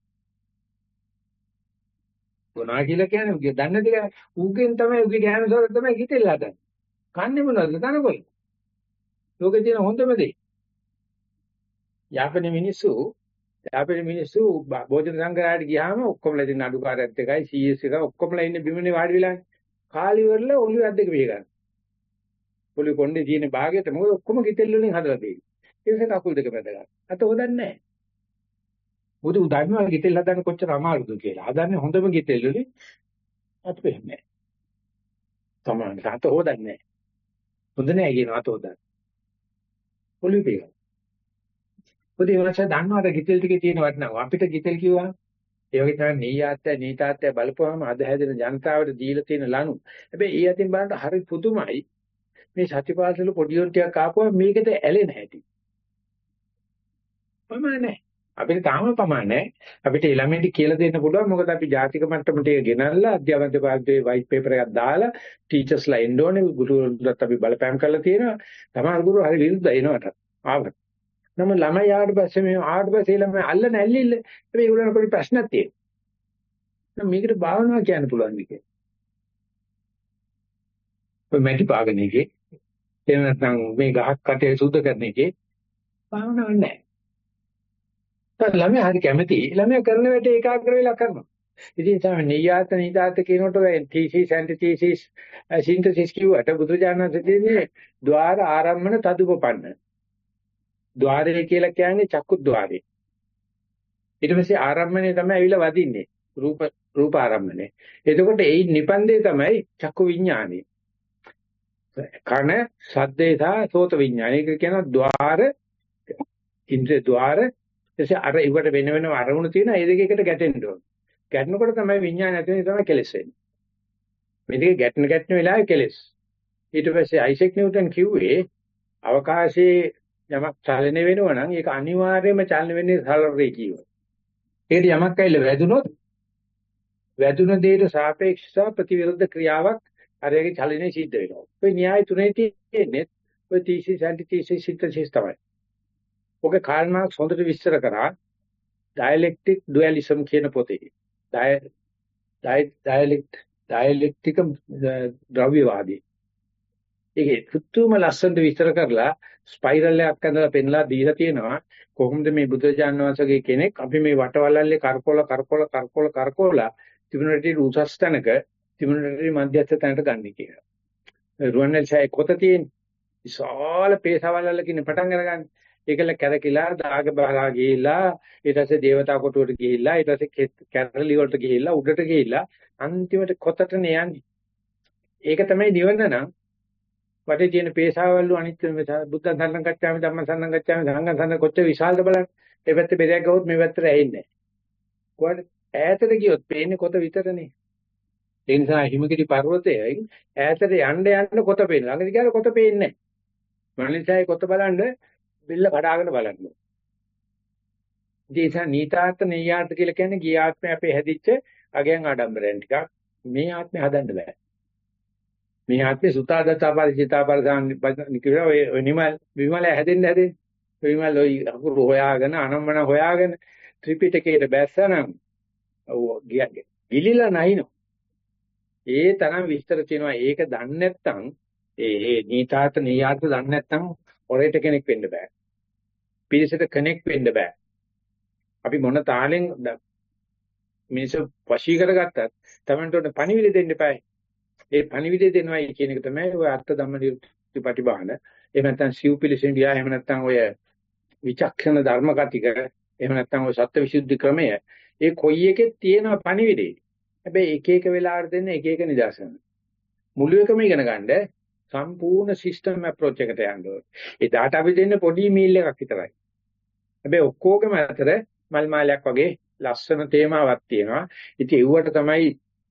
මොනවා කියලා කියන්නේ දන්නේ නැතික ඌගෙන් තමයි ඌගේ ඥානසෝර තමයි ගිතෙල් හදන්නේ. කන්නේ මොනවද? තනකොළ. ලෝකේ තියෙන හොඳම දේ. යාපනයේ මිනිස්සු යාපනයේ මිනිස්සු භෝජන සංග්‍රහයට ගියාම ඔක්කොමලා ඉතින් අඩුකාරයත් එකයි සී එස් එක ඔක්කොමලා ඉන්නේ බිමනේ වාඩි වෙලානේ. කාලි වල ඔළුව ඇද්දක පිය ගන්න. ඔළුව කොණ්ඩේ තියෙන භාගයට මොකද ඔක්කොම ගිතෙල් වලින් හදලා තියෙන්නේ. ඒ නිසා කකුල් දෙක බැද ගන්න. අත හොදන්නේ නැහැ. මොකද උදාහරණයක් ගිතෙල් හදන්න කොච්චර අමාරුද කියලා. හදන්නේ හොඳම ගිතෙල් වලින් අත වෙන්නේ නැහැ. තමයි අත හොදන්නේ නැහැ. හොඳ නැහැ කියන අත හොදන්නේ. ඔළුව පිය ගන්න. පොඩි වරචා දන්නවද ගිතෙල් ටිකේ තියෙන වටිනාකම. අපිට ගිතෙල් කිව්වා ඒ වගේ තමයි නීයාත්‍ය නීතාත්‍ය බලපුවාම අද හැදෙන ජනතාවට දීලා තියෙන ලනු. හැබැයි ඒ අතින් බලනකොට හරි පුදුමයි. මේ සත්‍යපාසල පොඩියොන් ටිකක් ආපුවා මේකට ඇලෙන හැටි. ප්‍රමාණයි. අපිට තාම ප්‍රමාණයි. අපිට ළමයින්ට කියලා දෙන්න පුළුවන්. මොකද අපි ජාතික මට්ටමට ඒක ගෙනල්ලා අධ්‍යාපන දෙපාර්තමේන්තුවේ වයිට් පේපර් එකක් දාලා ටීචර්ස්ලා එන්න ඕනේ. ගුරුවරුන්ටත් අපි බලපෑම් කරලා තියෙනවා. තමයි ගුරු හරි විරුද්ධයි එනවට. ආවට. නම ළමයි ආවට පස්සේ මේ ආවට පස්සේ ළමයි අල්ල නැල්ලිල්ල මේ උගලන පොඩි ප්‍රශ්නක් තියෙනවා. නම් මේකට භාවනාව කියන්න පුළුවන් නේ. ඔය මැටි පාගන එකේ එහෙම නැත්නම් මේ ගහක් කටේ සුද්ධ කරන එකේ භාවනාවක් නැහැ. ළමයා හරි කැමති. ළමයා කරන වැඩේ ඒකාග්‍ර වෙලා කරනවා. ඉතින් තමයි නියාත නිදාත කියනකොට තීසිස් ඇන්ටිතීසිස් සින්තසිස් කියුවට බුදුජානක දෙන්නේ ద్వාර ආරම්මන තදුපපන්න. ద్వාරය කියලා කියන්නේ චක්කුද්්වාරය. ඊට පස්සේ ආරම්මණය තමයි ඇවිල්ලා වදින්නේ. රූප රූප ආරම්මණය. එතකොට ඒ නිපන්දේ තමයි චක්කු විඥානය. කන සද්දේ සහ සෝත විඥානය. ඒක කියනවා ద్వාර ඉන්ද්‍රිය ద్వාර. එසේ අර ඉවට වෙන වෙනම අරමුණු තියෙනවා. ඒ දෙකකට ගැටෙන්න ඕන. ගැටෙනකොට තමයි විඥානය ඇති වෙන්නේ තමයි කෙලෙස් වෙන්නේ. මේ දෙක ගැටෙන ගැටෙන වෙලාවේ කෙලෙස්. ඊට පස්සේ අයිසෙක් නිව්ටන් කිව්වේ අවකාශයේ යමක් චලනය වෙනවා නම් ඒක අනිවාර්යයෙන්ම චලන වෙන්නේ සරල රේඛීයව. ඒකට යමක් ඇවිල්ලා වැදුනොත් වැදුන දෙයට සාපේක්ෂව ප්‍රතිවිරුද්ධ ක්‍රියාවක් අරගේ චලනයේ සිද්ධ වෙනවා. ඔය න්‍යාය තුනේ තියෙන්නේ ඔය තීසිස් ඇන්ටිතීසිස් සින්තසිස් තමයි. ඔගේ කාල් මාක්ස් හොඳට විස්තර කරා ඩයලෙක්ටික් ඩුවැලිසම් කියන පොතේ. ඩයලෙක්ට් ඩයලෙක්ටික ද්‍රව්‍යවාදී. ඒකේ පුතුම ලස්සනට විස්තර කරලා ස්පයිරල් එකක් අඳලා පෙන්ලා දීලා තියෙනවා කොහොමද මේ බුදුජානක වහන්සේගේ කෙනෙක් අපි මේ වටවලල්ලේ කරකොල කරකොල කරකොල කරකොල තිබුණටි උසස් තැනක තිබුණටි මධ්‍යස්ථ තැනට ගන්න කියලා. රුවන්වැලිසෑය කොත තියෙන විශාල පේසවලල්ලකින් පටන් අරගන්නේ. ඒකල කැරකිලා දාග බහලා ගිහිල්ලා ඊට පස්සේ දේවතා කොටුවට ගිහිල්ලා ඊට පස්සේ කැරලි වලට ගිහිල්ලා උඩට ගිහිල්ලා අන්තිමට කොතටනේ යන්නේ. ඒක තමයි නිවන නම් වටේ තියෙන පේසාවල්ලු අනිත්‍ය බුද්ධ සරණ ගච්ඡාමි ධම්ම සරණ ගච්ඡාමි සංඝ සරණ කොච්චර විශාලද බලන්න. මේ පැත්තේ බෙරයක් ගහුවොත් මේ පැත්තට ඇහෙන්නේ නැහැ. කොහොමද ඈතට ගියොත් පේන්නේ කොත විතරනේ. ඒ නිසා හිමගිරි පර්වතයේ ඈතට යන්න යන්න කොත පේනවා. ළඟට ගියාම කොත පේන්නේ නැහැ. මනසයි කොත බලන්න බෙල්ල කඩාගෙන බලන්න. ඉතින් නීතාර්ථ නෙයාර්ථ කියලා කියන්නේ ගිය ආත්මේ අපේ හැදිච්ච අගයන් ආඩම්බරයන් ටිකක් මේ ආත්මේ හදන්න බෑ. මේ ආත්මේ සුතාදතාපරිචිතාපරසන් කියලා ඔය නිමල් විමල හැදෙන්න හැදෙන්නේ. විමල ඔය අකුරු හොයාගෙන අනම්මන හොයාගෙන ත්‍රිපිටකයට බැස්සනම් ගිලිලා නැහිනෝ. ඒ තරම් විස්තර තියෙනවා. ඒක දන්නේ නැත්නම් ඒ ඒ නීතාර්ථ නෙයාර්ථ දන්නේ නැත්නම් ඔරේට කෙනෙක් වෙන්න බෑ. පිරිසට කනෙක්ට් වෙන්න බෑ. අපි මොන තාලෙන් මිනිස්සු වශී කරගත්තත් Tamanට උන පණිවිඩ දෙන්න එපායි. ඒ පණිවිඩය දෙනවයි කියන එක තමයි ඔය අර්ථ ධම්ම නිරුක්ති ප්‍රතිබාහන. එහෙම නැත්නම් සිව්පිලිසෙන් ගියා. එහෙම නැත්නම් ඔය විචක්ෂණ ධර්ම කතික. එහෙම නැත්නම් ඔය සත්‍යවිසුද්ධි ක්‍රමය. ඒ කොයි එකෙත් තියෙන පණිවිඩේ. හැබැයි එක එක වෙලාවට දෙන්න එක එක නිදර්ශන. මුළු එකම ඉගෙන ගන්න සම්පූර්ණ සිස්ටම් අප්‍රෝච් එකට යන්න ඕනේ. ඒ ඩාටා අපි දෙන්නේ පොඩි මීල් එකක් විතරයි. හැබැයි ඔක්කොගම අතර මල් මාලයක් වගේ ලස්සන තේමාවක් තියෙනවා. ඉතින් ඒවට තමයි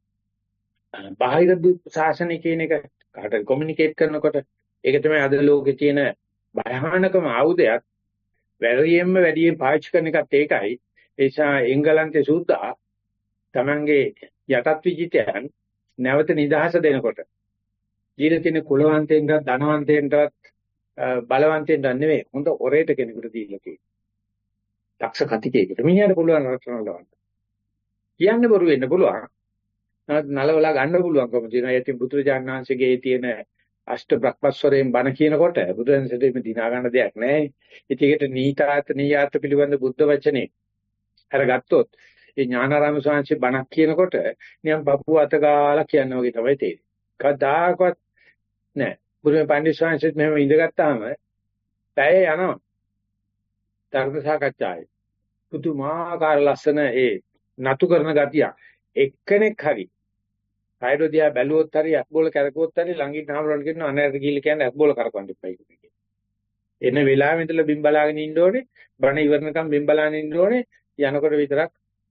බාහිර ශාසනය කියන එක කාටද කොමියුනිකේට් කරනකොට ඒක තමයි අද ලෝකේ තියෙන භයානකම ආයුධයක්. වැඩියෙන්ම වැඩියෙන් පාවිච්චි කරන එකත් ඒකයි. ඒ නිසා එංගලන්තේ සුද්දා තමන්ගේ යටත් විජිතයන් නැවත නිදහස දෙනකොට ජීවිතේ තියෙන කුලවන්තයෙන්ට ධනවන්තයෙන්ටවත් බලවන්තයෙන්ට නෙවෙයි හොඳ ඔරේට කෙනෙකුට දීලා තියෙනවා. දක්ෂ කතිකේකට මිනිහට පුළුවන් රටන ලවන්න. කියන්න බොරු වෙන්න පුළුවන්. නලවලා ගන්න පුළුවන්කම තියෙනවා. ඒත් බුදුරජාණන් වහන්සේගේ තියෙන අෂ්ට බ්‍රහ්මස්වරයෙන් බණ කියනකොට බුදුරජාණන්සේට මේ දිනා ගන්න දෙයක් නැහැ. ඒකට නීතාර්ථ නියාර්ථ පිළිබඳ බුද්ධ වචනේ අරගත්තොත් ඒ ඥානාරාම ස්වාමීන් බණක් කියනකොට නියම් බපුව අත ගාලා කියන වගේ තමයි තේරෙන්නේ. කවදාකවත් නෑ. බුදුම පණ්ඩිත ස්වාමීන් මෙහෙම ඉඳගත්තාම පැය යනවා. ධර්ම සාකච්ඡාවේ. පුදුමාකාර ලස්සන ඒ නතු කරන ගතිය. එක්කෙනෙක් හරි සයිඩෝදියා බැලුවොත් හරි අත්බෝල කරකුවොත් හරි ළඟින් නාමරණ කියන අනේර ගිහිල් කියන්නේ අත්බෝල කරකවන්න එපයි කියන්නේ. එන වෙලාවෙ ඉඳලා බිම් බලාගෙන ඉන්න ඕනේ. බණ ඉවරනකම් බිම් බලාගෙන ඉන්න ඕනේ. යනකොට විතරක්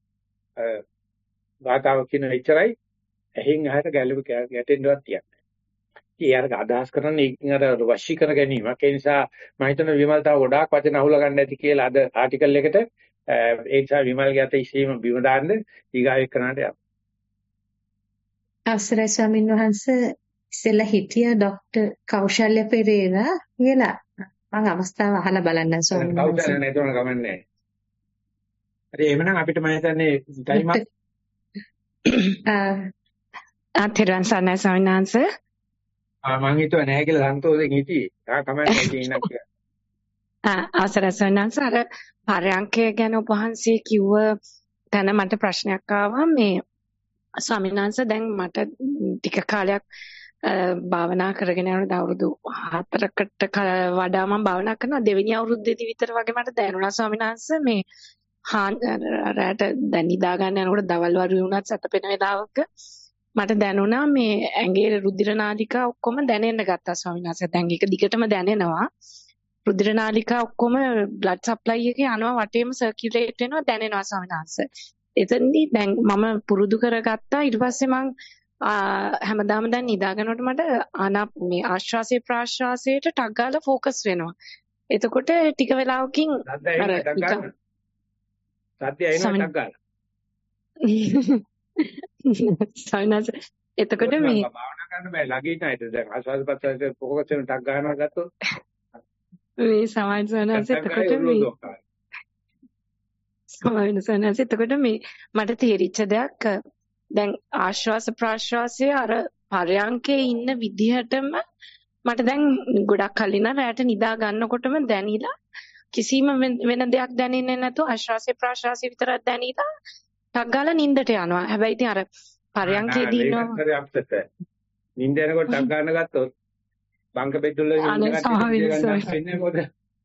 ගාතාවක් කියන එච්චරයි. ඇහෙන් අහට ගැලව ගැටෙන්නවත් තියන්නේ. ඉතින් අර අදහස් කරන්නේ ඒකින් අර වශී කර ගැනීමක්. ඒ නිසා මම හිතනවා විමල් තව ගොඩාක් වචන අහුලා ගන්න ඇති කියලා අද ආටිකල් එකට ඒ නිසා විමල්ගේ අත ඉස්සීම බිම දාන්න ඊගාවෙක් කරන්නට යන්න. අවසරයි ස්වාමීන් වහන්සේ ඉස්සෙල්ලා හිටියා ડોક્ટર කෞශල්‍ය පෙරේරා කියලා මම අවස්ථාව අහලා බලන්න ස්වාමීන් වහන්සේ. කෞශල්‍ය නේතොන ගමන්නේ. හරි එහෙමනම් අපිට මම හිතන්නේ ටයිම් එක ආතෙරන් සන්නයි ස්වාමීන් වහන්සේ. ආ මං හිතුවා නැහැ කියලා සන්තෝෂෙන් හිටියේ. ආ කමෙන්ට් එකේ ඉන්නක් කියලා. අවසරයි සොයනන්ස අර පරයන්කය ගැන ඔබ වහන්සේ කිව්ව තැන මට ප්‍රශ්නයක් ආවා මේ ස්වාමීන් වහන්සේ දැන් මට ටික කාලයක් භාවනා කරගෙන යනකොට අවුරුදු හතරකට වඩා මම භාවනා කරනවා දෙවෙනි අවුරුද්දේදී විතර වගේ මට දැනුණා ස්වාමීන් වහන්සේ මේ රාට දැන් නිදා ගන්න යනකොට දවල් වරු වුණත් සතපෙන වෙලාවක මට දැනුණා මේ ඇඟේ රුධිර නාලිකා ඔක්කොම දැනෙන්න ගත්තා ස්වාමීන් වහන්සේ. දැන් ඒක දිගටම දැනෙනවා. රුධිර නාලිකා ඔක්කොම බ්ලඩ් සප්ලයි එකේ යනවා වටේම සර්කියුලේට් වෙනවා දැනෙනවා ස්වාමීන් වහන්සේ. එතනදී දැන් මම පුරුදු කරගත්තා ඊට පස්සේ මං හැමදාම දැන් නිදාගනකොට මට ආනා මේ ආශ්වාසයේ ප්‍රාශ්වාසයට ටක් ගාලා ફોකස් වෙනවා. එතකොට ටික වෙලාවකින් අර සද්දය එනවා ටක් ගාලා. සයිනස් එතකොට මේ භාවනා කරන්න බෑ ළඟින් නැයිද දැන් ආශ්වාස ප්‍රශ්වාසයට ફોකස් වෙන ටක් ගන්නවා ගත්තොත් මේ සමාජ සනස එතකොට මේ සමාජ සනස එතකොට මේ මට තේරිච්ච දෙයක් දැන් ආශ්වාස ප්‍රාශ්වාසය අර පරයන්කේ ඉන්න විදිහටම මට දැන් ගොඩක් කලින් රැට නිදා ගන්නකොටම දැනිලා කිසිම වෙන දෙයක් දැනෙන්නේ නැතුව ආශ්වාසය ප්‍රාශ්වාසය විතරක් දැනිලා ටක් ගාලා නිින්දට යනවා. හැබැයි ඉතින් අර පරයන්කේදී ඉන්නවා නිින්ද යනකොට ටක් ගන්න ගත්තොත් බංක බෙඩ් වල ඉන්නේ මොකද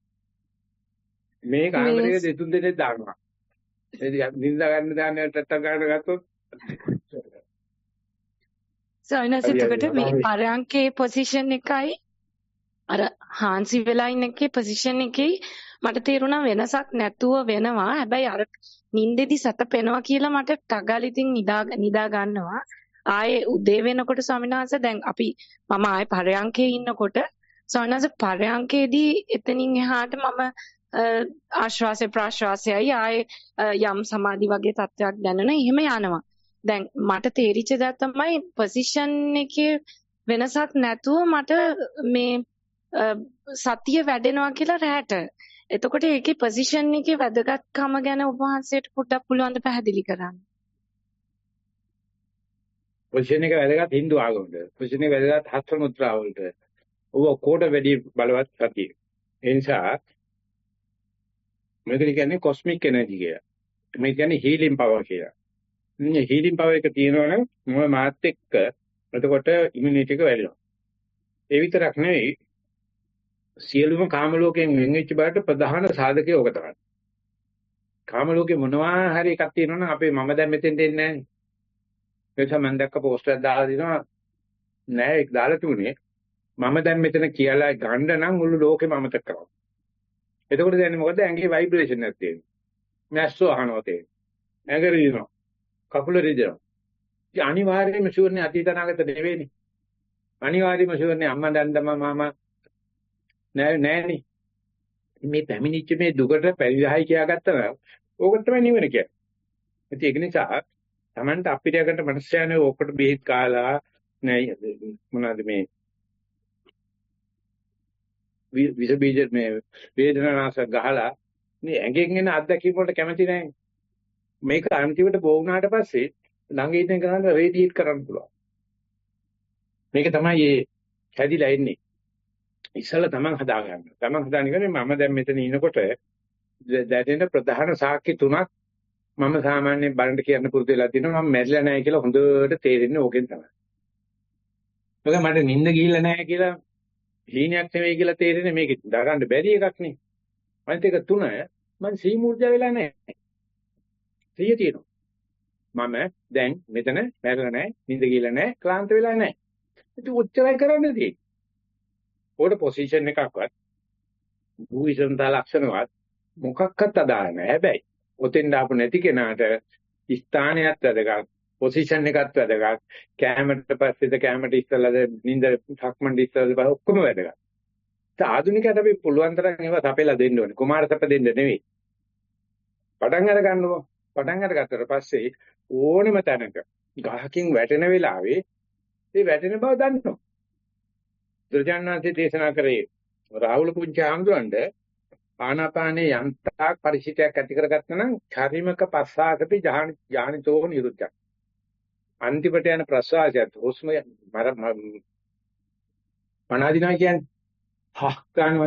මේ කාමරයේ දෙතුන් දෙනෙක් දානවා ඒ නිින්ද ගන්න දාන්නේ ටක් ගන්න ගත්තොත් සයිනස් එතකොට මේ පරයන්කේ පොසිෂන් එකයි අර හාන්සි වෙලා ඉන්න එකේ පොසිෂන් එකේ මට තේරුණා වෙනසක් නැතුව වෙනවා. හැබැයි අර නිින්දෙදි සතපෙනවා කියලා මට ටගාලි ඉතින් නිදා නිදා ගන්නවා. ආයේ උදේ වෙනකොට ස්වාමීන් වහන්සේ දැන් අපි මම ආයේ පරයන්කේ ඉන්නකොට ස්වාමීන් වහන්සේ පරයන්කේදී එතනින් එහාට මම ආශ්වාසය ප්‍රාශ්වාසයයි ආයේ යම් සමාධි වගේ තත්ත්වයක් දැනෙන එහෙම යනවා. දැන් මට තේරිච්ච දා තමයි පොසිෂන් එකේ වෙනසක් නැතුව මට මේ සතිය වැඩෙනවා කියලා රැට. එතකොට ඒකේ පොසිෂන් එකේ වැදගත්කම ගැන ඔබ වහන්සේට පොඩ්ඩක් පුළුවන් ද පැහැදිලි කරන්න. පොසිෂන් එක වැදගත් හින්දු ආගමට. පොසිෂන් එක වැදගත් හස්ත මුද්‍රා වලට. ඔබ කොට වැඩි බලවත් සතිය. ඒ නිසා මේක කියන්නේ කොස්මික් එනර්ජි කියලා. මේ කියන්නේ හීලින් පවර් කියලා. මේ හීලින් පවර් එක තියෙනවනම් මොම මාත් එක්ක එතකොට ඉමුනිටි එක වැඩි වෙනවා. ඒ විතරක් නෙවෙයි සියලුම කාම ලෝකයෙන් වෙන් වෙච්ච බාට ප්‍රධාන සාධකය ඕක තමයි. කාම ලෝකේ මොනවා හරි එකක් තියෙනවනම් අපේ මම දැන් මෙතෙන්ට එන්නේ නැහැ. ඒක මම දැක්ක පෝස්ට් එකක් දාලා දිනවා නෑ ඒක දාලා තුනේ මම දැන් මෙතන කියලා ගන්න නම් මුළු ලෝකෙම අමතක කරනවා. එතකොට දැනන්නේ මොකද ඇඟේ ভাইබ්‍රේෂන් එකක් තියෙනවා. මැස්සෝ අහනවා තේරෙන්නේ. ඇඟ රිදෙනවා. කකුල රිදෙනවා. ඒ අනිවාර්යයෙන්ම ෂුවර්නේ අතීත අනාගත නෙවෙයිනේ. අනිවාර්යයෙන්ම ෂුවර්නේ අම්මා දැන්දම මාමා නෑ නෑනේ. මේ පැමිණිච්ච මේ දුකට පරිදහයි කියාගත්තා ඕක තමයි නිවන කියන්නේ. ඉතින් ඒක නිසා Tamanට අපිට යකට මනසයනේ ඕකට බෙහෙත් කාලා නෑ මොනවාද මේ විස බීජ මේ වේදනානාශක ගහලා මේ ඇඟෙන් එන අත්දැකීම් වලට කැමති නැහැ. මේක අන්තිමට බෝ වුණාට පස්සේ ළඟ ඉන්න කරන්න රේඩියේට් කරන්න පුළුවන්. මේක තමයි මේ හැදිලා එන්නේ. ඉස්සෙල්ලා Taman හදාගන්න. Taman හදාගෙන මම දැන් මෙතන ඉනකොට දැනෙන ප්‍රධාන සාක්ෂි තුනක් මම සාමාන්‍යයෙන් බලන්න කියන්න පුරුදු වෙලා තිනවා. මම මැරිලා නැහැ කියලා හොඳට තේරෙන්නේ ඕකෙන් තමයි. ඒක මට නිින්ද ගිහිල්ලා නැහැ කියලා හීනයක් නෙවෙයි කියලා තේරෙන්නේ මේක දරන්න බැරි එකක් නේ. අනිත් එක තුන මම සීමුර්ජා වෙලා නැහැ. සිහිය තියෙනවා. මම දැන් මෙතන මැරෙලා නැහැ, නිින්ද ගිහිල්ලා නැහැ, ක්ලාන්ත වෙලා නැහැ. ඒක උච්චරයි කරන්න තියෙන්නේ. ඕකට පොසිෂන් එකක්වත් භූවිසන්තා ලක්ෂණවත් මොකක්වත් අදාළ නැහැ. හැබැයි ඔතෙන් දාපු නැති කෙනාට ස්ථානයත් වැදගත්, පොසිෂන් එකත් වැදගත්, කැමරට පස්සේද කැමරට ඉස්සෙල්ලාද නිින්ද සක්මන් ඉස්සෙල්ලාද ඔක්කොම වැදගත්. ඒ ආධුනිකයට අපි පුළුවන් තරම් ඒවා තපෙලා දෙන්න ඕනේ. කුමාර තප දෙන්න නෙවෙයි. පටන් අර ගන්නවා. පටන් අරගත්තට පස්සේ ඕනෙම තැනක ගහකින් වැටෙන වෙලාවේ ඒ වැටෙන බව දන්නවා. දුර්ජානනාථේ දේශනා කරේ රාහුල පුංචි ආම්දුරන්ට ආනාපානේ යන්තාක් පරිචිතයක් ඇති කරගත්තා නම් චරිමක පස්සාකපි ඥානිතෝ නිරුද්ධ. අන්තිමට යන ප්‍රසවාසයත් හුස්ම මර මනාදිනා කියන්නේ හක් ගන්නවනේ.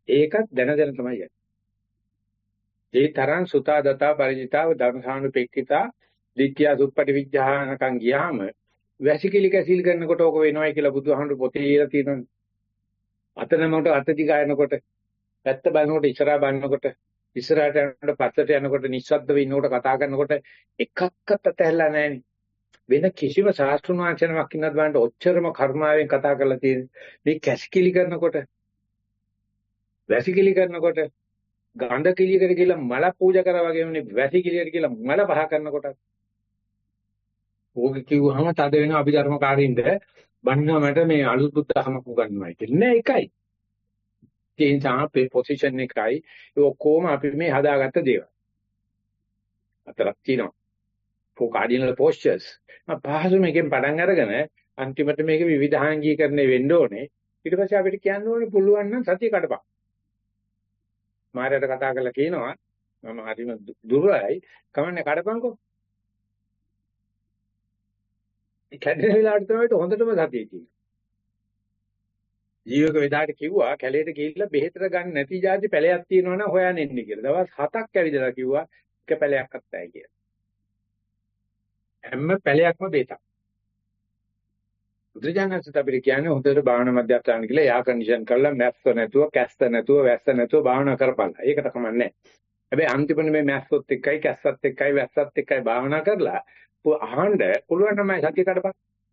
ඒකත් දැන දැන තමයි යන්නේ. ඒ තරම් සුතා දතා පරිචිතාව ධර්මසානුපෙක්ඛිතා දිට්ඨිය සුප්පටි විඥානකම් ගියාම වැසිකිලි කැසිල් කරනකොට ඕක වෙනවයි කියලා බුදුහාමුදුරු පොතේ කියලා තියෙනවනේ. අතනමකට අත දිගායනකොට පැත්ත බලනකොට ඉස්සරහා බලනකොට ඉස්සරහට යනකොට පස්සට යනකොට නිස්සද්දව ඉන්නකොට කතා කරනකොට එකක්වත් අතහැරලා නැහෙනි. වෙන කිසිම ශාස්ත්‍රීය වචනයක් ඉන්නත් බලන්න ඔච්චරම කර්මාවෙන් කතා කරලා තියෙන මේ කැසිකිලි කරනකොට වැසිකිලි කරනකොට ගඳ කිලියකට කියලා මල පූජා කරා වගේම නේ වැසිකිලියට කියලා මල පහ කරනකොට ඕක කිව්වහම තද වෙන අභිධර්මකාරින්ද බන්නවා මට මේ අලුත් බුද්ධහමක් උගන්වනවා කියලා නෑ එකයි. ඒ නිසා අපේ පොසිෂන් එකයි ඒ ඔක්කොම අපි මේ හදාගත්ත දේවල්. අතරක් තියෙනවා. for cardinal postures. මම පහසු මේකෙන් පටන් අරගෙන අන්තිමට මේක විවිධාංගීකරණය වෙන්න ඕනේ. ඊට පස්සේ අපිට කියන්න ඕනේ පුළුවන් නම් සතිය කඩපන්. මාරයට කතා කරලා කියනවා මම හරිම දුර්වලයි කමන්නේ කඩපන්කෝ. ඒ කැඩෙන වෙලාවට තමයි හොඳටම සතිය තියෙන්නේ. ජීවක වේදාට කිව්වා කැලේට ගිහිල්ලා බෙහෙතට ගන්න නැති જાති පැලයක් තියෙනවා නම් හොයන්න එන්න කියලා. දවස් හතක් ඇවිදලා කිව්වා එක පැලයක් අත්තයි කියලා. හැම පැලයක්ම බෙහෙතක්. බුදුජානකත් අපිට කියන්නේ හොඳට භාවනා මධ්‍යස්ථාන කියලා එයා කන්ඩිෂන් කරලා මැස්ස නැතුව, කැස්ස නැතුව, වැස්ස නැතුව භාවනා කරපළා. ඒකට කමන්නේ නැහැ. හැබැයි අන්තිමනේ මේ මැස්සොත් එක්කයි, කැස්සත් එක්කයි, වැස්සත් එක්කයි භාවනා කරලා අහන්න පුළුවන් තමයි සත්‍ය කඩපන්.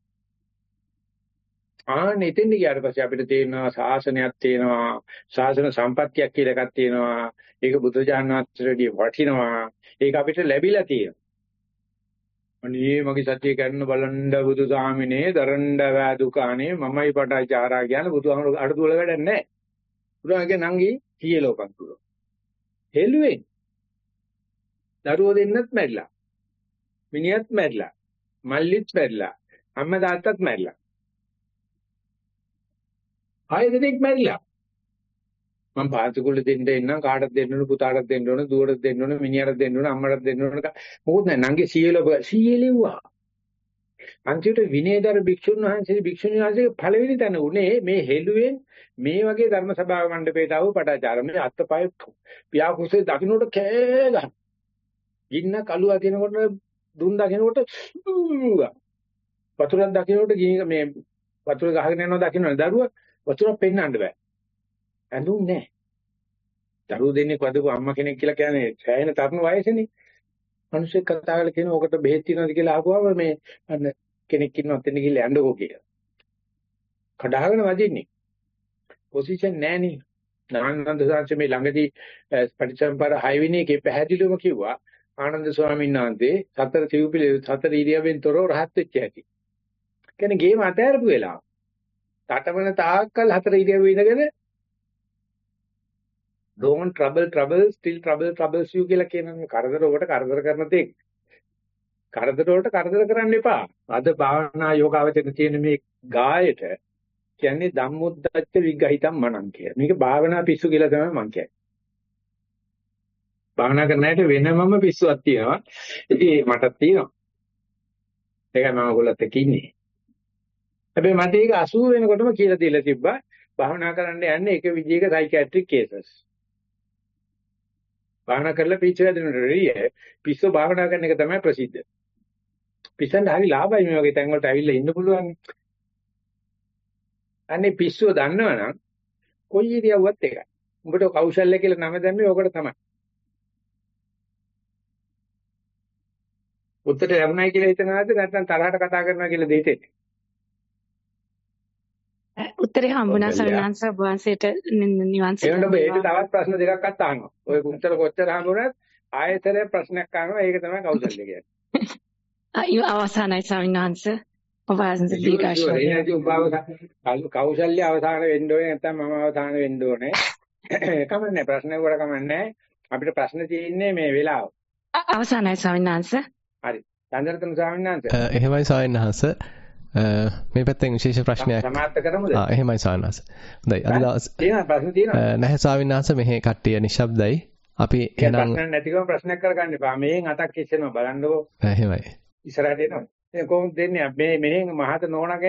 ආන්නේ එතෙන් ගියාට පස්සේ අපිට තේරෙනවා ශාසනයක් තියෙනවා, ශාසන සම්පත්තියක් කියලා එකක් තියෙනවා. ඒක බුදුජානනාත්‍රයේදී වටිනවා. ඒක අපිට ලැබිලා තියෙනවා. අනේ මගේ සත්‍ය කරන බලන්න බුදු සාමිනේ දරණ්ඩ වෑදුකානේ මමයි පටාචාරා කියන බුදුහාමුදුරු අඩුවල වැඩක් නැහැ. බුදුහාමගේ නංගි කීයලෝකම් තුරෝ. හෙළුවේ. දරුවෝ දෙන්නත් මැරිලා. මිනිහත් මැරිලා. මල්ලිත් මැරිලා. අම්මා තාත්තත් මැරිලා. ආයෙ දෙනෙක් මැරිලා. මම පාතිකුල දෙන්න එන්නම් කාටද දෙන්න ඕන පුතාටත් දෙන්න ඕන දුවටත් දෙන්න ඕන මිනිහටත් දෙන්න ඕන අම්මටත් දෙන්න ඕන මොකද නැහැ නංගේ සීයල සීයලෙව්වා අන්තිමට විනයදර භික්ෂුන් වහන්සේ භික්ෂුණී වහන්සේගේ පළවෙනි තැන උනේ මේ හෙළුවෙන් මේ වගේ ධර්ම සභාව මණ්ඩපයට ආව පටාචාර මේ අත්පය පියා කුසේ දකින්නට කෑ ගන්න ගින්න කළුවා කියනකොට දුන් දකින්නකොට වතුරක් දකින්නකොට මේ වතුර ගහගෙන යනවා දකින්නද දරුවා වතුරක් පෙන්නන්න බෑ ඇඳුම් නැහැ. දරුවෝ දෙන්නේ වදපු අම්මා කෙනෙක් කියලා කියන්නේ සෑහෙන තරුණ වයසේනේ. මිනිස්සෙක් කතා කරලා කියන ඔකට බෙහෙත් තියනවාද කියලා අහුවාම මේ අන්න කෙනෙක් ඉන්නවා එතන ගිහලා ඇඬකෝ කියලා. කඩාගෙන වදින්නේ. පොසිෂන් නැහනේ. නානන්ද සාංශ මේ ළඟදී පටිච්චසමුප්පාද හය වෙනි එකේ පැහැදිලිවම කිව්වා ආනන්ද ස්වාමීන් වහන්සේ සතර සිව්පිලි සතර ඉරියවෙන් තොරව රහත් වෙච්ච ඇති. කියන්නේ ගේම අතහැරපු වෙලාව. තටමන තාක්කල් හතර ඉරියවෙ ඉඳගෙන don't trouble trouble still trouble troubles you කියලා කියනනේ කරදර වලට කරදර කරන තේ කරදර වලට කරදර කරන්න එපා. අද භාවනා යෝගාවචර තියෙන මේ ගායයට කියන්නේ ධම්මොද්දච්ච විග්‍රහිතම් මනං කියලා. මේක භාවනා පිස්සු කියලා තමයි මම කියන්නේ. භාවනා කරන ඇයට වෙනමම පිස්සුවක් තියෙනවා. ඉතින් මටත් තියෙනවා. ඒකයි මම ඔයගොල්ලොත් එක්ක ඉන්නේ. හැබැයි මට ඒක අසුව වෙනකොටම කියලා දීලා තිබ්බා භාවනා කරන්න යන්නේ එක විදිහක සයිකියාට්‍රික් කේසස්. භාවනා කරලා පිස්සු හැදෙනට රෙඩිය පිස්සු භාවනා කරන එක තමයි ප්‍රසිද්ධ. පිස්සන්ට හරි ලාභයි මේ වගේ තැන් වලට ඇවිල්ලා ඉන්න පුළුවන්. අනේ පිස්සුව දන්නවනම් කොයි ඉරියව්වත් එකයි. උඹට කෞශල්‍ය කියලා නම දැම්මේ ඕකට තමයි. උත්තර ලැබුණයි කියලා හිතනවාද නැත්නම් තරහට කතා කරනවා කියලා දෙහිතේ? උත්තරේ හම්බුණා සවිනාංශ වහන්සේට නිවන් සුව. ඒකට මේක තවත් ප්‍රශ්න දෙකක් අත් අහනවා. ඔය උත්තර කොච්චර හම්බුණත් ආයතරේ ප්‍රශ්නයක් අහනවා. ඒක තමයි කෞශල්‍ය කියන්නේ. අය අවසానයි සවිනාංශ. ඔබ වහන්සේ දීර්ඝාෂය. කෞශල්‍ය අවසාන වෙන්න ඕනේ නැත්නම් මම අවසාන වෙන්න ඕනේ. කමන්නේ ප්‍රශ්නේ වල කමන්නේ. අපිට ප්‍රශ්න තියෙන්නේ මේ වෙලාව. අවසానයි සවිනාංශ. හරි. චන්ද්‍රරත්න ස්වාමීන් වහන්සේ. එහෙමයි ස්වාමීන් වහන්සේ. මේ පැත්තෙන් විශේෂ ප්‍රශ්නයක් සමාප්ත කරමුද? ආ එහෙමයි ස්වාමීන් වහන්සේ. හොඳයි. අද දවස් තියෙනවා ප්‍රශ්න තියෙනවා. නැහැ ස්වාමීන් වහන්සේ මෙහි කට්ටිය නිශ්ශබ්දයි. අපි එහෙනම් ප්‍රශ්න නැතිවම ප්‍රශ්නයක් කරගන්න එපා. මේෙන් අතක් ඉස්සෙනවා බලන්නකෝ. එහෙමයි. ඉස්සරහට එනවා. දැන් කොහොමද දෙන්නේ? මේ මෙහෙන් මහත නෝනා කෙනෙක්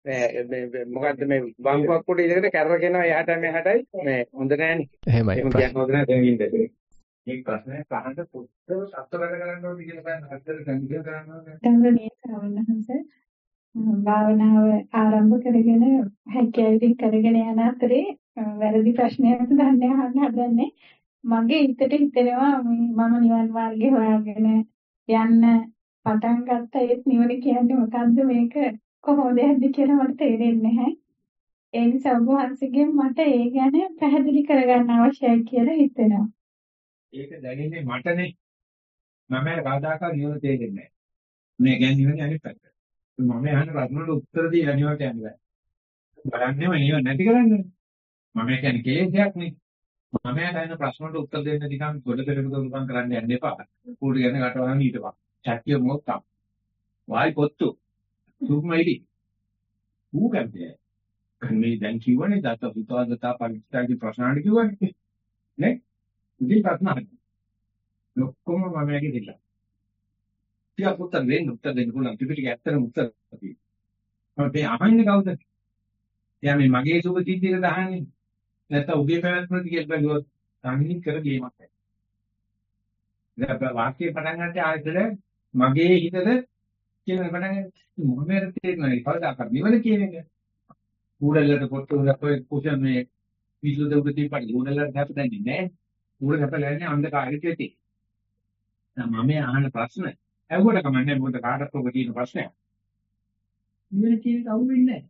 මේ මොකද්ද මේ බංකුවක් උඩ ඉඳගෙන කැරරගෙනවා එහාට මෙහාටයි මේ හොඳ නෑනේ. එහෙමයි. එහෙම කියන්න හොඳ නෑ දෙමින්ද. මේ ප්‍රශ්නේ අහන්න පුතේ සත්‍ය වැඩ කරන්න ඕනේ කියලා බෑ හතර කන්දිය කරන්න ඕනේ. ගෞරවනීය සවන්නහන්ස භාවනාව ආරම්භ කරගෙන හැකියාවෙන් කරගෙන යන අතරේ වැරදි ප්‍රශ්නයක් ගන්න අහන්න හදන්නේ මගේ හිතට හිතෙනවා මම නිවන් මාර්ගේ හොයාගෙන යන්න පටන් ගත්ත ඒත් නිවන කියන්නේ මොකද්ද මේක කොහොමද යන්නේ කියලා මට තේරෙන්නේ නැහැ. ඒ නිසා ඔබ වහන්සේගෙන් මට ඒ ගැන පැහැදිලි කරගන්න අවශ්‍යයි කියලා හිතෙනවා. ඒක දැනෙන්නේ මටනේ. මම කවදාකවත් නිවන තේරෙන්නේ නැහැ. මේ ගැන නිවන අනිත් පැත්ත. මම අහන ප්‍රශ්නවලට උත්තර දීලා නිවනට යන්නේ නැහැ. බලන්නේම නිවන නැති කරන්නේ. මම කියන්නේ කේන්ද්‍රයක් නේ. මම යන ප්‍රශ්නවලට උත්තර දෙන්න නිකන් ගොඩ පෙරක දුරුකම් කරන්න යන්න එපා. කූඩ ගැන කටවහන් ඊටපස්සේ. චක්කිය මොත්තම්. වායි පොත්තු. සුක්මයිලි. ඌ කම්පිය. කන්නේ දැන් කිව්වනේ දත හිතවදතා පරිත්‍යාගී ප්‍රශ්නාට කිව්වනේ. නේ? ඉතින් ප්‍රශ්න අහන්න. ඔක්කොම මම යගේ දෙන්න. ටිකක් උත්තර දෙන්න උත්තර දෙන්න පුළුවන්. ටික ඇත්තටම උත්තර තියෙනවා. මම මේ අහන්නේ කවුද? එයා මේ මගේ සුබ සිද්ධියකට අහන්නේ. නැත්නම් උගේ පැවැත්මට කියලා බැලුවොත් තනින් කර ගේමක් නැහැ. දැන් වාක්‍යය පටන් ගන්නට ආයතන මගේ හිතද කියන පටන් ගන්න මොහොමෙර තේරෙනවා. කවදාකවත් නිවන කියන්නේ. ඌඩලට පොට්ටු උඩ කුෂන් මේ පිස්සු දෙක තියපන් ඌඩලට හැප දෙන්නේ නැහැ. ඌඩ හැපලන්නේ අන්ධකාරයට ඇති. දැන් මම අහන ප්‍රශ්න ඇහුවට කමන්නේ මොකද කාටත් ඔබ තියෙන ප්‍රශ්නයක්. නිවන කියන්නේ අහුවෙන්නේ නැහැ.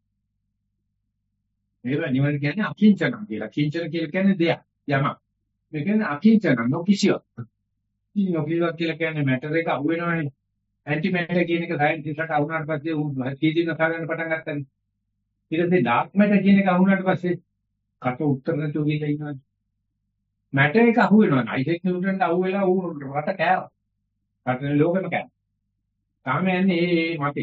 මේවා නිවන කියන්නේ අකිංචන කියලා. කිංචන කියලා කියන්නේ දෙයක්. යමක්. මේ කියන්නේ අකිංචන නොකිසියක්. ඉතින් නොකිසියක් කියලා කියන්නේ මැටර් එක අහු වෙනවනේ. ඇන්ටි මැටර් කියන එක සයන්ටිස්ට්ලාට අහුනාට පස්සේ උන් කීදී නසා ගන්න පටන් ගත්තානේ. ඊට පස්සේ ඩාර්ක් මැටර් කියන එක අහුනාට පස්සේ කට උත්තර නැතුව ගිහලා ඉන්නවා. මැටර් එක අහු වෙනවා. අයිසෙක් නිව්ටන්ට අහු වෙලා ඌ රට කෑවා. රටේ ලෝකෙම කෑවා. තාම යන්නේ ඒ මතේ.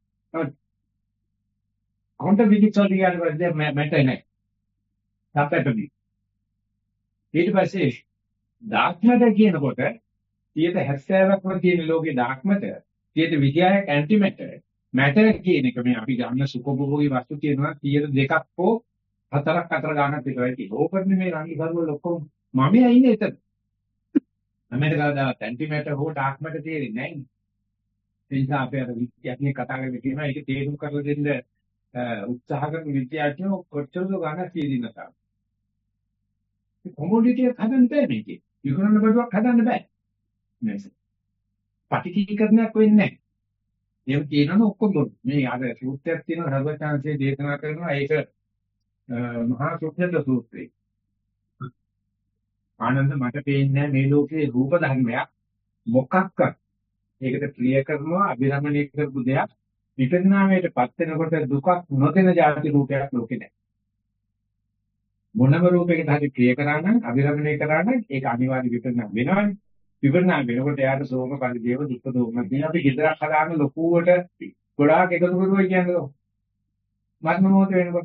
කොන්ට විකිටෝ කියන්නේ මැටර් නැහැ. සපැටබි. ඊට පස්සේ ඩාර්ක් මැටර් කියනකොට සියයට හැත්තෑවක්ම තියෙන ලෝකේ ඩාර්ක් මැටර්, සියයට විසිහයක් ඇන්ටි මැටර්. මැටර් කියන එක මේ අපි ගන්න සුඛභෝගී වස්තු කියනවා සියයට දෙකක් හෝ හතරක් අතර ගන්නත් විතරයි තියෙන්නේ. ඕකනේ මේ රණි සර්වල ඔක්කොම මම ඉන්නේ එතන. ඇමරිකාවට ඇන්ටි මැටර් හෝ ඩාර්ක් මැටර් තේරෙන්නේ නැහැ. ඒ නිසා අපි අර විද්‍යාඥයෙක් කතා කරගෙන කියනවා ඒක තේරුම් කරලා දෙන්න උත්සාහ කරන විද්‍යාඥයෝ කොච්චරද ගන්න තියෙදිනත. මේ කොමොඩිටි එක හදන්න බෑ මේකේ. විකුණන බඩුවක් හදන්න බෑ. නේද? පටිඝීකරණයක් වෙන්නේ නැහැ. ඒක කියනවනේ ඔක්කොම බොරු. මේ අර සූත්‍රයක් තියෙනවා සර්වඥාන්සේ දේශනා කරනවා ඒක මහා සුද්ධ සූත්‍රය. ආනන්ද මට පේන්නේ මේ ලෝකේ රූප ධර්මයක් මොකක්වත් ඒකට ක්‍රියා කරනවා අභිරමණය කරපු දෙයක් විපරිණාමයට පත් වෙනකොට දුකක් නොදෙන જાති රූපයක් ලෝකේ නැහැ. මොනම රූපයකට හරි ක්‍රියා කරා නම් අභිරමණය කරා නම් ඒක අනිවාර්ය විපරිණාම වෙනවනේ. විපරිණාම වෙනකොට යාට සෝම පරිදේව දුක්ඛ දෝමන කියන අපි හිතරක් හදාගෙන ලොකුවට ගොඩාක් එකතු කරුවා කියන්නේ. මරණ මොහොත වෙනකොට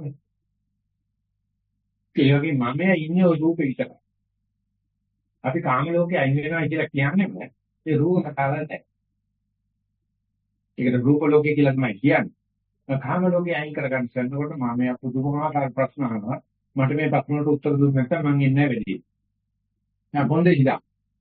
ඒ වගේ මම ඉන්නේ ওই රූපේ විතරයි. අපි කාම ලෝකේ අයින් වෙනවා කියලා කියන්නේ නෑ. ඒ රූප කතාවකට. ඒකට රූප ලෝකේ කියලා තමයි කියන්නේ. කාම ලෝකේ අයින් කරගන්න යනකොට මම යා පුදුමාකාර ප්‍රශ්න අහනවා. මට මේ ප්‍රශ්න වලට උත්තර දුන්නේ නැත්නම් මං ඉන්නේ නැහැ වෙදී. දැන් පොන්දේ ඉඳා.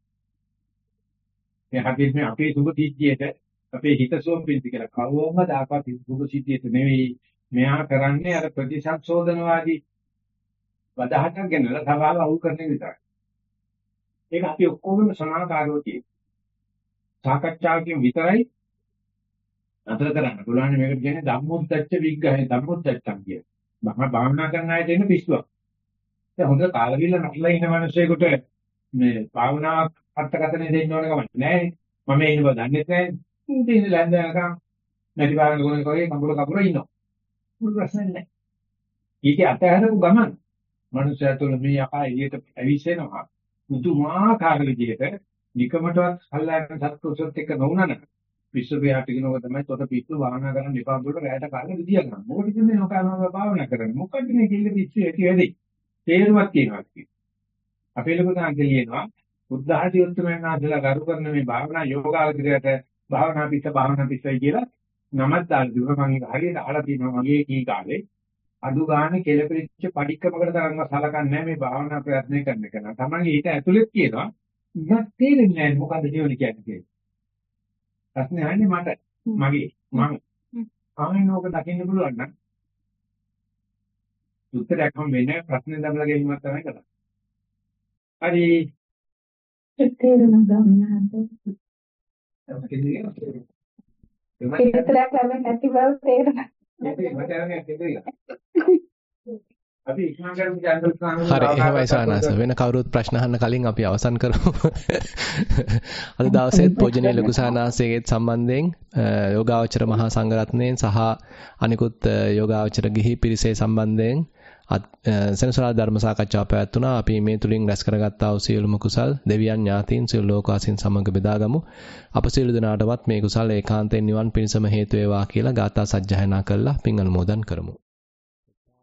මේ හැබැයි මේ අපේ සුභ සිද්ධියට අපේ හිත සෝම්පින්ති කියලා කවවම දාපත් සුභ සිද්ධියට නෙවෙයි මෙහා කරන්නේ අර ප්‍රතිසංශෝධනවාදී වදහටක් ගෙනලා සභාව අවුල් කරන එක විතරයි. ඒක අපි ඔක්කොම සමාකාරව තියෙනවා. සාකච්ඡාවකින් විතරයි අතර කරන්න පුළුවන්. මේකට කියන්නේ ධම්මොද්දච්ච විග්‍රහය ධම්මොද්දච්චම් කිය. මම භාවනා කරන අයට එන්න පිස්සුවක්. ඒ හොඳ කාලවිල්ල නැట్లా ඉන්න මිනිස්සෙකුට මේ භාවනාවක් අර්ථකථනය දෙන්න ඕන කමක් නැහැ. මම ඉන්න බව දන්නේ නැහැ. ඉතින් ඉතින් ලැන්දනකම් නැති බාරන ගොනේ කෝේ කඹුල කපුර ඉන්නවා. මුළු ප්‍රශ්නේ නැහැ. ඊට අතහැරපු ගමන් මනුස්සයා තුළ මේ යකා එළියට ඇවිස්සෙනවා. පුදුමාකාර විදිහට නිකමටවත් අල්ලාගෙන සත්පුරුෂොත් එක්ක නොවුනන පිස්සු පියාට කියනකොට තමයි තොට පිස්සු භාවනා කරන්න එපා වලට රැයට කාලේ විදිය ගන්න. මොකද මේ නොකරනවා භාවනා කරන්නේ. මොකද මේ කිල්ල පිස්සු ඇති වැඩි. තේරුමක් තියෙනවා කියන්නේ. අපේ ලොකු තාන්ත කියනවා බුද්ධ ආදී උත්තරමයන් ආදලා කරු කරන මේ භාවනා යෝගාවචරයට භාවනා පිස්ස භාවනා පිස්සයි කියලා නමත් දාලා දුන්නා මම හරියට අහලා තියෙනවා මගේ කී කාලේ අඩු ගානේ කෙලපිරිච්ච පඩික්කමකට තරම්ව සලකන්නේ නැහැ මේ භාවනා ප්‍රයත්න කරන කෙනා. තමන්ගේ ඊට ඇතුළෙත් කියනවා ඉවත් තේරෙන්නේ නැහැ මොකද්ද ජීවල කියන්නේ කියලා. ප්‍රශ්නේ අහන්නේ මට මගේ මම ආයෙනෝක දකින්න පුළුවන් නම් උත්තරයක් හම් වෙන්නේ ප්‍රශ්නේ දමලා ගැනීමක් තමයි කරන්නේ. හරි. තේරුණා ගමනහත. ඒක විතරක් ලැබෙන්නේ නැති බව තේරුණා. අපි ඉක්මන් කරමු ජනරල් ස්වාමීන් හරි එහෙමයි සානස වෙන කවුරුත් ප්‍රශ්න අහන්න කලින් අපි අවසන් කරමු. අද දවසේත් පූජනීය ලොකු සානාසයේත් සම්බන්ධයෙන් යෝගාවචර මහා සංඝරත්නයෙන් සහ අනිකුත් යෝගාවචර ගිහි පිරිසේ සම්බන්ධයෙන් සෙනසුරාදා ධර්ම සාකච්ඡාව පැවැත්වුණා. අපි මේ තුලින් රැස් කරගත්තා වූ සියලුම කුසල් දෙවියන් ඥාතීන් සියලු ලෝකවාසීන් සමග බෙදාගමු. අප සියලු දෙනාටවත් මේ කුසල් ඒකාන්තයෙන් නිවන් පිණසම හේතු වේවා කියලා ගාථා සජ්ජායනා කරලා පින් අනුමෝදන් කරමු.